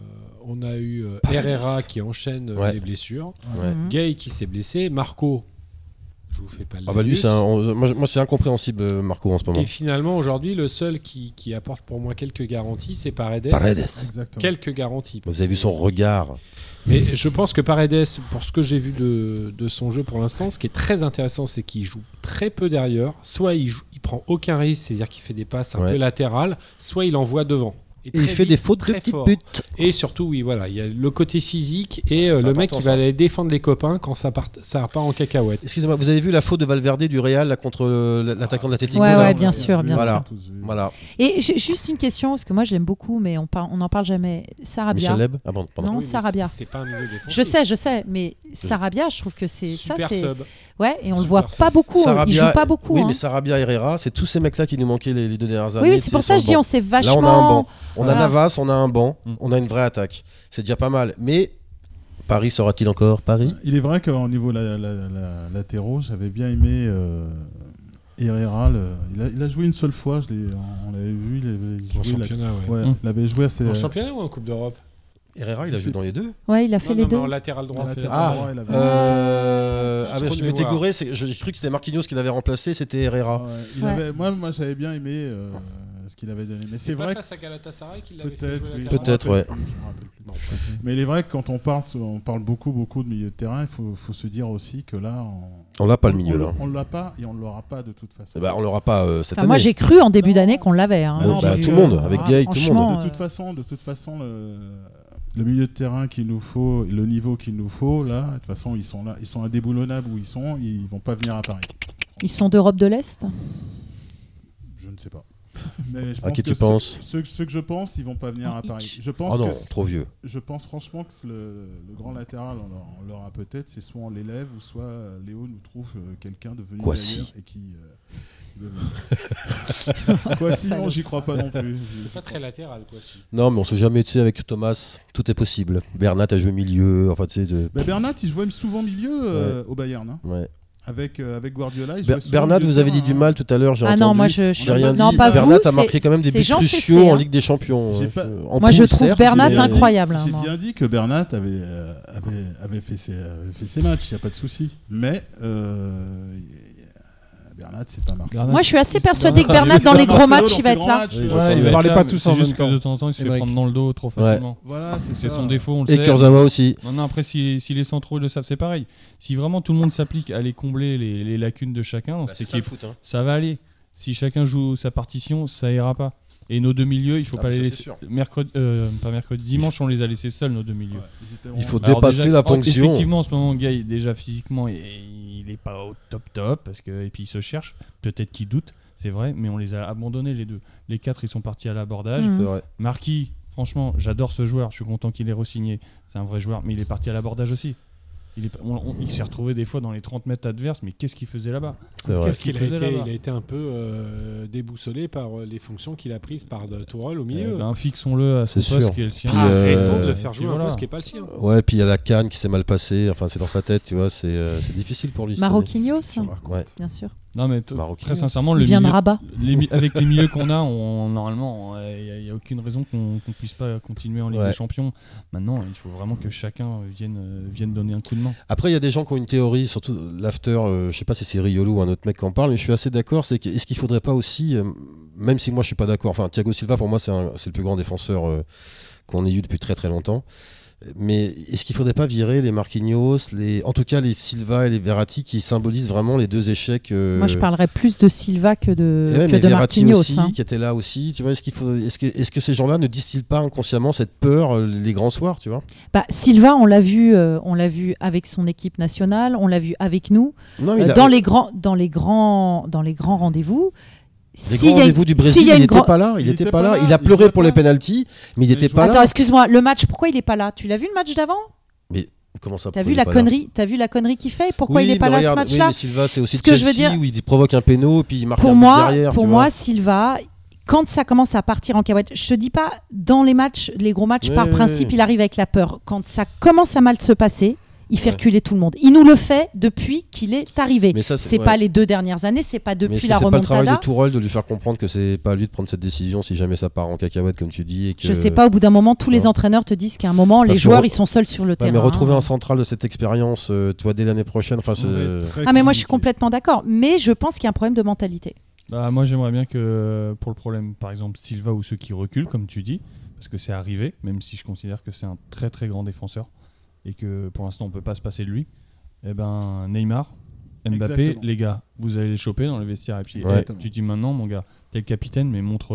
[SPEAKER 4] on a eu euh,
[SPEAKER 5] Paredes.
[SPEAKER 4] Herrera qui enchaîne euh,
[SPEAKER 5] Ouais.
[SPEAKER 4] les blessures,
[SPEAKER 5] Ouais.
[SPEAKER 3] mhm.
[SPEAKER 4] Gay qui s'est blessé, Marco, je vous fais pas le
[SPEAKER 5] Ah bah lui,
[SPEAKER 4] laïus.
[SPEAKER 5] c'est un- on- moi, moi, c'est incompréhensible, Marco, en ce moment.
[SPEAKER 4] Et finalement, aujourd'hui, le seul qui, qui apporte pour moi quelques garanties, c'est Paredes.
[SPEAKER 5] Paredes.
[SPEAKER 7] Exactement.
[SPEAKER 4] Quelques garanties.
[SPEAKER 5] Vous avez vu son regard.
[SPEAKER 4] Mais je pense que Paredes, pour ce que j'ai vu de, de son jeu pour l'instant, ce qui est très intéressant, c'est qu'il joue très peu derrière. Soit il, joue, il prend aucun risque, c'est-à-dire qu'il fait des passes un
[SPEAKER 5] Ouais.
[SPEAKER 4] peu latérales, soit il envoie devant.
[SPEAKER 5] Et
[SPEAKER 4] très
[SPEAKER 5] il fait
[SPEAKER 4] vite,
[SPEAKER 5] des fautes de
[SPEAKER 4] très
[SPEAKER 5] petites
[SPEAKER 4] fort.
[SPEAKER 5] buts.
[SPEAKER 4] Et surtout, oui, voilà, il y a le côté physique et euh,
[SPEAKER 5] C'est
[SPEAKER 4] le mec
[SPEAKER 5] important,
[SPEAKER 4] qui va
[SPEAKER 5] ça.
[SPEAKER 4] aller défendre les copains quand ça part, ça part en cacahuète.
[SPEAKER 5] Excusez-moi, vous avez vu la faute de Valverde du Real là, contre euh, l'attaquant de l'Atlético
[SPEAKER 3] Ouais,
[SPEAKER 5] Madrid
[SPEAKER 3] ouais, bien sûr, bien
[SPEAKER 5] Voilà.
[SPEAKER 7] sûr.
[SPEAKER 5] Voilà.
[SPEAKER 3] Et j'ai juste une question, parce que moi je l'aime beaucoup, mais on par- on n'en parle jamais. Sarabia.
[SPEAKER 5] Michel Leb Ah bon, pardon.
[SPEAKER 3] Non,
[SPEAKER 4] Oui, mais
[SPEAKER 3] Sarabia.
[SPEAKER 4] c'est- C'est pas un milieu défensif.
[SPEAKER 3] Je sais, je sais, mais Sarabia, je trouve que c'est ça,
[SPEAKER 4] Super
[SPEAKER 3] c'est
[SPEAKER 4] sub.
[SPEAKER 3] ouais, et on le
[SPEAKER 4] Super
[SPEAKER 3] voit
[SPEAKER 4] sub.
[SPEAKER 3] pas beaucoup. Il
[SPEAKER 5] Sarabia-
[SPEAKER 3] joue pas beaucoup.
[SPEAKER 5] Oui,
[SPEAKER 3] hein.
[SPEAKER 5] mais Sarabia, Herrera, c'est tous ces mecs-là qui nous manquaient les, les deux dernières années.
[SPEAKER 3] Oui, oui, c'est pour ça que je dis, on s'est
[SPEAKER 5] Là, on a un
[SPEAKER 3] vachement.
[SPEAKER 5] banc. On a
[SPEAKER 3] Voilà.
[SPEAKER 5] Navas, on a un banc,
[SPEAKER 6] Mm.
[SPEAKER 5] on a une vraie attaque. C'est déjà pas mal. Mais Paris sera-t-il encore Paris
[SPEAKER 7] Il est vrai qu'au niveau la, la, la- latéraux, j'avais bien aimé euh, Herrera. le- il, a, il a joué une seule fois, je l'ai- on l'avait vu. Il avait
[SPEAKER 4] En
[SPEAKER 7] joué la-
[SPEAKER 4] championnat, ouais.
[SPEAKER 7] ouais,
[SPEAKER 6] Mm.
[SPEAKER 7] il avait joué assez.
[SPEAKER 4] En championnat ou en Coupe d'Europe
[SPEAKER 5] Herrera, il a
[SPEAKER 7] Je
[SPEAKER 5] joué
[SPEAKER 7] sais-
[SPEAKER 5] dans les deux.
[SPEAKER 3] Ouais, il a fait
[SPEAKER 4] Non,
[SPEAKER 3] les
[SPEAKER 4] non,
[SPEAKER 3] deux.
[SPEAKER 4] mais en latéral droit.
[SPEAKER 7] latéral
[SPEAKER 5] Ah,
[SPEAKER 7] droit, il avait-
[SPEAKER 5] Euh,
[SPEAKER 4] J'ai
[SPEAKER 5] ah, mais
[SPEAKER 4] trop
[SPEAKER 5] je
[SPEAKER 4] de
[SPEAKER 5] m'étais
[SPEAKER 4] mémoire.
[SPEAKER 5] gouré, c'est- j'ai cru que c'était Marquinhos qui l'avait remplacé, c'était Herrera.
[SPEAKER 7] Ouais, il
[SPEAKER 3] Ouais.
[SPEAKER 7] avait- moi, moi j'avais bien aimé euh, ce qu'il avait donné. Mais c'est
[SPEAKER 4] pas
[SPEAKER 7] vrai que
[SPEAKER 4] face à Galatasaray qu'il l'avait fait
[SPEAKER 7] peut-être,
[SPEAKER 4] jouer
[SPEAKER 7] oui,
[SPEAKER 4] latéral
[SPEAKER 5] Peut-être,
[SPEAKER 7] je me
[SPEAKER 5] ouais.
[SPEAKER 7] rappelle plus, je me rappelle plus.
[SPEAKER 4] Non, je-
[SPEAKER 7] Mais il est vrai que quand on parle, on parle beaucoup, beaucoup de milieu de terrain, il faut, faut se dire aussi que là, on
[SPEAKER 5] On l'a pas le
[SPEAKER 7] on-
[SPEAKER 5] milieu
[SPEAKER 7] on-
[SPEAKER 5] là.
[SPEAKER 7] On l'a pas et on ne l'aura pas de toute façon.
[SPEAKER 5] Eh ben, on l'aura pas euh, cette
[SPEAKER 3] Enfin, moi
[SPEAKER 5] année.
[SPEAKER 3] j'ai cru en début
[SPEAKER 7] Non.
[SPEAKER 3] d'année qu'on l'avait. hein.
[SPEAKER 7] Ah non,
[SPEAKER 5] bah,
[SPEAKER 7] parce
[SPEAKER 5] tout
[SPEAKER 7] que-
[SPEAKER 5] le monde, avec
[SPEAKER 3] ah,
[SPEAKER 5] Diaye, tout le monde.
[SPEAKER 3] franchement,
[SPEAKER 7] De toute
[SPEAKER 3] euh,
[SPEAKER 7] façon, de toute façon, le, le milieu de terrain qu'il nous faut, le niveau qu'il nous faut, là, de toute façon, ils sont là, ils sont indéboulonnables où ils sont, ils vont pas venir à Paris.
[SPEAKER 3] Ils sont d'Europe de l'Est.
[SPEAKER 7] Je ne sais pas. Mais je
[SPEAKER 5] À
[SPEAKER 7] pense
[SPEAKER 5] qui
[SPEAKER 7] que
[SPEAKER 5] tu
[SPEAKER 7] ceux-
[SPEAKER 5] penses
[SPEAKER 7] ceux, ceux que je pense, ils vont pas venir
[SPEAKER 3] En
[SPEAKER 7] à Paris.
[SPEAKER 3] Hitch.
[SPEAKER 7] Je pense
[SPEAKER 5] Oh non,
[SPEAKER 7] que
[SPEAKER 5] trop vieux.
[SPEAKER 7] je pense franchement que le, le grand latéral, on l'aura- on l'aura peut-être, c'est soit on l'élève ou soit euh, Léo nous trouve euh, quelqu'un de venu
[SPEAKER 5] Quoi
[SPEAKER 7] d'ailleurs
[SPEAKER 5] si
[SPEAKER 7] et qui. euh, de- Quoi si, non, j'y crois pas non plus.
[SPEAKER 4] C'est pas très latéral, quoi. Si.
[SPEAKER 5] Non, mais on sait jamais, tu sais, avec Thomas, tout est possible. Bernat a joué milieu, enfin, tu sais. De...
[SPEAKER 7] Bah, Bernat, il jouait souvent milieu euh, au Bayern. Hein.
[SPEAKER 5] Ouais.
[SPEAKER 7] Avec, euh, avec Guardiola. il
[SPEAKER 5] Ber-
[SPEAKER 7] jouait souvent
[SPEAKER 5] Bernat,
[SPEAKER 7] milieu de
[SPEAKER 5] vous avez
[SPEAKER 7] terrain,
[SPEAKER 5] dit du
[SPEAKER 7] hein.
[SPEAKER 5] mal tout à l'heure, j'ai
[SPEAKER 3] Ah
[SPEAKER 5] entendu.
[SPEAKER 3] non, moi je. je-
[SPEAKER 5] J'ai rien
[SPEAKER 3] non,
[SPEAKER 5] dit.
[SPEAKER 3] pas
[SPEAKER 5] Bernat
[SPEAKER 3] vous.
[SPEAKER 5] a marqué
[SPEAKER 3] c'est-
[SPEAKER 5] quand même des
[SPEAKER 3] c'est
[SPEAKER 5] buts
[SPEAKER 3] Jean
[SPEAKER 5] cruciaux
[SPEAKER 3] Cessé,
[SPEAKER 5] en
[SPEAKER 3] hein.
[SPEAKER 5] Ligue des Champions.
[SPEAKER 7] J'ai
[SPEAKER 5] hein.
[SPEAKER 7] pas-
[SPEAKER 5] En
[SPEAKER 3] Moi, je
[SPEAKER 5] poule,
[SPEAKER 3] trouve
[SPEAKER 5] certes,
[SPEAKER 3] Bernat
[SPEAKER 5] mais-
[SPEAKER 3] incroyable. hein,
[SPEAKER 7] J'ai
[SPEAKER 3] moi.
[SPEAKER 7] bien dit que Bernat avait, euh, avait, avait, fait, ses, avait fait ses matchs, il n'y a pas de souci. Mais euh, Bernat, c'est pas Marseille.
[SPEAKER 6] Bernat-
[SPEAKER 3] Moi je suis assez persuadée que
[SPEAKER 6] Bernat,
[SPEAKER 3] Bernat dans les gros
[SPEAKER 7] Marcelo,
[SPEAKER 3] matchs
[SPEAKER 7] dans
[SPEAKER 3] il va
[SPEAKER 7] ses
[SPEAKER 3] être
[SPEAKER 7] grands
[SPEAKER 3] là.
[SPEAKER 7] matchs,
[SPEAKER 5] Oui,
[SPEAKER 7] euh,
[SPEAKER 5] j'entends.
[SPEAKER 6] Ouais, il
[SPEAKER 5] Ne
[SPEAKER 6] va
[SPEAKER 2] parlez
[SPEAKER 6] être
[SPEAKER 2] pas
[SPEAKER 6] là,
[SPEAKER 2] tous
[SPEAKER 6] c'est
[SPEAKER 2] en
[SPEAKER 6] juste
[SPEAKER 2] même
[SPEAKER 6] que
[SPEAKER 2] temps.
[SPEAKER 6] de temps en temps, il se fait
[SPEAKER 2] Emmerich.
[SPEAKER 6] prendre dans le dos trop facilement.
[SPEAKER 7] Voilà, c'est
[SPEAKER 6] C'est
[SPEAKER 7] ça.
[SPEAKER 6] son défaut, on le
[SPEAKER 5] Et
[SPEAKER 6] sait.
[SPEAKER 5] Kurzawa aussi.
[SPEAKER 6] Non, non, après, si, si les centraux le savent, c'est pareil. Si vraiment tout le monde s'applique à aller combler les, les lacunes de chacun dans
[SPEAKER 5] Bah,
[SPEAKER 6] cette
[SPEAKER 5] c'est ça, le
[SPEAKER 6] équipe,
[SPEAKER 5] foot, hein.
[SPEAKER 6] ça va aller. Si chacun joue sa partition, ça ira pas. Et nos deux milieux, il faut
[SPEAKER 5] Ah,
[SPEAKER 6] pas
[SPEAKER 5] mais
[SPEAKER 6] les
[SPEAKER 5] ça,
[SPEAKER 6] laisser.
[SPEAKER 5] c'est sûr.
[SPEAKER 6] Mercredi, euh, pas mercredi, dimanche, on les a laissés seuls, nos deux milieux.
[SPEAKER 7] Ouais, ils étaient
[SPEAKER 5] Il faut
[SPEAKER 7] vraiment-
[SPEAKER 6] Alors
[SPEAKER 5] dépasser
[SPEAKER 6] déjà,
[SPEAKER 5] la
[SPEAKER 6] en-
[SPEAKER 5] fonction.
[SPEAKER 6] Effectivement, en ce moment, Guy, déjà physiquement, il, il est pas au top top parce que et puis il se cherche. Peut-être qu'il doute, c'est vrai, mais on les a abandonnés les deux. Les quatre, ils sont partis à l'abordage.
[SPEAKER 3] Mhm.
[SPEAKER 5] C'est vrai.
[SPEAKER 6] Marquis, franchement, j'adore ce joueur. Je suis content qu'il ait re-signé. C'est un vrai joueur, mais il est parti à l'abordage aussi. Il, est, pas- on- on- il s'est retrouvé des fois dans les trente mètres adverses, mais qu'est-ce qu'il faisait là-bas
[SPEAKER 5] C'est vrai.
[SPEAKER 6] Qu'est-ce
[SPEAKER 4] Parce qu'il
[SPEAKER 6] qu'il
[SPEAKER 4] a
[SPEAKER 6] faisait
[SPEAKER 4] été,
[SPEAKER 6] là-bas
[SPEAKER 4] il a été un peu euh, déboussolé par euh, les fonctions qu'il a prises par de Tourelle au
[SPEAKER 6] Eh
[SPEAKER 4] milieu.
[SPEAKER 6] ben, fixons-le à son
[SPEAKER 5] C'est
[SPEAKER 6] poste
[SPEAKER 5] sûr.
[SPEAKER 6] qui est le sien.
[SPEAKER 5] Puis,
[SPEAKER 4] Ah,
[SPEAKER 5] euh,
[SPEAKER 4] arrêtons de le faire jouer
[SPEAKER 6] puis
[SPEAKER 4] un
[SPEAKER 6] voilà.
[SPEAKER 4] poste qui n'est pas le sien.
[SPEAKER 5] Ouais, puis il y a la canne qui s'est mal passée. Enfin, c'est dans sa tête, tu vois. C'est euh, c'est difficile pour lui. cette année.
[SPEAKER 3] Maroquinhos,
[SPEAKER 5] Ouais.
[SPEAKER 3] bien sûr.
[SPEAKER 6] Non, mais t-
[SPEAKER 5] Marocain.
[SPEAKER 6] très sincèrement,
[SPEAKER 3] Il
[SPEAKER 6] le
[SPEAKER 3] vient de
[SPEAKER 6] milieu-
[SPEAKER 3] Rabat.
[SPEAKER 6] les mi- avec les milieux qu'on a, on, normalement, il n'y a, aucune raison qu'on ne puisse pas continuer en Ligue
[SPEAKER 5] Ouais.
[SPEAKER 6] des Champions. Maintenant, il faut vraiment que chacun vienne, euh, vienne donner un coup de main.
[SPEAKER 5] Après, il y a des gens qui ont une théorie, surtout l'after. euh, je sais pas si c'est Riolo ou un autre mec qui en parle, mais je suis assez d'accord. C'est que est-ce qu'il faudrait pas aussi, euh, même si moi je suis pas d'accord. Enfin, Thiago Silva pour moi c'est un- c'est le plus grand défenseur euh, qu'on ait eu depuis très très longtemps. Mais est-ce qu'il faudrait pas virer les Marquinhos, les, en tout cas les Silva et les Verratti qui symbolisent vraiment les deux échecs. euh,
[SPEAKER 3] Moi je parlerais plus de Silva que de,
[SPEAKER 5] et ouais,
[SPEAKER 3] que
[SPEAKER 5] mais
[SPEAKER 3] de
[SPEAKER 5] Verratti
[SPEAKER 3] Marquinhos.
[SPEAKER 5] aussi,
[SPEAKER 3] hein.
[SPEAKER 5] qui était là aussi. Tu vois, est-ce qu'il faut, est-ce que, est-ce que ces gens-là ne distillent pas inconsciemment cette peur euh, les grands soirs, tu vois?
[SPEAKER 3] Bah, Silva, on l'a vu, euh, on l'a vu avec son équipe nationale, on l'a vu avec nous,
[SPEAKER 5] Non, mais
[SPEAKER 3] euh,
[SPEAKER 5] il a-
[SPEAKER 3] dans les grands, dans les grands, dans les grands rendez-vous.
[SPEAKER 5] Les
[SPEAKER 3] S'il
[SPEAKER 5] grands
[SPEAKER 3] y a une-
[SPEAKER 5] rendez-vous du
[SPEAKER 3] s'il
[SPEAKER 5] Brésil,
[SPEAKER 3] y a
[SPEAKER 5] il
[SPEAKER 3] une
[SPEAKER 5] n'était
[SPEAKER 3] grand-
[SPEAKER 5] pas là. Il
[SPEAKER 7] Il
[SPEAKER 5] était
[SPEAKER 7] était
[SPEAKER 5] pas
[SPEAKER 7] pas
[SPEAKER 5] là.
[SPEAKER 7] là,
[SPEAKER 5] Il a
[SPEAKER 7] il
[SPEAKER 5] pleuré
[SPEAKER 7] jouait
[SPEAKER 5] pour
[SPEAKER 7] pas.
[SPEAKER 5] les pénaltys, mais il
[SPEAKER 7] Mais
[SPEAKER 5] n'était
[SPEAKER 7] je
[SPEAKER 5] pas
[SPEAKER 3] Attends,
[SPEAKER 5] là.
[SPEAKER 3] excuse-moi, le match, pourquoi il est pas là? Tu l'as vu le match d'avant?
[SPEAKER 5] Mais comment ça?
[SPEAKER 3] T'as
[SPEAKER 5] pourquoi
[SPEAKER 3] vu
[SPEAKER 5] il
[SPEAKER 3] la
[SPEAKER 5] est pas là
[SPEAKER 3] connerie? T'as vu la connerie qu'il fait? Pourquoi
[SPEAKER 5] Oui,
[SPEAKER 3] il est pas
[SPEAKER 5] mais
[SPEAKER 3] là
[SPEAKER 5] regarde,
[SPEAKER 3] ce match-là?
[SPEAKER 5] Oui, mais Silva, c'est aussi
[SPEAKER 3] Ce que je veux
[SPEAKER 5] Chelsea
[SPEAKER 3] dire-
[SPEAKER 5] où il provoque un péno puis il marque
[SPEAKER 3] Pour
[SPEAKER 5] un but
[SPEAKER 3] moi,
[SPEAKER 5] derrière.
[SPEAKER 3] pour
[SPEAKER 5] tu
[SPEAKER 3] moi,
[SPEAKER 5] vois.
[SPEAKER 3] Silva, quand ça commence à partir en cacahuète, je te dis pas dans les matchs, les gros matchs,
[SPEAKER 5] Ouais,
[SPEAKER 3] par
[SPEAKER 5] ouais,
[SPEAKER 3] principe,
[SPEAKER 5] ouais.
[SPEAKER 3] il arrive avec la peur. Quand ça commence à mal se passer, il fait
[SPEAKER 5] Ouais.
[SPEAKER 3] reculer tout le monde. Il nous le fait depuis qu'il est arrivé.
[SPEAKER 5] Mais ça, c'est-
[SPEAKER 3] C'est
[SPEAKER 5] ouais.
[SPEAKER 3] pas les deux dernières années, c'est pas
[SPEAKER 5] Mais
[SPEAKER 3] depuis
[SPEAKER 5] est-ce que
[SPEAKER 3] la
[SPEAKER 5] c'est pas le travail de
[SPEAKER 3] remontada.
[SPEAKER 5] Tourelle de lui faire comprendre que c'est pas à lui de prendre cette décision si jamais ça part en cacahuète comme tu dis et que...
[SPEAKER 3] Je sais pas, au bout d'un moment, tous les
[SPEAKER 5] Non.
[SPEAKER 3] entraîneurs te disent qu'à un moment, les
[SPEAKER 5] Parce que
[SPEAKER 3] joueurs,
[SPEAKER 5] re-
[SPEAKER 3] ils sont seuls sur le
[SPEAKER 5] Ouais,
[SPEAKER 3] terrain.
[SPEAKER 5] mais retrouver
[SPEAKER 3] hein.
[SPEAKER 5] un central de cette expérience, euh, toi dès l'année prochaine, enfin c'est.
[SPEAKER 7] Ça va être très
[SPEAKER 3] Ah, mais moi, je suis
[SPEAKER 7] compliqué.
[SPEAKER 3] complètement d'accord. Mais je pense qu'il y a un problème de mentalité.
[SPEAKER 6] Bah, moi, j'aimerais bien que, pour le problème, par exemple, Silva ou ceux qui reculent, comme tu dis, parce que c'est arrivé, même si je considère que c'est un très très grand défenseur et que pour l'instant, on peut pas se passer de lui. Eh ben, Neymar, Mbappé,
[SPEAKER 7] Exactement.
[SPEAKER 6] les gars, vous allez les choper dans le vestiaire. Et puis,
[SPEAKER 5] Ouais.
[SPEAKER 6] tu dis maintenant, mon gars, t'es le capitaine, mais montre-le.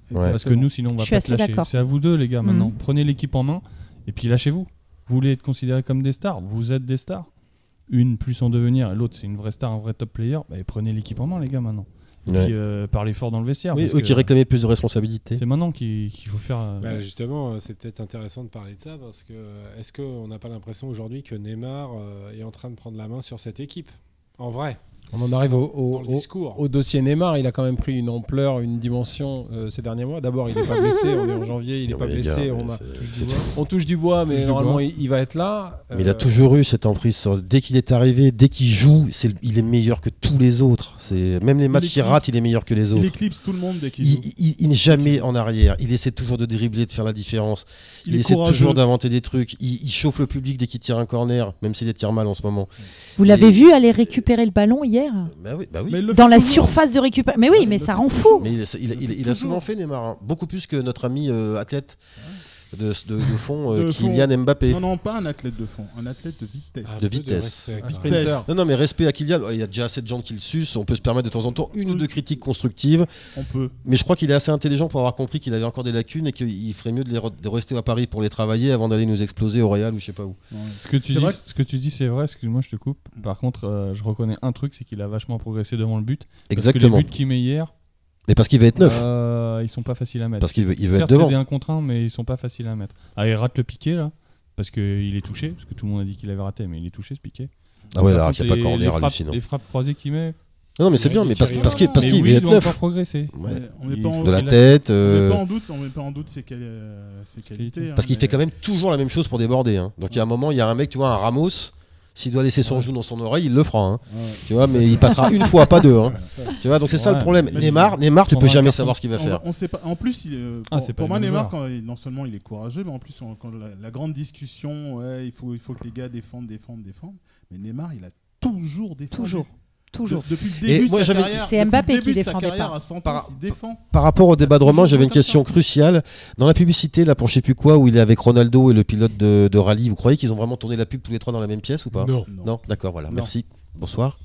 [SPEAKER 5] Ouais.
[SPEAKER 6] Parce que nous, sinon, on va
[SPEAKER 3] Je suis
[SPEAKER 6] pas
[SPEAKER 3] assez
[SPEAKER 6] te lâcher.
[SPEAKER 3] d'accord.
[SPEAKER 6] C'est à vous deux, les gars, maintenant.
[SPEAKER 3] Mhm.
[SPEAKER 6] Prenez l'équipe en main et puis lâchez-vous. Vous voulez être considérés comme des stars, vous êtes des stars. Une plus en devenir et l'autre, c'est une vraie star, un vrai top player. Bah, prenez l'équipe en main, les gars, maintenant. Et
[SPEAKER 5] Ouais.
[SPEAKER 6] puis euh, parlez fort dans le vestiaire.
[SPEAKER 5] Oui,
[SPEAKER 6] parce
[SPEAKER 5] eux
[SPEAKER 6] que
[SPEAKER 5] qui réclamaient plus de responsabilités.
[SPEAKER 6] c'est maintenant qu'il qu'il faut faire. euh,
[SPEAKER 4] Bah, justement, euh, c'est peut-être intéressant de parler de ça parce que euh, est-ce qu'on n'a pas l'impression aujourd'hui que Neymar euh, est en train de prendre la main sur cette équipe en vrai,
[SPEAKER 2] On en arrive au, au-
[SPEAKER 4] dans le
[SPEAKER 2] au-
[SPEAKER 4] discours
[SPEAKER 2] au dossier Neymar. Il a quand même pris une ampleur, une dimension euh, ces derniers mois. D'abord, il n'est pas blessé. On est en janvier, il n'est
[SPEAKER 5] Non,
[SPEAKER 2] pas
[SPEAKER 5] mais les
[SPEAKER 2] blessé.
[SPEAKER 5] gars,
[SPEAKER 2] on,
[SPEAKER 5] mais
[SPEAKER 2] a-
[SPEAKER 5] c'est-
[SPEAKER 2] on touche du bois, mais
[SPEAKER 6] Touche du
[SPEAKER 2] normalement,
[SPEAKER 6] bois.
[SPEAKER 2] il, il va être là.
[SPEAKER 5] Mais il a
[SPEAKER 2] Euh,
[SPEAKER 5] toujours eu cette emprise. Dès qu'il est arrivé, dès qu'il joue, c'est, il est meilleur que tous les autres. C'est, même les matchs qu'il
[SPEAKER 7] éclipse-
[SPEAKER 5] rate, il est meilleur que les
[SPEAKER 7] Il
[SPEAKER 5] autres.
[SPEAKER 7] éclipse tout le monde dès qu'il
[SPEAKER 5] Il,
[SPEAKER 7] joue.
[SPEAKER 5] il- il n'est jamais en arrière. Il essaie toujours de dribbler, de faire la différence. Il,
[SPEAKER 7] Il est
[SPEAKER 5] essaie
[SPEAKER 7] courageux.
[SPEAKER 5] toujours d'inventer des trucs. Il, il chauffe le public dès qu'il tire un corner, même s'il les tire mal en ce moment.
[SPEAKER 3] Vous l'avez
[SPEAKER 5] Et-
[SPEAKER 3] vu aller récupérer le ballon hier
[SPEAKER 5] Bah oui, bah oui.
[SPEAKER 7] Mais il le
[SPEAKER 3] dans
[SPEAKER 7] fait
[SPEAKER 3] la
[SPEAKER 7] toujours.
[SPEAKER 3] surface de récupération. Mais oui,
[SPEAKER 7] Ouais,
[SPEAKER 3] mais
[SPEAKER 7] il le
[SPEAKER 3] ça
[SPEAKER 7] fait
[SPEAKER 3] rend
[SPEAKER 7] toujours.
[SPEAKER 3] fou.
[SPEAKER 5] Mais il, il- il- il- il a souvent fait Neymar, hein. Beaucoup plus que notre ami euh, athlète de, de- de fond, euh,
[SPEAKER 7] De fond.
[SPEAKER 5] Kylian Mbappé.
[SPEAKER 7] Non, non, pas un athlète de fond, un athlète de vitesse.
[SPEAKER 4] Un
[SPEAKER 5] de
[SPEAKER 4] peu
[SPEAKER 5] vitesse.
[SPEAKER 4] respect,
[SPEAKER 2] un
[SPEAKER 4] quand même.
[SPEAKER 2] sprinter.
[SPEAKER 5] Non, non, mais respect à Kylian. Il y a déjà assez de gens qui le sucent. On peut se permettre de temps en temps une ou deux critiques constructives.
[SPEAKER 7] On peut.
[SPEAKER 5] Mais je crois qu'il est assez intelligent pour avoir compris qu'il avait encore des lacunes et qu'il ferait mieux de, les re- de rester à Paris pour les travailler avant d'aller nous exploser au Real ou je sais pas où.
[SPEAKER 7] Ouais.
[SPEAKER 6] Ce que tu
[SPEAKER 7] C'est
[SPEAKER 6] dis,
[SPEAKER 7] vrai
[SPEAKER 6] ce que tu dis, c'est vrai. Excuse-moi, je te coupe. Par contre, euh, je reconnais un truc, c'est qu'il a vachement progressé devant le but. Parce
[SPEAKER 5] Exactement.
[SPEAKER 6] que les buts qu'il met hier,
[SPEAKER 5] Mais parce qu'il va être neuf.
[SPEAKER 6] euh, ils sont pas faciles à mettre.
[SPEAKER 5] Parce qu'il veut, il veut être
[SPEAKER 6] Certes, c'est
[SPEAKER 5] devant.
[SPEAKER 6] des un contre un, mais ils sont pas faciles à mettre. Ah, il rate le piqué là, parce qu'il est touché, parce que tout le monde a dit qu'il avait raté, mais il est touché ce piqué.
[SPEAKER 5] Ah ouais,
[SPEAKER 6] Par
[SPEAKER 5] là,
[SPEAKER 6] contre,
[SPEAKER 5] qu'il n'y a pas
[SPEAKER 6] les-
[SPEAKER 5] corner
[SPEAKER 6] les frappes-
[SPEAKER 5] hallucinant.
[SPEAKER 6] Les frappes croisées qu'il met.
[SPEAKER 5] Non, mais c'est
[SPEAKER 4] Ouais,
[SPEAKER 5] bien,
[SPEAKER 4] il
[SPEAKER 5] mais parce,
[SPEAKER 4] tire
[SPEAKER 5] parce
[SPEAKER 4] rien.
[SPEAKER 5] qu'il parce
[SPEAKER 6] mais
[SPEAKER 5] qu'il
[SPEAKER 6] oui,
[SPEAKER 5] veut
[SPEAKER 6] il
[SPEAKER 5] être
[SPEAKER 6] doit
[SPEAKER 5] neuf.
[SPEAKER 6] encore progresser.
[SPEAKER 5] Ouais.
[SPEAKER 7] Mais on met
[SPEAKER 6] Il
[SPEAKER 7] pas en
[SPEAKER 6] faut
[SPEAKER 5] De la
[SPEAKER 6] qu'il
[SPEAKER 5] tête.
[SPEAKER 7] On met
[SPEAKER 5] euh,
[SPEAKER 7] pas en doute, on met pas en doute ses, quali- euh, ses qualités.
[SPEAKER 5] Parce
[SPEAKER 7] hein,
[SPEAKER 5] qu'il
[SPEAKER 7] mais-
[SPEAKER 5] fait quand même toujours la même chose pour déborder. hein. Donc il y a un moment, il y a un mec, tu vois, un Ramos. S'il doit laisser son
[SPEAKER 7] Ouais.
[SPEAKER 5] genou dans son oreille, il le fera. hein.
[SPEAKER 7] Ouais.
[SPEAKER 5] Tu vois, mais il passera une fois, pas deux. hein. Tu vois, donc c'est ça
[SPEAKER 6] Ouais.
[SPEAKER 5] le problème.
[SPEAKER 7] Mais
[SPEAKER 5] Neymar, Neymar, tu peux
[SPEAKER 6] prendra un
[SPEAKER 5] jamais
[SPEAKER 6] carton.
[SPEAKER 5] savoir ce qu'il va
[SPEAKER 7] On,
[SPEAKER 5] faire.
[SPEAKER 7] va- on sait pas. En plus, il est, euh,
[SPEAKER 6] Ah,
[SPEAKER 7] pour,
[SPEAKER 6] c'est pas
[SPEAKER 7] pour
[SPEAKER 6] le
[SPEAKER 7] moi,
[SPEAKER 6] même
[SPEAKER 7] Neymar,
[SPEAKER 6] joueur.
[SPEAKER 7] quand il- non seulement il est courageux, mais en plus, on- quand la, la grande discussion, ouais, il faut, il faut que les gars défendent, défendent, défendent. Mais Neymar, il a toujours défendu.
[SPEAKER 3] Toujours. Toujours.
[SPEAKER 7] De- depuis le
[SPEAKER 5] Et
[SPEAKER 7] début
[SPEAKER 5] moi,
[SPEAKER 7] de sa
[SPEAKER 5] j'avais-
[SPEAKER 7] carrière.
[SPEAKER 3] C'est
[SPEAKER 7] depuis
[SPEAKER 3] Mbappé
[SPEAKER 7] le début
[SPEAKER 3] qui
[SPEAKER 7] de sa
[SPEAKER 3] défendait
[SPEAKER 7] carrière
[SPEAKER 3] pas.
[SPEAKER 7] à Santos,
[SPEAKER 5] Par-
[SPEAKER 7] il défend.
[SPEAKER 5] Par rapport au débat de roman,
[SPEAKER 7] toujours
[SPEAKER 5] j'avais une
[SPEAKER 7] comme
[SPEAKER 5] question
[SPEAKER 7] ça.
[SPEAKER 5] cruciale. Dans la publicité, là, pour je sais plus quoi, où il est avec Ronaldo et le pilote de, de rallye, vous croyez qu'ils ont vraiment tourné la pub tous les trois dans la même pièce ou pas
[SPEAKER 4] Non.
[SPEAKER 5] Non, d'accord, voilà.
[SPEAKER 7] Non.
[SPEAKER 5] Merci. Bonsoir.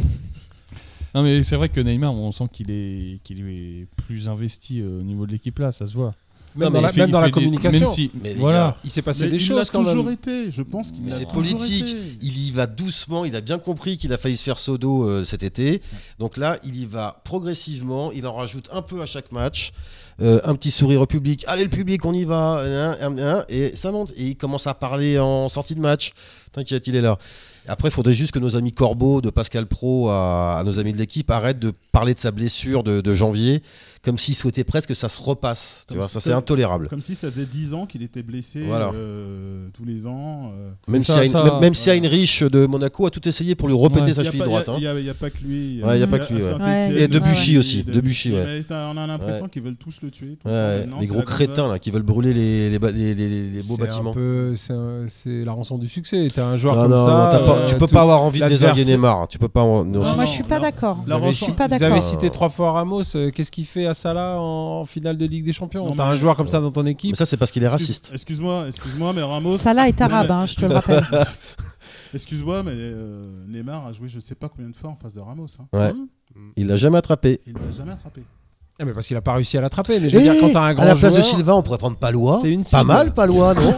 [SPEAKER 6] Non, mais c'est vrai que Neymar, on sent qu'il est, qu'il est plus investi euh, au niveau de l'équipe là, ça se voit.
[SPEAKER 2] Même
[SPEAKER 5] Non,
[SPEAKER 2] dans
[SPEAKER 5] mais
[SPEAKER 2] la,
[SPEAKER 6] Il fait-
[SPEAKER 2] même
[SPEAKER 6] il
[SPEAKER 2] dans la
[SPEAKER 6] fait des-
[SPEAKER 2] communication.
[SPEAKER 6] même si-
[SPEAKER 5] Mais les
[SPEAKER 6] voilà.
[SPEAKER 5] gars,
[SPEAKER 2] Il s'est passé
[SPEAKER 7] Mais
[SPEAKER 2] des
[SPEAKER 7] il
[SPEAKER 2] choses
[SPEAKER 7] l'a
[SPEAKER 2] quand même.
[SPEAKER 7] toujours été. Je pense qu'il
[SPEAKER 5] Mais
[SPEAKER 7] l'a
[SPEAKER 5] c'est
[SPEAKER 7] toujours
[SPEAKER 5] politique.
[SPEAKER 7] été.
[SPEAKER 5] Il y va doucement. Il a bien compris qu'il a failli se faire sodo euh, cet été. Donc là, il y va progressivement. Il en rajoute un peu à chaque match. Euh, un petit sourire au public. Allez, le public, on y va. Hein, hein, hein, et ça monte. Et il commence à parler en sortie de match. T'inquiète, il est là. Après, il faudrait juste que nos amis Corbeau, de Pascal Pro à, à nos amis de l'équipe, arrêtent de parler de sa blessure de, de janvier, comme s'ils souhaitaient presque que ça se repasse. Tu
[SPEAKER 7] Comme
[SPEAKER 5] vois,
[SPEAKER 7] si
[SPEAKER 5] ça,
[SPEAKER 7] ça-
[SPEAKER 5] c'est intolérable.
[SPEAKER 7] Comme si ça faisait dix ans qu'il était blessé
[SPEAKER 5] Voilà.
[SPEAKER 7] euh, tous les ans. euh.
[SPEAKER 5] Même
[SPEAKER 6] Ça,
[SPEAKER 5] si
[SPEAKER 6] ça-
[SPEAKER 5] même, même si
[SPEAKER 7] voilà.
[SPEAKER 5] Heinrich de Monaco a tout essayé pour lui repéter
[SPEAKER 6] Ouais.
[SPEAKER 5] sa
[SPEAKER 7] Il y a
[SPEAKER 5] cheville
[SPEAKER 7] pas-
[SPEAKER 5] droite.
[SPEAKER 7] Il
[SPEAKER 5] hein.
[SPEAKER 7] n'y a, il y a pas que lui.
[SPEAKER 5] Ouais, il y a pas
[SPEAKER 7] À-
[SPEAKER 5] que lui,
[SPEAKER 7] à
[SPEAKER 5] ouais.
[SPEAKER 7] Saint-Étienne,
[SPEAKER 3] Ouais.
[SPEAKER 5] Et Debuchy
[SPEAKER 7] ouais.
[SPEAKER 5] aussi, Debuchy, ouais.
[SPEAKER 7] Mais t'as- on a l'impression qu'ils veulent tous le tuer. tout le
[SPEAKER 5] Ouais,
[SPEAKER 7] temps. Non,
[SPEAKER 5] les
[SPEAKER 7] c'est
[SPEAKER 5] gros
[SPEAKER 7] la grande
[SPEAKER 5] crétins
[SPEAKER 7] vague.
[SPEAKER 5] là, qui veulent brûler les, les, ba- les- les- les beaux
[SPEAKER 2] C'est
[SPEAKER 5] bâtiments.
[SPEAKER 2] un peu, c'est, un- c'est la rançon du succès. T'as un joueur
[SPEAKER 5] Non,
[SPEAKER 2] comme
[SPEAKER 5] non,
[SPEAKER 2] ça.
[SPEAKER 5] non, t'as pas-
[SPEAKER 2] euh,
[SPEAKER 5] tu peux
[SPEAKER 2] tout-
[SPEAKER 5] pas avoir envie de désinguer
[SPEAKER 2] l'adversaire-
[SPEAKER 5] Neymar. Tu peux pas. en- non,
[SPEAKER 7] Non,
[SPEAKER 5] si-
[SPEAKER 3] moi,
[SPEAKER 7] non,
[SPEAKER 3] je suis pas
[SPEAKER 7] non.
[SPEAKER 3] d'accord.
[SPEAKER 7] La
[SPEAKER 2] Vous avez,
[SPEAKER 7] rançon-
[SPEAKER 3] suis pas
[SPEAKER 2] vous avez
[SPEAKER 3] d'accord.
[SPEAKER 2] cité trois fois Ramos. euh, Qu'est-ce qu'il fait à Salah en finale de Ligue des Champions?
[SPEAKER 7] Non,
[SPEAKER 2] T'as
[SPEAKER 7] mais-
[SPEAKER 2] un joueur comme ça dans ton
[SPEAKER 5] Mais
[SPEAKER 2] équipe.
[SPEAKER 5] ça, c'est parce qu'il est
[SPEAKER 7] Excuse-
[SPEAKER 5] raciste.
[SPEAKER 7] Excuse-moi, excuse-moi, mais Ramos.
[SPEAKER 3] Salah est arabe, hein, je te le rappelle.
[SPEAKER 7] Excuse-moi, mais euh, Neymar a joué je sais pas combien de fois en face de Ramos. hein.
[SPEAKER 5] Ouais. Il l'a jamais attrapé.
[SPEAKER 7] Il l'a jamais attrapé.
[SPEAKER 2] Ah, mais parce qu'il a pas réussi à l'attraper. Mais je veux
[SPEAKER 5] Eh,
[SPEAKER 2] dire, quand t'as un grand
[SPEAKER 5] à la place
[SPEAKER 2] joueur,
[SPEAKER 5] de Silva, on pourrait prendre Palois.
[SPEAKER 2] c'est une
[SPEAKER 5] Pas
[SPEAKER 2] cible.
[SPEAKER 5] mal, Palois, non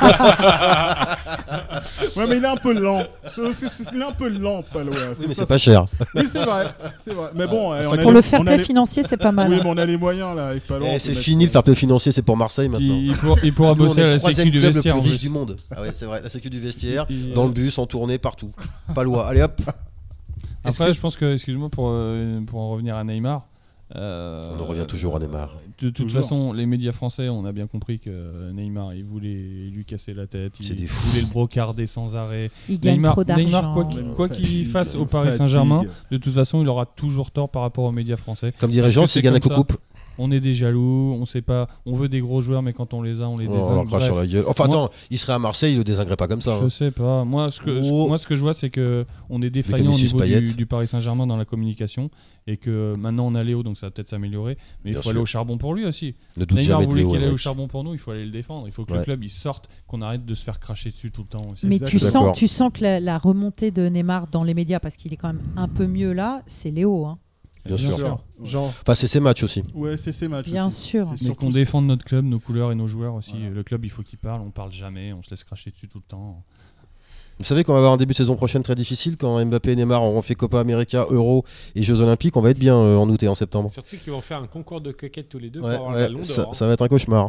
[SPEAKER 7] Ouais, mais il est un peu lent. Je- je- je- Il est un peu lent, Palois.
[SPEAKER 5] Oui, mais
[SPEAKER 7] ça,
[SPEAKER 5] c'est pas cher.
[SPEAKER 7] Oui, c'est vrai. C'est vrai. Mais bon, eh, on a
[SPEAKER 3] Pour
[SPEAKER 7] les-
[SPEAKER 3] le fair
[SPEAKER 7] on a
[SPEAKER 3] play
[SPEAKER 7] les-
[SPEAKER 3] financier, c'est pas mal.
[SPEAKER 7] Oui, mais on a les moyens là avec Palois.
[SPEAKER 5] Eh,
[SPEAKER 7] on
[SPEAKER 5] c'est
[SPEAKER 7] peut
[SPEAKER 5] fini
[SPEAKER 7] mettre-
[SPEAKER 5] le fair play financier, c'est pour Marseille maintenant.
[SPEAKER 6] Il, il pour- il pourra
[SPEAKER 5] Nous, on
[SPEAKER 6] bosser
[SPEAKER 5] est
[SPEAKER 6] à
[SPEAKER 5] le
[SPEAKER 6] la
[SPEAKER 5] troisième
[SPEAKER 6] sécu du
[SPEAKER 5] club le plus
[SPEAKER 6] vestiaire. en
[SPEAKER 5] riche
[SPEAKER 6] plus.
[SPEAKER 5] du monde. Ah ouais, c'est vrai. La sécu du vestiaire,
[SPEAKER 6] Il- il-
[SPEAKER 5] dans le bus, en tournée, partout. Palois. Allez hop.
[SPEAKER 2] Est-ce
[SPEAKER 6] Après,
[SPEAKER 2] que-
[SPEAKER 6] je pense que, excuse-moi, pour, euh, pour en revenir à Neymar. euh,
[SPEAKER 5] On en revient toujours à Neymar.
[SPEAKER 6] De toute
[SPEAKER 7] Toujours.
[SPEAKER 6] façon, les médias français, on a bien compris que Neymar, il voulait lui casser la tête,
[SPEAKER 5] C'est
[SPEAKER 6] il
[SPEAKER 5] des fous.
[SPEAKER 6] voulait le brocarder sans arrêt.
[SPEAKER 3] Il gagne
[SPEAKER 6] Neymar-
[SPEAKER 3] trop d'argent.
[SPEAKER 6] Neymar, quoi qu'il-
[SPEAKER 7] Même
[SPEAKER 6] quoi qu'il
[SPEAKER 7] fatigue,
[SPEAKER 6] fasse au Paris
[SPEAKER 7] fatigue.
[SPEAKER 6] Saint-Germain, de toute façon, il aura toujours tort par rapport aux médias français.
[SPEAKER 5] Comme dirait
[SPEAKER 6] Parce
[SPEAKER 5] Jean,
[SPEAKER 6] que
[SPEAKER 5] s'il
[SPEAKER 6] c'est
[SPEAKER 5] gagne la
[SPEAKER 6] comme ça.
[SPEAKER 5] coupe,
[SPEAKER 6] On est des jaloux, on sait pas, on veut des gros joueurs, mais quand on les a, on les
[SPEAKER 5] on
[SPEAKER 6] désingue.
[SPEAKER 5] leur crache sur
[SPEAKER 6] Bref,
[SPEAKER 5] la gueule. Enfin,
[SPEAKER 6] Moi-
[SPEAKER 5] attends, il serait à Marseille, il le désinguerait pas comme ça.
[SPEAKER 6] Je
[SPEAKER 5] hein.
[SPEAKER 6] sais pas. Moi, ce que, ce-
[SPEAKER 5] Oh.
[SPEAKER 6] moi, ce que je vois, c'est que on est défaillant au
[SPEAKER 5] Vinicius
[SPEAKER 6] niveau du,
[SPEAKER 5] Payet.
[SPEAKER 6] du Paris Saint-Germain dans la communication et que maintenant on a Léo, donc ça va peut-être s'améliorer. Mais
[SPEAKER 5] Bien
[SPEAKER 6] il faut aller
[SPEAKER 5] sûr.
[SPEAKER 6] au charbon pour lui aussi.
[SPEAKER 5] Ne doute
[SPEAKER 6] Neymar
[SPEAKER 5] jamais de
[SPEAKER 6] voulait
[SPEAKER 5] Léo,
[SPEAKER 6] qu'il aille au
[SPEAKER 5] mec.
[SPEAKER 6] charbon pour nous, il faut aller le défendre. Il faut que
[SPEAKER 5] Ouais.
[SPEAKER 6] le club il sorte, qu'on arrête de se faire cracher dessus tout le temps aussi.
[SPEAKER 3] Mais
[SPEAKER 7] Exact.
[SPEAKER 3] tu
[SPEAKER 5] D'accord.
[SPEAKER 3] sens, tu sens que la, la remontée de Neymar dans les médias, parce qu'il est quand même un peu mieux là, c'est Léo. Hein.
[SPEAKER 5] Bien sûr.
[SPEAKER 2] Jean.
[SPEAKER 5] Enfin, c'est ses matchs aussi.
[SPEAKER 7] Ouais, c'est ces matchs.
[SPEAKER 3] Bien
[SPEAKER 7] aussi.
[SPEAKER 3] sûr.
[SPEAKER 7] C'est
[SPEAKER 6] Mais
[SPEAKER 7] surtout
[SPEAKER 6] qu'on défende notre club, nos couleurs et nos joueurs aussi.
[SPEAKER 7] Voilà.
[SPEAKER 6] Le club, il faut qu'il parle. On parle jamais. On se laisse cracher dessus tout le temps.
[SPEAKER 5] Vous savez qu'on va avoir un début de saison prochaine très difficile quand Mbappé et Neymar auront fait Copa América, Euro et Jeux Olympiques. On va être bien euh, en août et en septembre.
[SPEAKER 4] Surtout qu'ils vont faire un concours de coquettes tous les deux
[SPEAKER 5] Ouais,
[SPEAKER 4] pour avoir
[SPEAKER 5] ouais,
[SPEAKER 4] le ballon
[SPEAKER 5] ça,
[SPEAKER 4] d'or.
[SPEAKER 5] ça va être un cauchemar.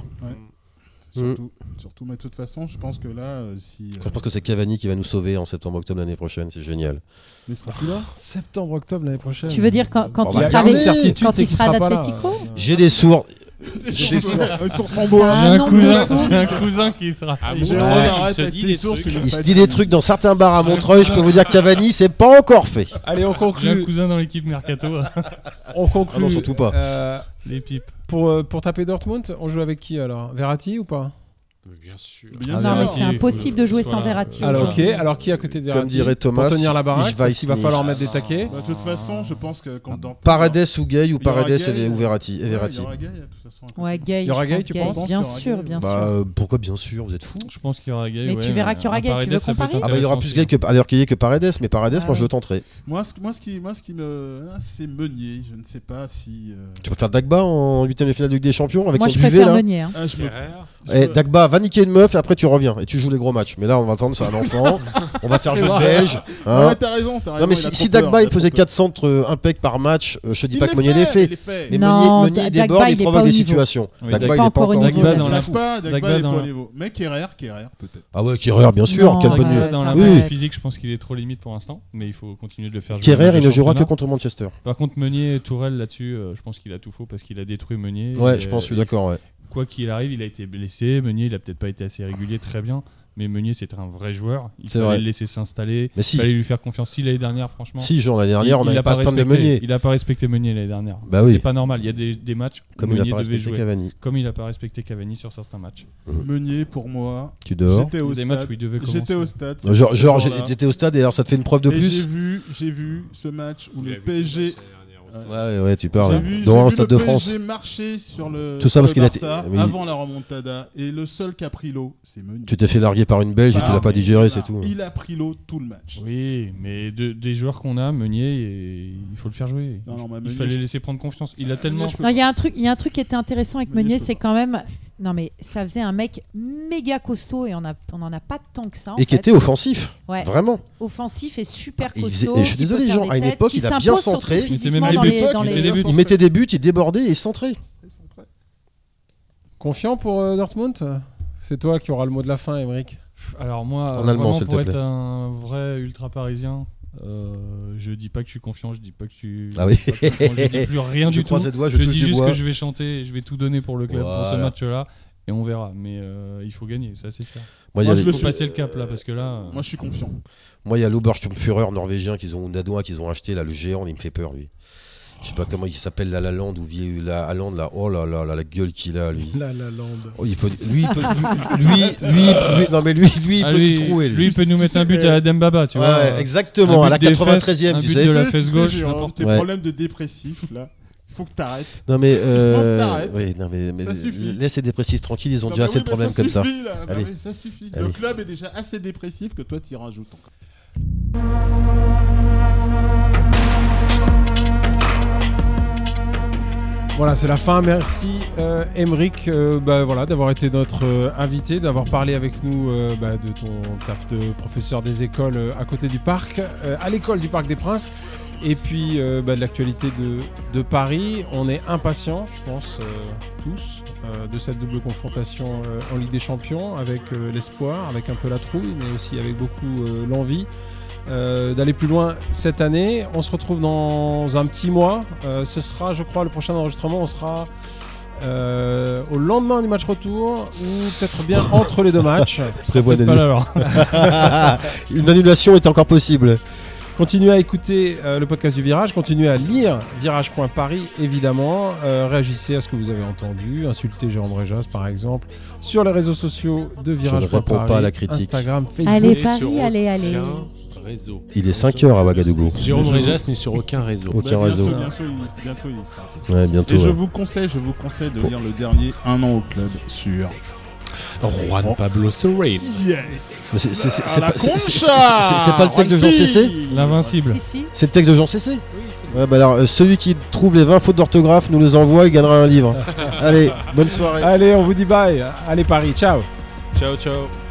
[SPEAKER 7] Surtout, surtout, mais de toute façon, je pense que là, euh, si. euh,
[SPEAKER 5] Je pense que c'est Cavani qui va nous sauver en septembre-octobre l'année prochaine. C'est génial.
[SPEAKER 7] Mais il sera plus là.
[SPEAKER 2] Septembre, octobre l'année prochaine.
[SPEAKER 3] Tu veux dire quand, quand
[SPEAKER 5] Bon,
[SPEAKER 3] il
[SPEAKER 5] bah,
[SPEAKER 3] sera
[SPEAKER 5] regardez,
[SPEAKER 3] avec
[SPEAKER 2] certitude,
[SPEAKER 3] quand
[SPEAKER 2] c'est
[SPEAKER 3] il
[SPEAKER 2] qu'il
[SPEAKER 3] sera
[SPEAKER 2] sera pas là.
[SPEAKER 3] d'Atlético
[SPEAKER 5] J'ai des sourds.
[SPEAKER 7] J'ai sur son
[SPEAKER 3] T'as
[SPEAKER 7] bois.
[SPEAKER 3] un
[SPEAKER 6] J'ai un,
[SPEAKER 3] nombre de
[SPEAKER 6] cousin,
[SPEAKER 3] sourds.
[SPEAKER 6] j'ai un cousin qui sera.
[SPEAKER 4] Ah
[SPEAKER 7] J'ai
[SPEAKER 4] bon,
[SPEAKER 7] un
[SPEAKER 4] ouais,
[SPEAKER 7] arrête
[SPEAKER 4] il se
[SPEAKER 7] avec
[SPEAKER 4] dit
[SPEAKER 7] tes
[SPEAKER 4] des
[SPEAKER 7] sources.
[SPEAKER 4] trucs.
[SPEAKER 7] tu nous
[SPEAKER 5] Il se
[SPEAKER 7] fais
[SPEAKER 5] dit des trucs dans certains bars à Montreuil. Je peux vous dire que Cavani, c'est pas encore fait.
[SPEAKER 2] Allez, on
[SPEAKER 6] J'ai un
[SPEAKER 2] conclut.
[SPEAKER 6] cousin dans l'équipe Mercato.
[SPEAKER 2] On conclut.
[SPEAKER 5] Ah non, surtout pas.
[SPEAKER 2] Euh,
[SPEAKER 6] Les pipes.
[SPEAKER 2] pour, euh, pour taper Dortmund, on joue avec qui alors? Verratti ou pas?
[SPEAKER 4] Mais Bien sûr.
[SPEAKER 7] Bien
[SPEAKER 6] Ah,
[SPEAKER 7] sûr.
[SPEAKER 3] Non, mais
[SPEAKER 6] Verratti,
[SPEAKER 3] c'est
[SPEAKER 6] il faut-
[SPEAKER 3] impossible de jouer
[SPEAKER 6] voilà.
[SPEAKER 3] sans Verratti.
[SPEAKER 2] Alors ok,
[SPEAKER 3] aujourd'hui.
[SPEAKER 2] alors qui à côté de
[SPEAKER 5] Comme
[SPEAKER 2] Verratti
[SPEAKER 5] dirait Thomas,
[SPEAKER 2] pour tenir la baraque?
[SPEAKER 5] ich
[SPEAKER 2] Parce
[SPEAKER 5] weiß
[SPEAKER 2] qu'il va
[SPEAKER 5] nicht.
[SPEAKER 2] falloir mettre des taquets.
[SPEAKER 7] Bah, de toute façon, je pense que quand dans.
[SPEAKER 5] Paredes ou Gay ou
[SPEAKER 7] Il y aura
[SPEAKER 5] Paredes
[SPEAKER 7] Gay,
[SPEAKER 5] et ou Verratti. Et
[SPEAKER 7] Ouais,
[SPEAKER 5] Verratti.
[SPEAKER 7] Il y aura Gay, de toute façon.
[SPEAKER 3] Ouais, Gay.
[SPEAKER 2] Il y aura
[SPEAKER 3] je
[SPEAKER 2] Gay,
[SPEAKER 3] pense
[SPEAKER 2] tu
[SPEAKER 3] Gay.
[SPEAKER 2] penses
[SPEAKER 3] Bien
[SPEAKER 7] qu'il y aura
[SPEAKER 3] sûr,
[SPEAKER 7] Gay
[SPEAKER 3] bien
[SPEAKER 5] Bah
[SPEAKER 3] sûr.
[SPEAKER 5] euh, pourquoi bien sûr, vous êtes fous.
[SPEAKER 6] Je pense qu'il y aura Gay.
[SPEAKER 3] Mais
[SPEAKER 6] ouais,
[SPEAKER 3] tu verras qu'il y aura
[SPEAKER 6] un
[SPEAKER 3] Gay, tu
[SPEAKER 6] Paredes,
[SPEAKER 3] veux
[SPEAKER 6] ça peut
[SPEAKER 3] comparer
[SPEAKER 6] être
[SPEAKER 5] Ah bah il y aura plus
[SPEAKER 6] intéressant
[SPEAKER 5] Gay que alors qu'il y ait que Paredes, mais Paredes,
[SPEAKER 3] Ah
[SPEAKER 5] moi je
[SPEAKER 3] ouais.
[SPEAKER 5] le tenterai.
[SPEAKER 7] Moi, ce, moi, ce qui, moi, ce qui me. ah, C'est Meunier. Je ne sais pas si. euh,
[SPEAKER 5] Tu peux faire Dagba en huitième de finale de Ligue des Champions avec
[SPEAKER 3] Moi,
[SPEAKER 5] son
[SPEAKER 3] je
[SPEAKER 5] duvet
[SPEAKER 3] préfère
[SPEAKER 5] là.
[SPEAKER 3] Meunier. hein.
[SPEAKER 7] Ah, je me.
[SPEAKER 4] Ferrer.
[SPEAKER 5] Eh,
[SPEAKER 7] je-
[SPEAKER 5] Dagba va niquer une meuf et après tu reviens et tu joues les gros matchs. Mais là on va attendre, c'est un enfant. On va faire
[SPEAKER 7] C'est
[SPEAKER 5] jeu de
[SPEAKER 7] vrai.
[SPEAKER 5] belge. hein.
[SPEAKER 7] Ouais, t'as raison, t'as raison.
[SPEAKER 5] Non mais
[SPEAKER 7] il a
[SPEAKER 5] si,
[SPEAKER 7] trop
[SPEAKER 5] si
[SPEAKER 7] peur,
[SPEAKER 5] Dagba
[SPEAKER 7] il
[SPEAKER 5] il
[SPEAKER 7] a
[SPEAKER 5] faisait
[SPEAKER 7] trop
[SPEAKER 5] quatre centres euh, impec par match, euh, je te dis
[SPEAKER 7] peur.
[SPEAKER 5] pas que
[SPEAKER 7] Il
[SPEAKER 5] Meunier
[SPEAKER 7] les
[SPEAKER 5] les fait.
[SPEAKER 7] il les fait.
[SPEAKER 5] Mais
[SPEAKER 3] Non,
[SPEAKER 5] Meunier, Meunier il
[SPEAKER 3] Dagba,
[SPEAKER 5] déborde,
[SPEAKER 3] il
[SPEAKER 5] il
[SPEAKER 3] est
[SPEAKER 5] provoque
[SPEAKER 3] pas au
[SPEAKER 5] des
[SPEAKER 3] niveau.
[SPEAKER 5] situations.
[SPEAKER 6] Oui,
[SPEAKER 5] Dagba
[SPEAKER 6] Dagba
[SPEAKER 5] il est
[SPEAKER 3] pas
[SPEAKER 5] pas
[SPEAKER 3] encore
[SPEAKER 5] encore
[SPEAKER 3] au
[SPEAKER 5] au
[SPEAKER 3] niveau.
[SPEAKER 5] niveau.
[SPEAKER 6] Dagba dans
[SPEAKER 7] Dagba,
[SPEAKER 6] la-
[SPEAKER 7] Dagba,
[SPEAKER 6] Dagba
[SPEAKER 7] il est
[SPEAKER 6] dans
[SPEAKER 7] pas au
[SPEAKER 6] la-
[SPEAKER 7] niveau. Mais Kerrer, Kerrer, peut-être.
[SPEAKER 5] Ah ouais, Kerrer bien sûr,
[SPEAKER 3] Non,
[SPEAKER 5] quelle bonne
[SPEAKER 3] arrête.
[SPEAKER 5] nuit.
[SPEAKER 6] Dans la
[SPEAKER 3] Oui.
[SPEAKER 6] montée physique, je pense qu'il est trop limite pour l'instant, mais il faut continuer de le faire jouer.
[SPEAKER 5] Kerrer
[SPEAKER 6] dans
[SPEAKER 5] il
[SPEAKER 6] le
[SPEAKER 5] ne jouera que
[SPEAKER 6] championnat.
[SPEAKER 5] contre Manchester.
[SPEAKER 6] Par contre, Meunier et Tourelle là-dessus, euh, je pense qu'il a tout faux parce qu'il a détruit Meunier.
[SPEAKER 5] Ouais,
[SPEAKER 6] Et,
[SPEAKER 5] je pense, je suis
[SPEAKER 6] euh,
[SPEAKER 5] d'accord. Ouais.
[SPEAKER 6] Quoi qu'il arrive, il a été blessé. Meunier, il a peut-être pas été assez régulier, très bien. Mais Meunier, c'était un vrai joueur. Il
[SPEAKER 5] C'est
[SPEAKER 6] fallait
[SPEAKER 5] vrai.
[SPEAKER 6] le laisser s'installer.
[SPEAKER 5] Mais si,
[SPEAKER 6] Il fallait lui faire confiance. Si l'année dernière, franchement.
[SPEAKER 5] si Jean l'année dernière,
[SPEAKER 6] il-
[SPEAKER 5] on
[SPEAKER 6] il
[SPEAKER 5] n'avait
[SPEAKER 6] a
[SPEAKER 5] pas à se plaindre de
[SPEAKER 6] respecté-
[SPEAKER 5] Meunier.
[SPEAKER 6] Il a pas respecté Meunier l'année dernière.
[SPEAKER 5] Bah oui.
[SPEAKER 6] C'est pas normal. Il y a des, des matchs où
[SPEAKER 5] Comme il n'a
[SPEAKER 6] Meunier
[SPEAKER 5] pas
[SPEAKER 6] devait
[SPEAKER 5] respecté
[SPEAKER 6] jouer.
[SPEAKER 5] Cavani.
[SPEAKER 6] Comme il a pas respecté Cavani sur certains matchs.
[SPEAKER 7] Meunier, pour moi.
[SPEAKER 5] Tu dors.
[SPEAKER 7] J'étais au
[SPEAKER 6] Des matchs
[SPEAKER 7] stade.
[SPEAKER 6] où il devait
[SPEAKER 7] J'étais
[SPEAKER 6] commencer.
[SPEAKER 7] au stade.
[SPEAKER 5] Genre,
[SPEAKER 7] ce
[SPEAKER 5] genre
[SPEAKER 7] jour-là.
[SPEAKER 5] j'étais au stade et alors ça te fait une preuve de
[SPEAKER 7] Et J'ai
[SPEAKER 5] plus.
[SPEAKER 7] vu, j'ai vu ce match où
[SPEAKER 4] Il a
[SPEAKER 7] le
[SPEAKER 4] vu
[SPEAKER 7] P S G.
[SPEAKER 4] l'année dernière aussi.
[SPEAKER 5] Ouais, ouais, tu
[SPEAKER 7] J'ai
[SPEAKER 5] parles.
[SPEAKER 7] vu,
[SPEAKER 5] Dont
[SPEAKER 7] j'ai
[SPEAKER 5] un au
[SPEAKER 7] vu
[SPEAKER 5] Stade
[SPEAKER 7] le
[SPEAKER 5] de France.
[SPEAKER 7] P S G marcher sur le,
[SPEAKER 5] Tout ça
[SPEAKER 7] sur
[SPEAKER 5] parce
[SPEAKER 7] le
[SPEAKER 5] qu'il a été-
[SPEAKER 7] Barça
[SPEAKER 5] oui.
[SPEAKER 7] avant la remontada. Et le seul qui a pris l'eau, c'est Meunier.
[SPEAKER 5] Tu t'es fait larguer par une Belge et tu
[SPEAKER 7] Ah,
[SPEAKER 5] l'as pas
[SPEAKER 7] mais
[SPEAKER 5] digéré,
[SPEAKER 7] il
[SPEAKER 5] c'est
[SPEAKER 7] a-
[SPEAKER 5] tout.
[SPEAKER 7] Il a pris l'eau tout le match.
[SPEAKER 6] Oui, mais de- des joueurs qu'on a, Meunier, et- il faut le faire jouer.
[SPEAKER 7] Non, non, mais
[SPEAKER 6] Il
[SPEAKER 7] Meunier,
[SPEAKER 6] fallait
[SPEAKER 7] je-
[SPEAKER 6] laisser prendre confiance. Il a tellement.
[SPEAKER 7] je peux
[SPEAKER 3] Non, il y a un truc, il y a un truc qui était intéressant avec
[SPEAKER 7] Meunier,
[SPEAKER 3] Meunier,
[SPEAKER 7] je peux
[SPEAKER 3] c'est
[SPEAKER 7] pas.
[SPEAKER 3] quand même. Non, mais ça faisait un mec méga costaud et on a, on en a pas tant que ça. en
[SPEAKER 5] Et qui
[SPEAKER 3] fait.
[SPEAKER 5] était offensif.
[SPEAKER 3] Ouais,
[SPEAKER 5] Vraiment.
[SPEAKER 3] offensif et super
[SPEAKER 5] Il
[SPEAKER 3] costaud.
[SPEAKER 5] faisait- et je suis
[SPEAKER 3] qui peut
[SPEAKER 5] désolé,
[SPEAKER 3] faire
[SPEAKER 5] Jean,
[SPEAKER 3] des
[SPEAKER 5] à une
[SPEAKER 3] têtes,
[SPEAKER 5] époque,
[SPEAKER 3] qui
[SPEAKER 5] il a bien
[SPEAKER 3] s'impose surtout
[SPEAKER 5] centré.
[SPEAKER 6] C'était même
[SPEAKER 3] physiquement
[SPEAKER 6] les
[SPEAKER 3] dans
[SPEAKER 6] buts,
[SPEAKER 3] les, dans
[SPEAKER 6] c'était
[SPEAKER 3] les-
[SPEAKER 6] les buts.
[SPEAKER 5] Il mettait des buts, il débordait et il centrait.
[SPEAKER 2] Confiant pour euh, Dortmund? C'est toi qui auras le mot de la fin, Émeric.
[SPEAKER 6] Alors moi,
[SPEAKER 5] En
[SPEAKER 6] euh,
[SPEAKER 5] allemand,
[SPEAKER 6] vraiment,
[SPEAKER 5] s'il te
[SPEAKER 6] pour
[SPEAKER 5] plaît.
[SPEAKER 6] être un vrai ultra parisien, euh, je dis pas que je suis confiant, je dis pas que je suis.
[SPEAKER 5] Ah oui.
[SPEAKER 6] je dis pas que je dis plus rien
[SPEAKER 5] Je
[SPEAKER 6] du tout.
[SPEAKER 5] croise les doigts, je
[SPEAKER 6] Je
[SPEAKER 5] touche
[SPEAKER 6] dis
[SPEAKER 5] du
[SPEAKER 6] juste
[SPEAKER 5] bois.
[SPEAKER 6] que je vais chanter, et je vais tout donner pour le club pour ce
[SPEAKER 5] Voilà.
[SPEAKER 6] match-là, et on verra. Mais euh, il faut gagner, ça c'est sûr.
[SPEAKER 5] Moi, il y
[SPEAKER 7] Moi,
[SPEAKER 5] a
[SPEAKER 7] je
[SPEAKER 5] les-
[SPEAKER 7] me
[SPEAKER 6] Il faut
[SPEAKER 7] suis-
[SPEAKER 6] passer le cap là, parce que là. euh,
[SPEAKER 7] Moi, je suis confiant.
[SPEAKER 5] moi, il y a l'Obersturmführer norvégien qu'ils ont, Dadouin qu'ils ont acheté, là, le géant, il me fait peur, lui. Je sais pas comment il s'appelle, la Lalande ou vie- la Hollande, là. Oh là là, là, la gueule qu'il a, lui.
[SPEAKER 2] La la lande.
[SPEAKER 5] Oh, il peut, lui, il peut, lui, lui, lui, lui- non mais lui, lui, il
[SPEAKER 6] ah,
[SPEAKER 5] peut
[SPEAKER 6] lui,
[SPEAKER 5] nous trouer, lui.
[SPEAKER 6] lui, il peut nous
[SPEAKER 7] Tu
[SPEAKER 6] mettre
[SPEAKER 7] sais,
[SPEAKER 6] un but
[SPEAKER 7] euh,
[SPEAKER 6] à Dembaba, tu
[SPEAKER 5] Ouais,
[SPEAKER 6] vois.
[SPEAKER 5] ouais, exactement,
[SPEAKER 6] Un
[SPEAKER 5] à la
[SPEAKER 6] but des
[SPEAKER 5] quatre-vingt-treizième,
[SPEAKER 6] fesses,
[SPEAKER 5] tu
[SPEAKER 6] un but
[SPEAKER 5] sais.
[SPEAKER 6] de la
[SPEAKER 7] Tu sais,
[SPEAKER 6] fesse
[SPEAKER 7] tu sais,
[SPEAKER 6] gauche,
[SPEAKER 7] Jérôme,
[SPEAKER 6] n'importe
[SPEAKER 7] tes
[SPEAKER 5] Ouais.
[SPEAKER 7] problèmes de dépressif, là, il faut que t'arrêtes.
[SPEAKER 5] Non mais, euh,
[SPEAKER 7] t'arrêtes.
[SPEAKER 5] oui, non mais, mais
[SPEAKER 7] Ça suffit.
[SPEAKER 5] laisse les dépressifs tranquilles, ils ont
[SPEAKER 7] Non,
[SPEAKER 5] déjà
[SPEAKER 7] bah
[SPEAKER 5] assez
[SPEAKER 7] oui,
[SPEAKER 5] de
[SPEAKER 7] mais
[SPEAKER 5] problèmes comme ça.
[SPEAKER 7] suffit, là. Bah
[SPEAKER 5] Allez.
[SPEAKER 7] oui, ça suffit.
[SPEAKER 5] Allez.
[SPEAKER 7] Le club est déjà assez dépressif que toi, t'y rajoutes encore.
[SPEAKER 2] Voilà, c'est la fin. Merci euh, Émeric euh, bah, voilà, d'avoir été notre euh, invité, d'avoir parlé avec nous euh, bah, de ton taf de professeur des écoles euh, à côté du parc, euh, à l'école du Parc des Princes, et puis euh, bah, de l'actualité de, de Paris. On est impatients, je pense, euh, tous, euh, de cette double confrontation euh, en Ligue des Champions, avec euh, l'espoir, avec un peu la trouille, mais aussi avec beaucoup euh, l'envie. Euh, d'aller plus loin cette année. On se retrouve dans un petit mois. Euh, ce sera, je crois, le prochain enregistrement, on sera euh, au lendemain du match retour ou peut-être bien entre les deux matchs.
[SPEAKER 5] Prévois
[SPEAKER 6] Peut-être pas là, alors.
[SPEAKER 5] une annulation est encore possible.
[SPEAKER 2] Continuez à écouter euh, le podcast du Virage, continuez à lire virage point paris évidemment, euh, réagissez à ce que vous avez entendu, insultez Jérôme Réjas par exemple, sur les réseaux sociaux de virage point
[SPEAKER 5] réponds
[SPEAKER 2] paris,
[SPEAKER 5] pas à la critique.
[SPEAKER 2] Instagram, Facebook.
[SPEAKER 3] Allez,
[SPEAKER 4] Et
[SPEAKER 3] Paris,
[SPEAKER 4] sur
[SPEAKER 3] allez, allez.
[SPEAKER 4] aucun réseau.
[SPEAKER 5] Il est cinq heures à Ouagadougou.
[SPEAKER 4] Jérôme Réjas n'est sur aucun réseau.
[SPEAKER 5] Aucun
[SPEAKER 7] Bah,
[SPEAKER 5] réseau.
[SPEAKER 7] Bientôt, bientôt, il, bientôt, il sera.
[SPEAKER 5] Ouais, bientôt.
[SPEAKER 7] Et je
[SPEAKER 5] ouais.
[SPEAKER 7] vous conseille, je vous conseille de lire le dernier Un an au club sur
[SPEAKER 4] Juan Pablo Sorel.
[SPEAKER 7] Yes.
[SPEAKER 5] Mais c'est- c'est- c'est-
[SPEAKER 7] À
[SPEAKER 5] c'est
[SPEAKER 7] la
[SPEAKER 5] pas- c'est- c'est- c'est-
[SPEAKER 7] Concha.
[SPEAKER 5] c'est pas le texte de Jean
[SPEAKER 7] Rugby.
[SPEAKER 5] Cessé
[SPEAKER 6] L'invincible.
[SPEAKER 3] Si, si.
[SPEAKER 5] C'est le texte de Jean Cessé
[SPEAKER 4] Oui, c'est
[SPEAKER 5] Ouais, bah alors, euh, celui qui trouve les vingt fautes d'orthographe nous les envoie, il gagnera un livre. Allez, bonne soirée.
[SPEAKER 2] Allez, on vous dit bye. Allez, Paris, ciao.
[SPEAKER 4] Ciao, ciao.